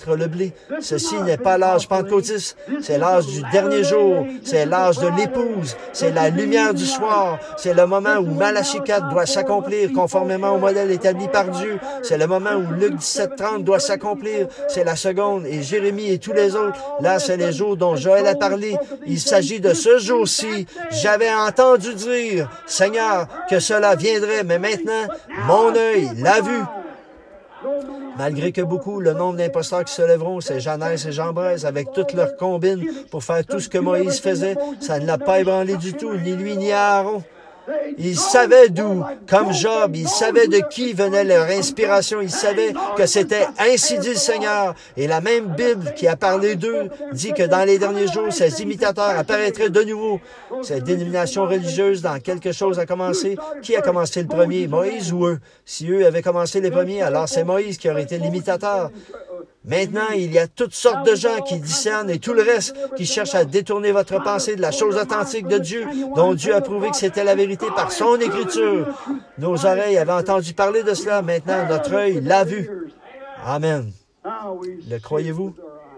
parler. Ceci n'est pas l'âge pentecôtiste, c'est l'âge du dernier jour, c'est l'âge de l'épouse, c'est la lumière du soir, c'est le moment où Malachie quatre doit s'accomplir conformément au modèle établi par Dieu, c'est le moment où Luc dix-sept trente doit s'accomplir, c'est la seconde, et Jérémie et tous les autres, là c'est les jours dont Joël a parlé. Il s'agit de ce jour-ci. J'avais entendu dire, Seigneur, que cela viendrait, mais maintenant, mon œil l'a vu. Malgré que beaucoup, le nombre d'imposteurs qui se lèveront, c'est Jeannès et Jean-Braise, avec toutes leurs combines pour faire tout ce que Moïse faisait, ça ne l'a pas ébranlé du tout, ni lui ni Aaron. Ils savaient d'où, comme Job, ils savaient de qui venait leur inspiration, ils savaient que c'était ainsi dit le Seigneur. Et la même Bible qui a parlé d'eux dit que dans les derniers jours, ces imitateurs apparaîtraient de nouveau. Cette dénomination religieuse, dans quelque chose a commencé. Qui a commencé le premier, Moïse ou eux? Si eux avaient commencé les premiers, alors c'est Moïse qui aurait été l'imitateur. Maintenant, il y a toutes sortes de gens qui discernent et tout le reste qui cherchent à détourner votre pensée de la chose authentique de Dieu, dont Dieu a prouvé que c'était la vérité par son Écriture. Nos oreilles avaient entendu parler de cela, maintenant notre œil l'a vu. Amen. Le croyez-vous?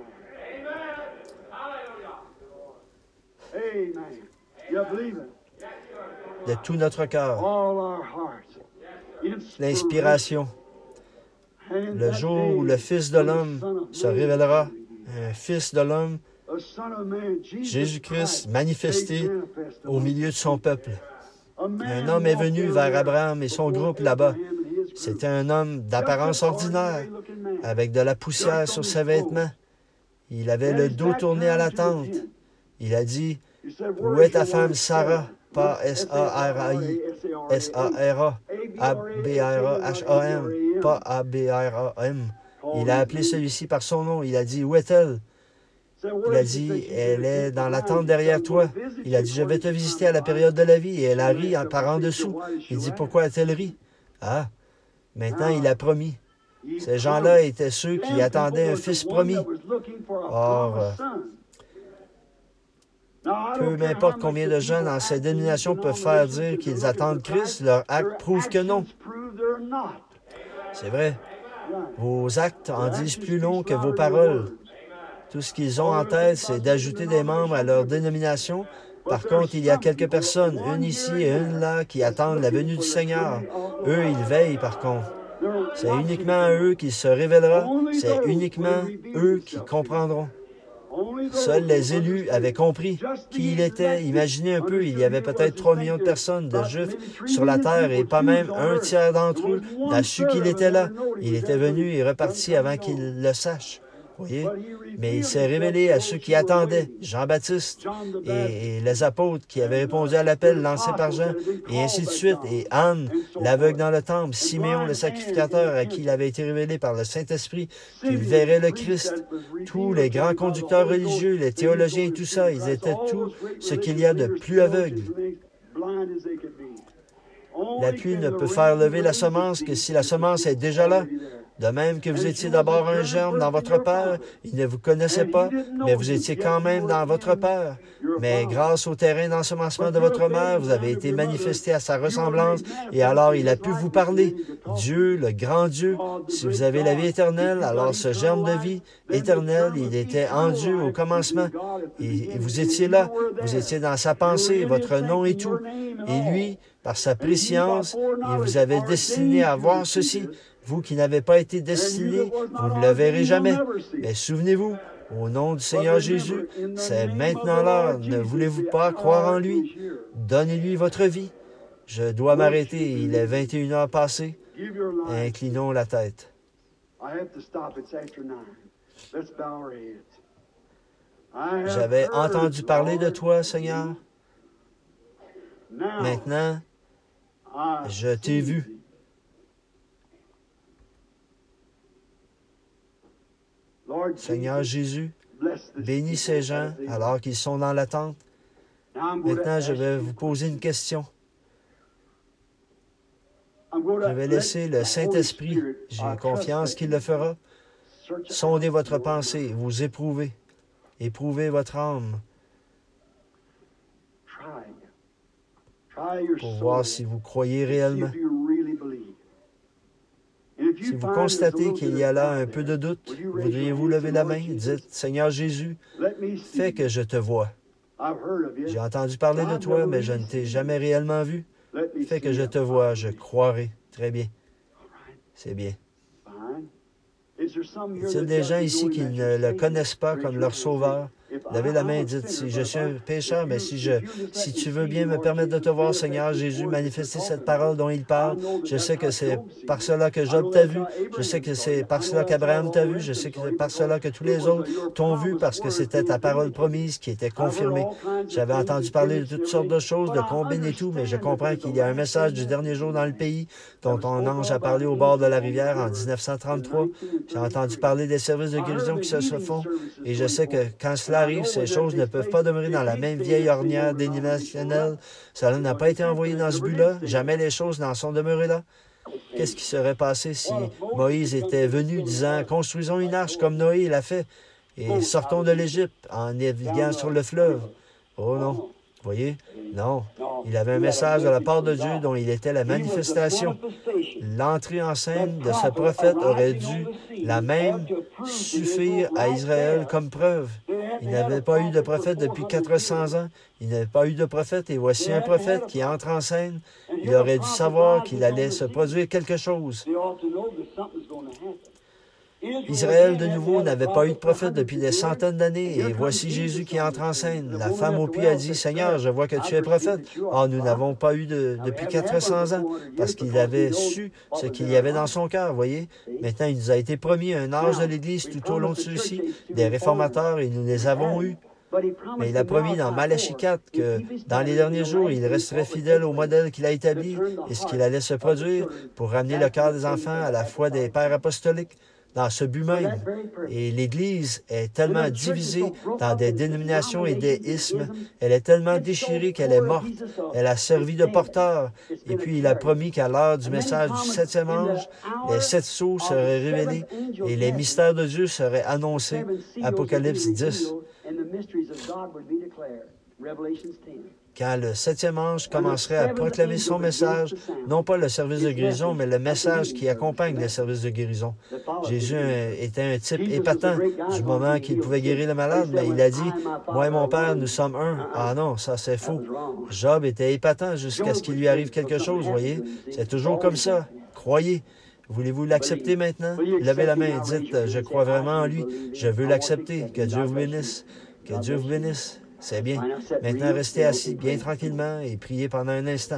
De tout notre cœur. L'inspiration. Le jour où le Fils de l'homme se révélera, un Fils de l'homme, Jésus-Christ manifesté au milieu de son peuple. Un homme est venu vers Abraham et son groupe là-bas. C'était un homme d'apparence ordinaire, avec de la poussière sur ses vêtements. Il avait le dos tourné à la tente. Il a dit, « Où est ta femme Sarah? » Pas S A R A I, S A R A, A B R A H A M, pas A B R A M. Il a appelé celui-ci par son nom. Il a dit, où est-elle? Il a dit, elle est dans la tente derrière toi. Il a dit, je vais te visiter à la période de la vie. Et elle a ri en par en dessous. Il dit, pourquoi a-t-elle ri? Ah, maintenant il a promis. Ces gens-là étaient ceux qui attendaient un fils promis. Or, euh, peu m'importe combien de gens dans ces dénominations peuvent faire dire qu'ils attendent Christ, leurs actes prouvent que non. C'est vrai. Vos actes en disent plus long que vos paroles. Tout ce qu'ils ont en tête, c'est d'ajouter des membres à leur dénomination. Par contre, il y a quelques personnes, une ici et une là, qui attendent la venue du Seigneur. Eux, ils veillent par contre. C'est uniquement à eux qu'il se révélera. C'est uniquement eux qui comprendront. Seuls les élus avaient compris qui il était. Imaginez un peu, il y avait peut-être trois millions de personnes, de Juifs, sur la terre, et pas même un tiers d'entre eux n'a su qu'il était là. Il était venu et reparti avant qu'ils le sachent. Voyez? Mais il s'est révélé à ceux qui attendaient, Jean-Baptiste et, et les apôtres qui avaient répondu à l'appel lancé par Jean, et ainsi de suite, et Anne, l'aveugle dans le temple, Siméon, le sacrificateur, à qui il avait été révélé par le Saint-Esprit qu'il verrait le Christ. Tous les grands conducteurs religieux, les théologiens et tout ça, ils étaient tout ce qu'il y a de plus aveugle. La pluie ne peut faire lever la semence que si la semence est déjà là. De même que vous étiez d'abord un germe dans votre père, il ne vous connaissait pas, mais vous étiez quand même dans votre père. Mais grâce au terrain d'ensemencement de votre mère, vous avez été manifesté à sa ressemblance, et alors il a pu vous parler. Dieu, le grand Dieu, si vous avez la vie éternelle, alors ce germe de vie éternelle, il était en Dieu au commencement. Et vous étiez là, vous étiez dans sa pensée, votre nom et tout. Et lui, par sa préscience, il vous avait destiné à voir ceci. Vous qui n'avez pas été destinés, vous ne le verrez jamais. Mais souvenez-vous, au nom du Seigneur Jésus, c'est maintenant l'heure. Ne voulez-vous pas croire en lui? Donnez-lui votre vie. Je dois m'arrêter. Il est vingt et une heures passées. Inclinons la tête. J'avais entendu parler de toi, Seigneur. Maintenant, je t'ai vu. Seigneur Jésus, bénis ces gens alors qu'ils sont dans l'attente. Maintenant, je vais vous poser une question. Je vais laisser le Saint-Esprit, j'ai confiance qu'il le fera, sonder votre pensée, vous éprouver, éprouver votre âme, pour voir si vous croyez réellement. Si vous constatez qu'il y a là un peu de doute, voudriez-vous lever la main? Dites, Seigneur Jésus, fais que je te voie. J'ai entendu parler de toi, mais je ne t'ai jamais réellement vu. Fais que je te voie, je croirai. Très bien. C'est bien. Y a-t-il des gens ici qui ne le connaissent pas comme leur sauveur? Levez la main et dites, si je suis un pécheur, mais si, je, si tu veux bien me permettre de te voir, Seigneur Jésus, manifester cette parole dont il parle, je sais que c'est par cela que Job t'a vu, je sais que c'est par cela qu'Abraham t'a vu, je sais que c'est par cela que tous les autres t'ont vu, parce que c'était ta parole promise qui était confirmée. J'avais entendu parler de toutes sortes de choses, de combines et tout, mais je comprends qu'il y a un message du dernier jour dans le pays dont ton ange a parlé au bord de la rivière en mille neuf cent trente-trois. J'ai entendu parler des services de guérison qui se font, et je sais que quand cela arrive, ces choses ne peuvent pas demeurer dans la même vieille ornière dénominationnelle. Cela n'a pas été envoyé dans ce but-là. Jamais les choses n'en sont demeurées là. Qu'est-ce qui serait passé si Moïse était venu disant « Construisons une arche comme Noé l'a fait et sortons de l'Égypte en naviguant sur le fleuve. » Oh non. Voyez? Non. Il avait un message de la part de Dieu dont il était la manifestation. L'entrée en scène de ce prophète aurait dû la même suffire à Israël comme preuve. Il n'avait pas eu de prophète depuis quatre cents ans. Il n'avait pas eu de prophète, et voici un prophète qui entre en scène. Il aurait dû savoir qu'il allait se produire quelque chose. Israël, de nouveau, n'avait pas eu de prophète depuis des centaines d'années, et voici Jésus qui entre en scène. La femme au puits a dit, « Seigneur, je vois que tu es prophète. » Ah, nous n'avons pas eu de, depuis quatre cents ans, parce qu'il avait su ce qu'il y avait dans son cœur, voyez. Maintenant, il nous a été promis un âge de l'Église tout au long de ceux-ci, des réformateurs, et nous les avons eus. Mais il a promis dans Malachie quatre que dans les derniers jours, il resterait fidèle au modèle qu'il a établi et ce qu'il allait se produire pour ramener le cœur des enfants à la foi des pères apostoliques. Dans ce but même. Et l'Église est tellement divisée dans des dénominations et des ismes. Elle est tellement déchirée qu'elle est morte. Elle a servi de porteur. Et puis il a promis qu'à l'heure du message du septième ange, les sept sceaux seraient révélés et les mystères de Dieu seraient annoncés. Apocalypse dix. Quand le septième ange commencerait à proclamer son message, non pas le service de guérison, mais le message qui accompagne le service de guérison. Jésus était un type épatant du moment qu'il pouvait guérir le malade, mais il a dit, « Moi et mon Père, nous sommes un. » Ah non, ça c'est faux. Job était épatant jusqu'à ce qu'il lui arrive quelque chose, voyez. C'est toujours comme ça. Croyez. Voulez-vous l'accepter maintenant? Levez la main et dites, « Je crois vraiment en lui. Je veux l'accepter. Que Dieu vous bénisse. Que Dieu vous bénisse. » C'est bien. Maintenant, restez assis bien tranquillement et priez pendant un instant.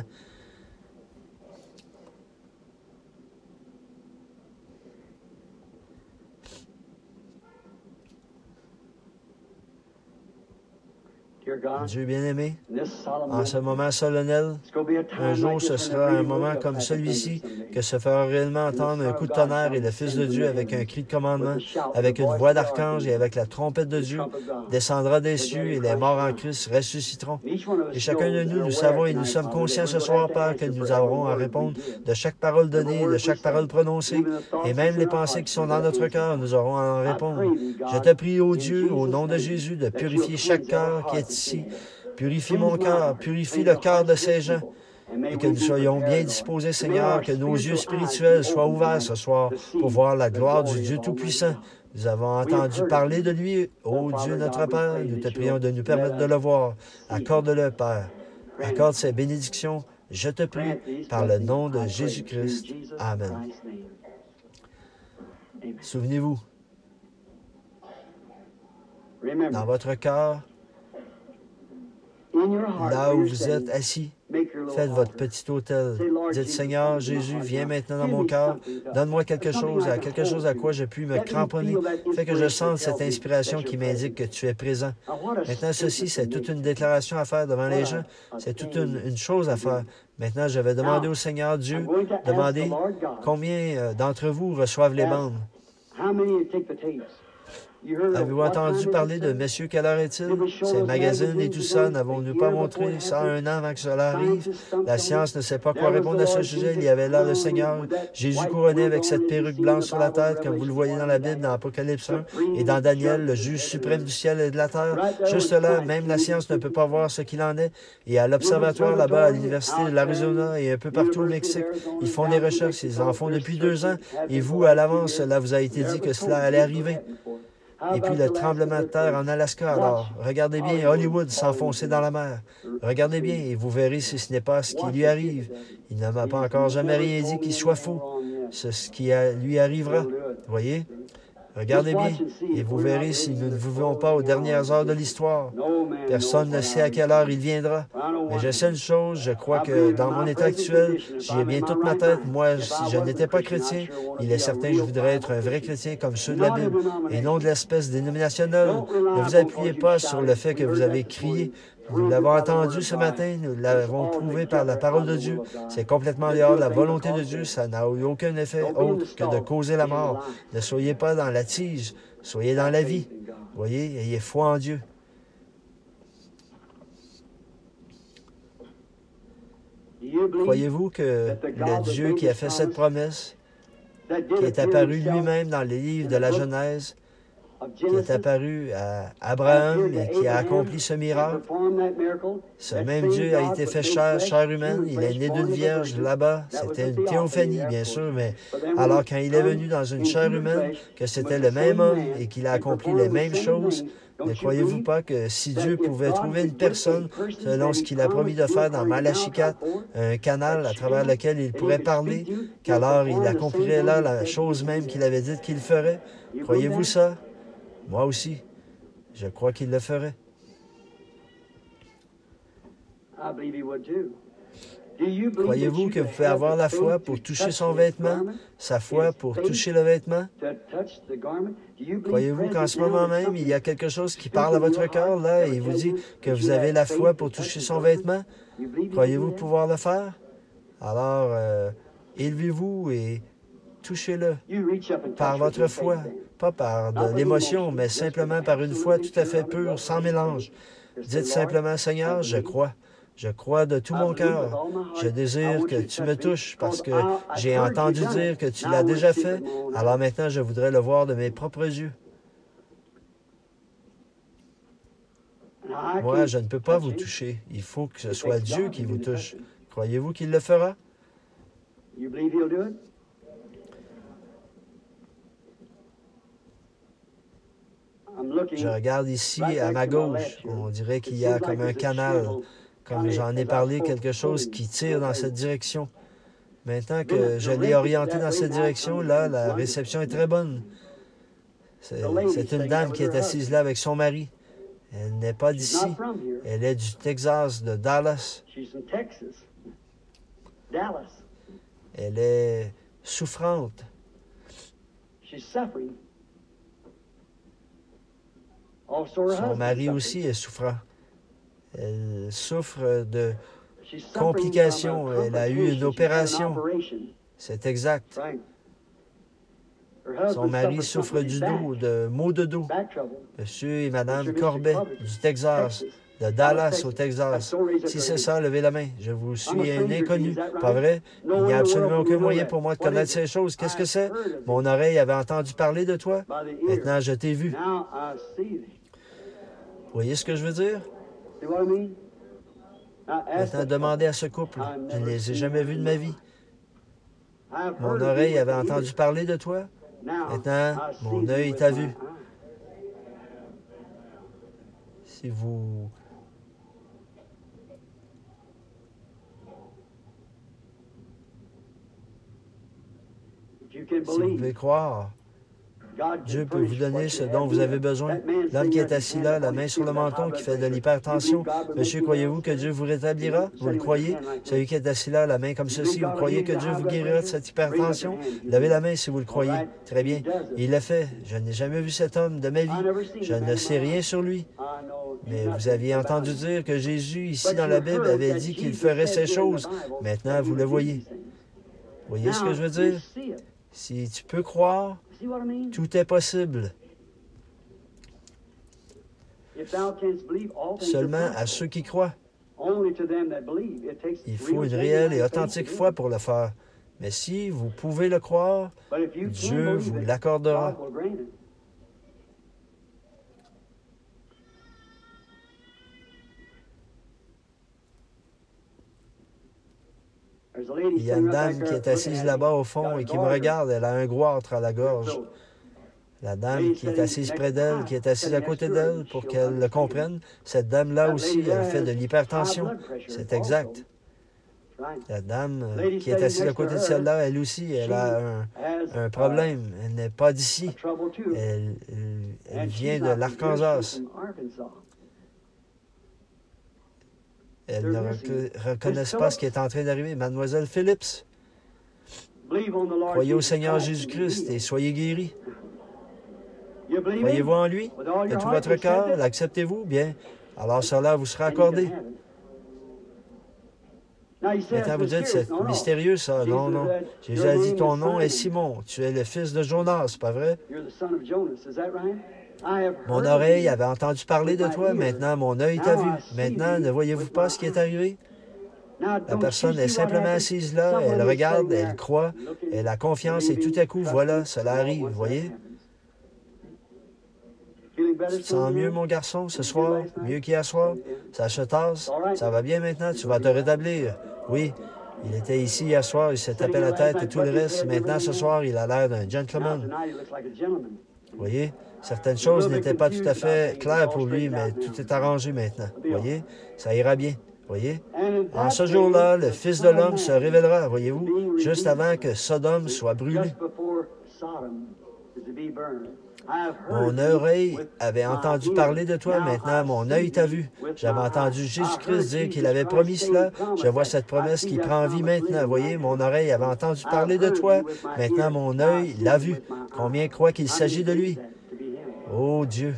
Dieu bien-aimé, en ce moment solennel, un jour ce sera un moment comme celui-ci que se fera réellement entendre un coup de tonnerre et le Fils de Dieu avec un cri de commandement, avec une voix d'archange et avec la trompette de Dieu descendra des cieux et les morts en Christ ressusciteront. Et chacun de nous, nous savons et nous sommes conscients ce soir, Père, que nous aurons à répondre de chaque parole donnée, de chaque parole prononcée, et même les pensées qui sont dans notre cœur, nous aurons à en répondre. Je te prie, ô Dieu, au nom de Jésus, de purifier chaque cœur qui est ici. Purifie mon cœur, purifie le cœur de ces gens, et que nous soyons bien disposés, Seigneur, que nos yeux spirituels soient ouverts ce soir pour voir la gloire du Dieu Tout-Puissant. Nous avons entendu parler de lui, ô Dieu notre Père, nous te prions de nous permettre de le voir. Accorde-le, Père. Accorde ces bénédictions, je te prie, par le nom de Jésus-Christ. Amen. Souvenez-vous, dans votre cœur, là où vous êtes assis, faites votre petit autel. Dites, Seigneur Jésus, viens maintenant dans mon cœur. Donne-moi quelque chose, à quelque chose à quoi je puis me cramponner. Fais que je sente cette inspiration qui m'indique que tu es présent. Maintenant, ceci, c'est toute une déclaration à faire devant les gens. C'est toute une, une chose à faire. Maintenant, je vais demander au Seigneur Dieu, demander combien d'entre vous reçoivent les bandes. Avez-vous entendu parler de Monsieur, quelle heure est-il? Ces magazines et tout ça, n'avons-nous pas montré ça un an avant que cela arrive? La science ne sait pas quoi répondre à ce sujet. Il y avait là le Seigneur, Jésus couronné avec cette perruque blanche sur la tête, comme vous le voyez dans la Bible, dans Apocalypse un, et dans Daniel, le juge suprême du ciel et de la terre. Juste là, même la science ne peut pas voir ce qu'il en est. Et à l'observatoire là-bas, à l'Université de l'Arizona et un peu partout au Mexique, ils font des recherches. Ils en font depuis deux ans. Et vous, à l'avance, cela vous a été dit que cela allait arriver. Et puis le tremblement de terre en Alaska, alors, regardez bien Hollywood s'enfoncer dans la mer. Regardez bien et vous verrez si ce n'est pas ce qui lui arrive. Il ne m'a pas encore jamais rien dit qu'il soit faux. C'est ce qui lui arrivera. Voyez? Regardez bien et vous verrez si nous ne vivons pas aux dernières heures de l'histoire. Personne ne sait à quelle heure il viendra. Mais je sais une chose, je crois que dans mon état actuel, j'y ai bien toute ma tête. Moi, si je n'étais pas chrétien, il est certain que je voudrais être un vrai chrétien comme ceux de la Bible, et non de l'espèce dénominationnelle. Ne vous appuyez pas sur le fait que vous avez crié. Nous l'avons entendu ce matin, nous l'avons prouvé par la parole de Dieu. C'est complètement dehors de la volonté de Dieu. Ça n'a eu aucun effet autre que de causer la mort. Ne soyez pas dans la tige, soyez dans la vie. Voyez, ayez foi en Dieu. Croyez-vous que le Dieu qui a fait cette promesse, qui est apparu lui-même dans les livres de la Genèse, qui est apparu à Abraham et qui a accompli ce miracle, ce même Dieu a été fait chair, chair humaine, il est né d'une vierge là-bas, c'était une théophanie, bien sûr, mais alors quand il est venu dans une chair humaine, que c'était le même homme et qu'il a accompli les mêmes choses, ne croyez-vous pas que si Dieu pouvait trouver une personne, selon ce qu'il a promis de faire dans Malachie quatre, un canal à travers lequel il pourrait parler, qu'alors il accomplirait là la chose même qu'il avait dit qu'il ferait? Croyez-vous ça? Moi aussi, je crois qu'il le ferait. Croyez-vous que vous pouvez avoir la foi pour toucher son vêtement, sa foi pour toucher le vêtement? Croyez-vous qu'en ce moment même, il y a quelque chose qui parle à votre cœur, là, et il vous dit que vous avez la foi pour toucher son vêtement? Croyez-vous pouvoir le faire? Alors, euh, élevez-vous et touchez-le par votre foi, pas par de l'émotion, mais simplement par une foi tout à fait pure, sans mélange. Dites simplement, Seigneur, je crois. Je crois de tout mon cœur. Je désire que tu me touches parce que j'ai entendu dire que tu l'as déjà fait. Alors maintenant, je voudrais le voir de mes propres yeux. Moi, je ne peux pas vous toucher. Il faut que ce soit Dieu qui vous touche. Croyez-vous qu'il le fera? Je regarde ici à ma gauche. On dirait qu'il y a comme un canal. Comme j'en ai parlé, quelque chose qui tire dans cette direction. Maintenant que je l'ai orienté dans cette direction, là, la réception est très bonne. C'est une dame qui est assise là avec son mari. Elle n'est pas d'ici. Elle est du Texas, de Dallas. Elle est souffrante. Son mari aussi est souffrant. Elle souffre de complications. Elle a eu une opération. C'est exact. Son mari souffre du dos, de maux de dos. Monsieur et Madame Corbet, du Texas, de Dallas au Texas. Si c'est ça, levez la main. Je vous suis un inconnu. Pas vrai? Il n'y a absolument aucun moyen pour moi de connaître ces choses. Qu'est-ce que c'est? Mon oreille avait entendu parler de toi. Maintenant, je t'ai vu. Vous voyez ce que je veux dire? Maintenant, demandez à ce couple. Je ne les ai jamais vus de ma vie. Mon oreille avait entendu parler de toi. Maintenant, mon œil t'a vu. Si vous... Si vous pouvez croire, Dieu peut vous donner ce dont vous avez besoin. L'homme qui est assis là, la main sur le menton, qui fait de l'hypertension. Monsieur, croyez-vous que Dieu vous rétablira? Vous le croyez? Celui qui est assis là, la main comme ceci, vous croyez que Dieu vous guérira de cette hypertension? Levez la main si vous le croyez. Très bien. Il l'a fait. Je n'ai jamais vu cet homme de ma vie. Je ne sais rien sur lui. Mais vous aviez entendu dire que Jésus, ici dans la Bible, avait dit qu'il ferait ces choses. Maintenant, vous le voyez. Vous voyez ce que je veux dire? Si tu peux croire, tout est possible. seulement à ceux qui croient. Il faut une réelle et authentique foi pour le faire. Mais si vous pouvez le croire, Dieu vous l'accordera. Il y a une dame qui est assise là-bas au fond et qui me regarde. Elle a un goitre à la gorge. La dame qui est assise près d'elle, qui est assise à côté d'elle, pour qu'elle le comprenne, cette dame-là aussi, elle fait de l'hypertension. C'est exact. La dame qui est assise à côté de celle-là, elle aussi, elle a un, un problème. Elle n'est pas d'ici. Elle, elle, elle vient de l'Arkansas. Elles ne rec reconnaissent pas ce qui est en train d'arriver. Mademoiselle Phillips, croyez au Seigneur Jésus-Christ et soyez guéris. Croyez-vous en lui de tout votre cœur? L'acceptez-vous? Bien. Alors cela vous sera accordé. Maintenant, vous dites, c'est mystérieux, ça. Non, non. Jésus a dit, ton nom est Simon. Tu es le fils de Jonas, c'est pas vrai? Mon oreille avait entendu parler de toi. Maintenant, mon œil t'a vu. Maintenant, ne voyez-vous pas ce qui est arrivé? La personne est simplement assise là. Elle regarde, elle croit, elle a confiance et tout à coup, voilà, cela arrive. Vous voyez? Tu te sens mieux, mon garçon, ce soir? Mieux qu'hier soir? Ça se tasse? Ça va bien maintenant? Tu vas te rétablir? Oui. Il était ici hier soir, il s'est tapé la tête et tout le reste. Maintenant, ce soir, il a l'air d'un gentleman. Vous voyez? Certaines choses n'étaient pas tout à fait claires pour lui, mais tout est arrangé maintenant. Vous voyez? Ça ira bien. Voyez? En ce jour-là, le Fils de l'homme se révélera, voyez-vous, juste avant que Sodome soit brûlé. Mon oreille avait entendu parler de toi, maintenant mon œil t'a vu. J'avais entendu Jésus-Christ dire qu'il avait promis cela. Je vois cette promesse qui prend vie maintenant. Voyez, mon oreille avait entendu parler de toi, maintenant mon œil l'a vu. Combien croient qu'il s'agit de lui? Oh Dieu!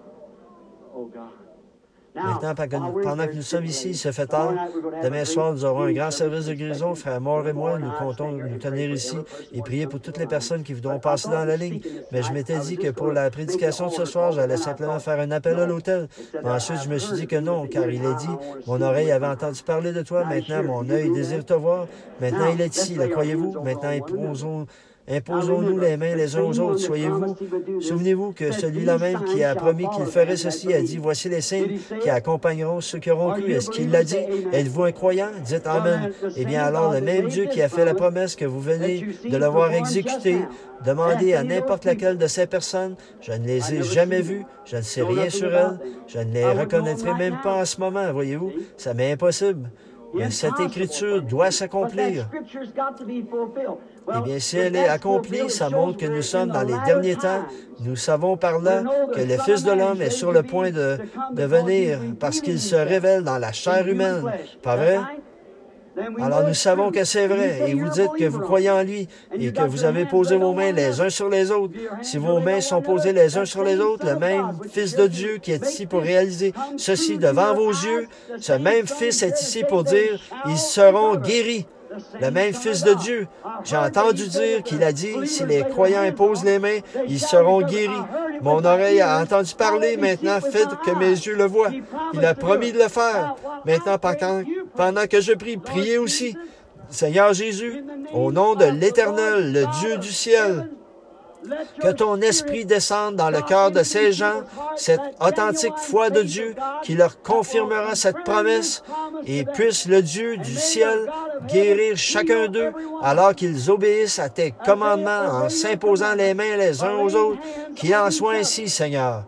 Maintenant, pendant que nous sommes ici, il se fait tard. Demain soir, nous aurons un grand service de guérison. Frère Moore et moi, nous comptons nous tenir ici et prier pour toutes les personnes qui voudront passer dans la ligne. Mais je m'étais dit que pour la prédication de ce soir, j'allais simplement faire un appel à l'hôtel. Ensuite, je me suis dit que non, car il est dit, mon oreille avait entendu parler de toi. Maintenant, mon œil désire te voir. Maintenant, il est ici, le croyez-vous? Maintenant, imposons... Imposons-nous les mains les uns aux autres, soyez-vous. Souvenez-vous que celui-là même qui a promis qu'il ferait ceci a dit, voici les signes qui accompagneront ceux qui auront cru. Est-ce qu'il l'a dit? Êtes-vous un croyant? Dites Amen. Eh bien alors, le même Dieu qui a fait la promesse que vous venez de le voir exécuter, demandez à n'importe laquelle de ces personnes, je ne les ai jamais vues, je ne sais rien sur elles, je ne les reconnaîtrai même pas en ce moment, voyez-vous. Ça m'est impossible. Mais cette écriture doit s'accomplir. Eh bien, si elle est accomplie, ça montre que nous sommes dans les derniers temps. Nous savons par là que le Fils de l'homme est sur le point de, de venir parce qu'il se révèle dans la chair humaine. Pas vrai? Alors nous savons que c'est vrai, et vous dites que vous croyez en lui, et que vous avez posé vos mains les uns sur les autres. Si vos mains sont posées les uns sur les autres, le même Fils de Dieu qui est ici pour réaliser ceci devant vos yeux, ce même Fils est ici pour dire, ils seront guéris. Le même Fils de Dieu. J'ai entendu dire qu'il a dit, si les croyants imposent les mains, ils seront guéris. Mon oreille a entendu parler, maintenant faites que mes yeux le voient. Il a promis de le faire. Maintenant, pendant que je prie, priez aussi. Seigneur Jésus, au nom de l'Éternel, le Dieu du ciel, que ton esprit descende dans le cœur de ces gens, cette authentique foi de Dieu qui leur confirmera cette promesse, et puisse le Dieu du ciel guérir chacun d'eux alors qu'ils obéissent à tes commandements en s'imposant les mains les uns aux autres. Qu'il en soit ainsi, Seigneur.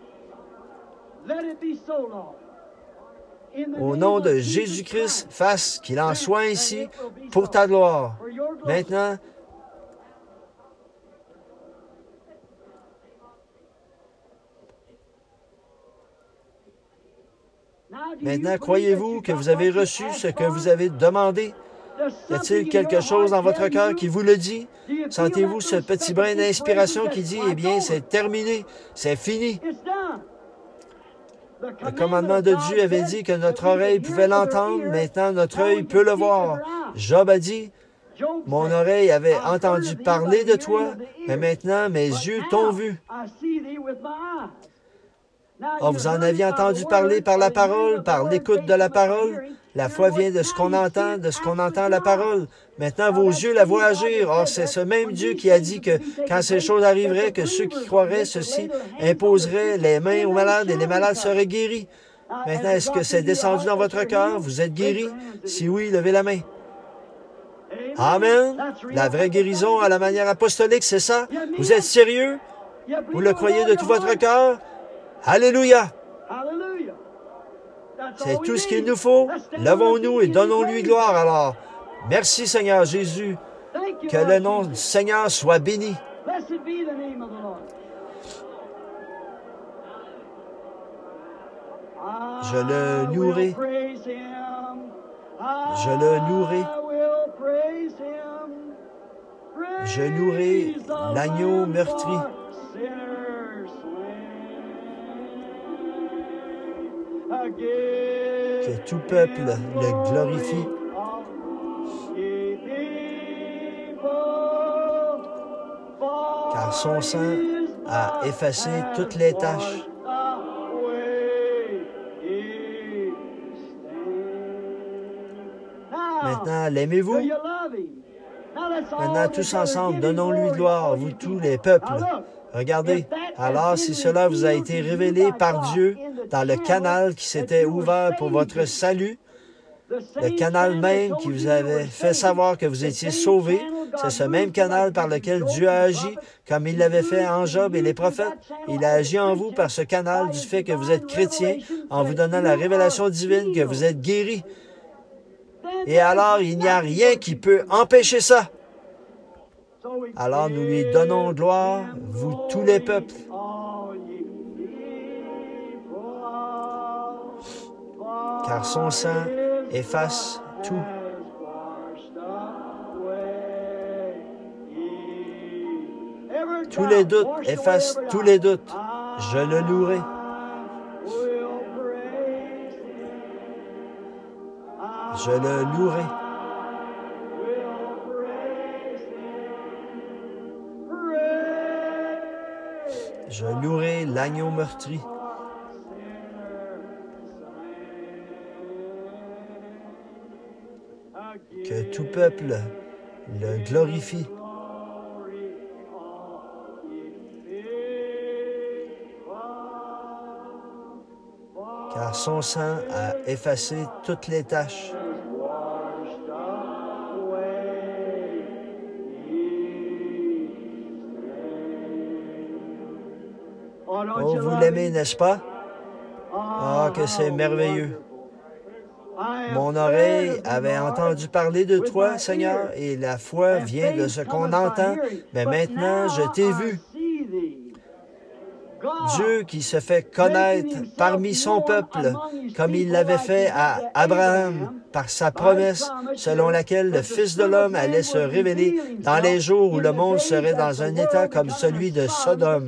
Au nom de Jésus-Christ, fasse qu'il en soit ainsi pour ta gloire. Maintenant, Maintenant, croyez-vous que vous avez reçu ce que vous avez demandé? Y a-t-il quelque chose dans votre cœur qui vous le dit? Sentez-vous ce petit brin d'inspiration qui dit, eh bien, c'est terminé, c'est fini. Le commandement de Dieu avait dit que notre oreille pouvait l'entendre, maintenant notre œil peut le voir. Job a dit, mon oreille avait entendu parler de toi, mais maintenant mes yeux t'ont vu. Oh, vous en aviez entendu parler par la parole, par l'écoute de la parole. La foi vient de ce qu'on entend, de ce qu'on entend à la parole. Maintenant, vos yeux la voient agir. Or, c'est ce même Dieu qui a dit que quand ces choses arriveraient, que ceux qui croiraient ceci imposeraient les mains aux malades et les malades seraient guéris. Maintenant, est-ce que c'est descendu dans votre cœur? Vous êtes guéris? Si oui, levez la main. Amen. La vraie guérison à la manière apostolique, c'est ça? Vous êtes sérieux? Vous le croyez de tout votre cœur? Alléluia! C'est tout ce qu'il nous faut. Levons-nous et donnons-lui gloire alors. Merci Seigneur Jésus. Que le nom du Seigneur soit béni. Je le louerai. Je le louerai. Je louerai l'agneau meurtri. Que tout peuple le glorifie. Car son sang a effacé toutes les taches. Maintenant, l'aimez-vous? Maintenant, tous ensemble, donnons-lui gloire, vous tous les peuples. Regardez, alors si cela vous a été révélé par Dieu dans le canal qui s'était ouvert pour votre salut, le canal même qui vous avait fait savoir que vous étiez sauvés, c'est ce même canal par lequel Dieu a agi, comme il l'avait fait en Job et les prophètes. Il a agi en vous par ce canal du fait que vous êtes chrétiens, en vous donnant la révélation divine que vous êtes guéris. Et alors, il n'y a rien qui peut empêcher ça. Alors, nous lui donnons gloire, vous tous les peuples. Car son sang efface tout. Tous les doutes, efface tous les doutes. Je le louerai. Je le louerai. Je louerai l'agneau meurtri. Que tout peuple le glorifie. Car son sang a effacé toutes les taches. Oh, vous l'aimez, n'est-ce pas? Ah, que c'est merveilleux. Mon oreille avait entendu parler de toi, Seigneur, et la foi vient de ce qu'on entend, mais maintenant je t'ai vu. Dieu qui se fait connaître parmi son peuple, comme il l'avait fait à Abraham, par sa promesse, selon laquelle le Fils de l'homme allait se révéler dans les jours où le monde serait dans un état comme celui de Sodome.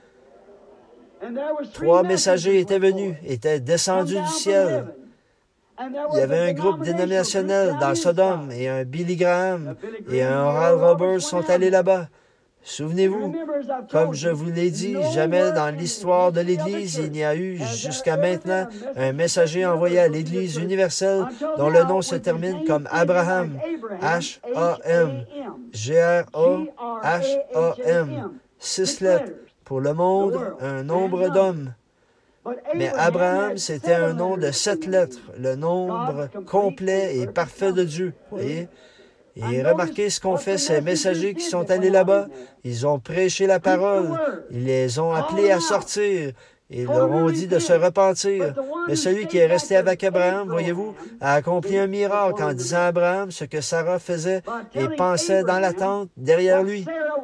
Trois messagers étaient venus, étaient descendus du ciel. Il y avait un groupe dénominationnel dans Sodome et un Billy Graham et un Oral Roberts sont allés là-bas. Souvenez-vous, comme je vous l'ai dit, jamais dans l'histoire de l'Église, il n'y a eu jusqu'à maintenant un messager envoyé à l'Église universelle dont le nom se termine comme Abraham, H A M, G R A H A M, six lettres. Pour le monde, un nombre d'hommes. Mais Abraham, c'était un nom de sept lettres, le nombre complet et parfait de Dieu. Voyez? Et remarquez ce qu'ont fait ces messagers qui sont allés là-bas. Ils ont prêché la parole. Ils les ont appelés à sortir. Ils leur ont dit de se repentir. Mais celui qui est resté avec Abraham, voyez-vous, a accompli un miracle en disant à Abraham ce que Sarah faisait et pensait dans la tente derrière lui.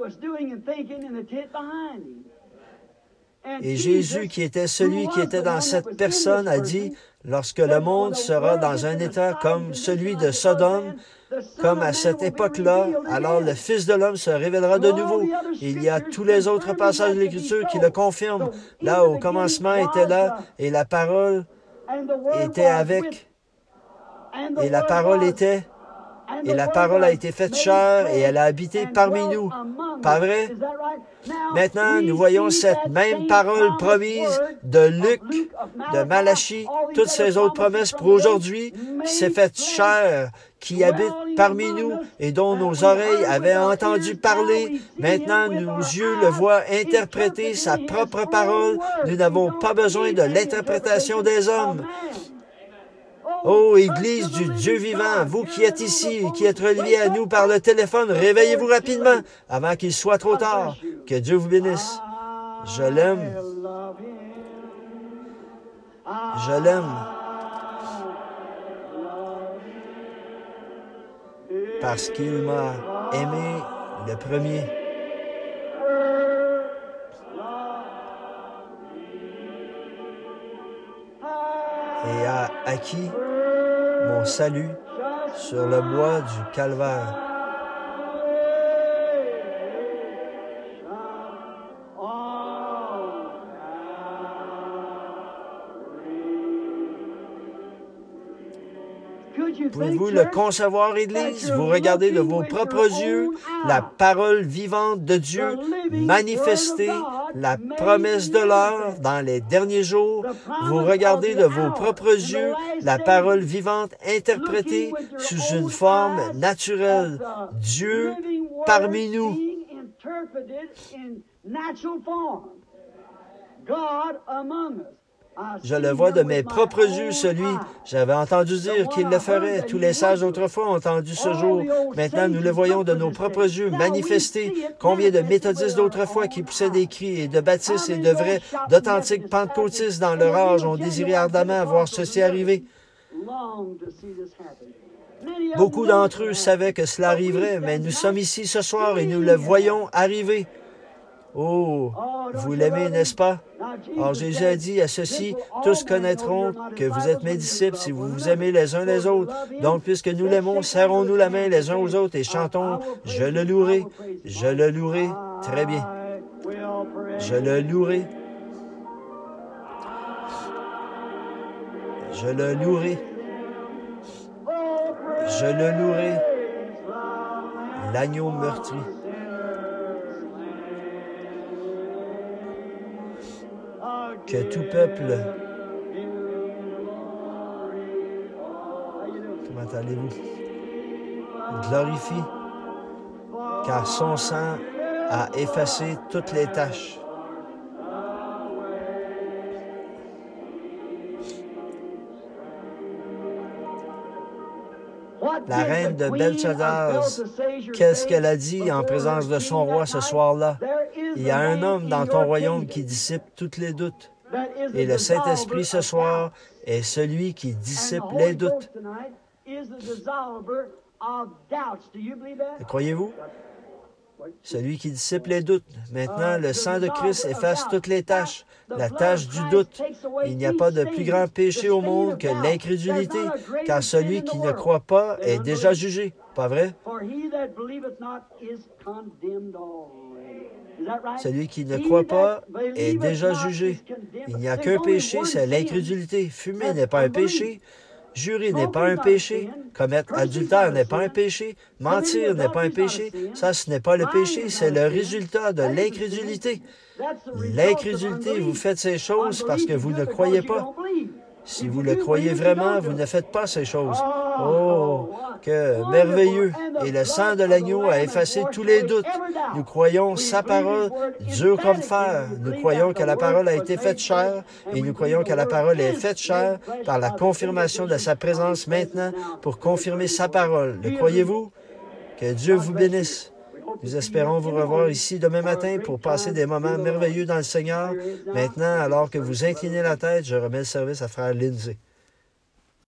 Et Jésus, qui était celui qui était dans cette personne, a dit, lorsque le monde sera dans un état comme celui de Sodome, comme à cette époque-là, alors le Fils de l'homme se révélera de nouveau. Il y a tous les autres passages de l'Écriture qui le confirment. Là, au commencement était là, et la parole était avec, et la parole était, Et la parole a été faite chair et elle a habité parmi nous. Pas vrai? Maintenant, nous voyons cette même parole promise de Luc, de Malachie, toutes ces autres promesses pour aujourd'hui, qui s'est faite chair, qui habite parmi nous et dont nos oreilles avaient entendu parler. Maintenant, nos yeux le voient interpréter sa propre parole. Nous n'avons pas besoin de l'interprétation des hommes. Ô Église du Dieu vivant, vous qui êtes ici, qui êtes reliés à nous par le téléphone, réveillez-vous rapidement avant qu'il soit trop tard. Que Dieu vous bénisse. Je l'aime. Je l'aime. Parce qu'il m'a aimé le premier. Et a acquis mon salut sur le bois du calvaire. Pouvez-vous le concevoir, Église? Vous regardez de vos propres yeux la parole vivante de Dieu manifestée, la promesse de l'heure dans les derniers jours. Vous regardez de vos propres yeux la parole vivante interprétée sous une forme naturelle. Dieu parmi nous. Je le vois de mes propres yeux, celui, j'avais entendu dire qu'il le ferait. Tous les sages autrefois ont entendu ce jour. Maintenant, nous le voyons de nos propres yeux manifesté. Combien de méthodistes d'autrefois qui poussaient des cris et de baptistes et de vrais, d'authentiques pentecôtistes dans leur âge ont désiré ardemment voir ceci arriver. Beaucoup d'entre eux savaient que cela arriverait, mais nous sommes ici ce soir et nous le voyons arriver. Oh, vous l'aimez, n'est-ce pas? Or, Jésus a dit à ceci, tous connaîtront que vous êtes mes disciples si vous vous aimez les uns les autres. Donc, puisque nous l'aimons, serrons-nous la main les uns aux autres et chantons, je le louerai, je le louerai, très bien. Je le louerai. Je le louerai. Je le louerai. L'agneau meurtri. Que tout peuple, comment allez-vous, glorifie, car son sang a effacé toutes les taches. La reine de Belchazzar, qu'est-ce qu'elle a dit en présence de son roi ce soir-là? Il y a un homme dans ton royaume qui dissipe tous les doutes. Et le Saint-Esprit ce soir est celui qui dissipe les doutes. Le croyez-vous? Celui qui dissipe les doutes. Maintenant, le sang de Christ efface toutes les taches. La tache du doute. Il n'y a pas de plus grand péché au monde que l'incrédulité, car celui qui ne croit pas est déjà jugé. Pas vrai? Celui qui ne croit pas est déjà jugé. Il n'y a qu'un péché, c'est l'incrédulité. Fumer n'est pas un péché. Jurer n'est pas un péché. Commettre adultère n'est pas un péché. Mentir n'est pas un péché. Ça, ce n'est pas le péché, c'est le résultat de l'incrédulité. L'incrédulité, vous faites ces choses parce que vous ne croyez pas. Si vous le croyez vraiment, vous ne faites pas ces choses. Oh, que merveilleux! Et le sang de l'agneau a effacé tous les doutes. Nous croyons sa parole dure comme fer. Nous croyons que la parole a été faite chair et nous croyons que la parole est faite chair par la confirmation de sa présence maintenant pour confirmer sa parole. Le croyez-vous? Que Dieu vous bénisse. Nous espérons vous revoir ici demain matin pour passer des moments merveilleux dans le Seigneur. Maintenant, alors que vous inclinez la tête, je remets le service à Frère Lindsay.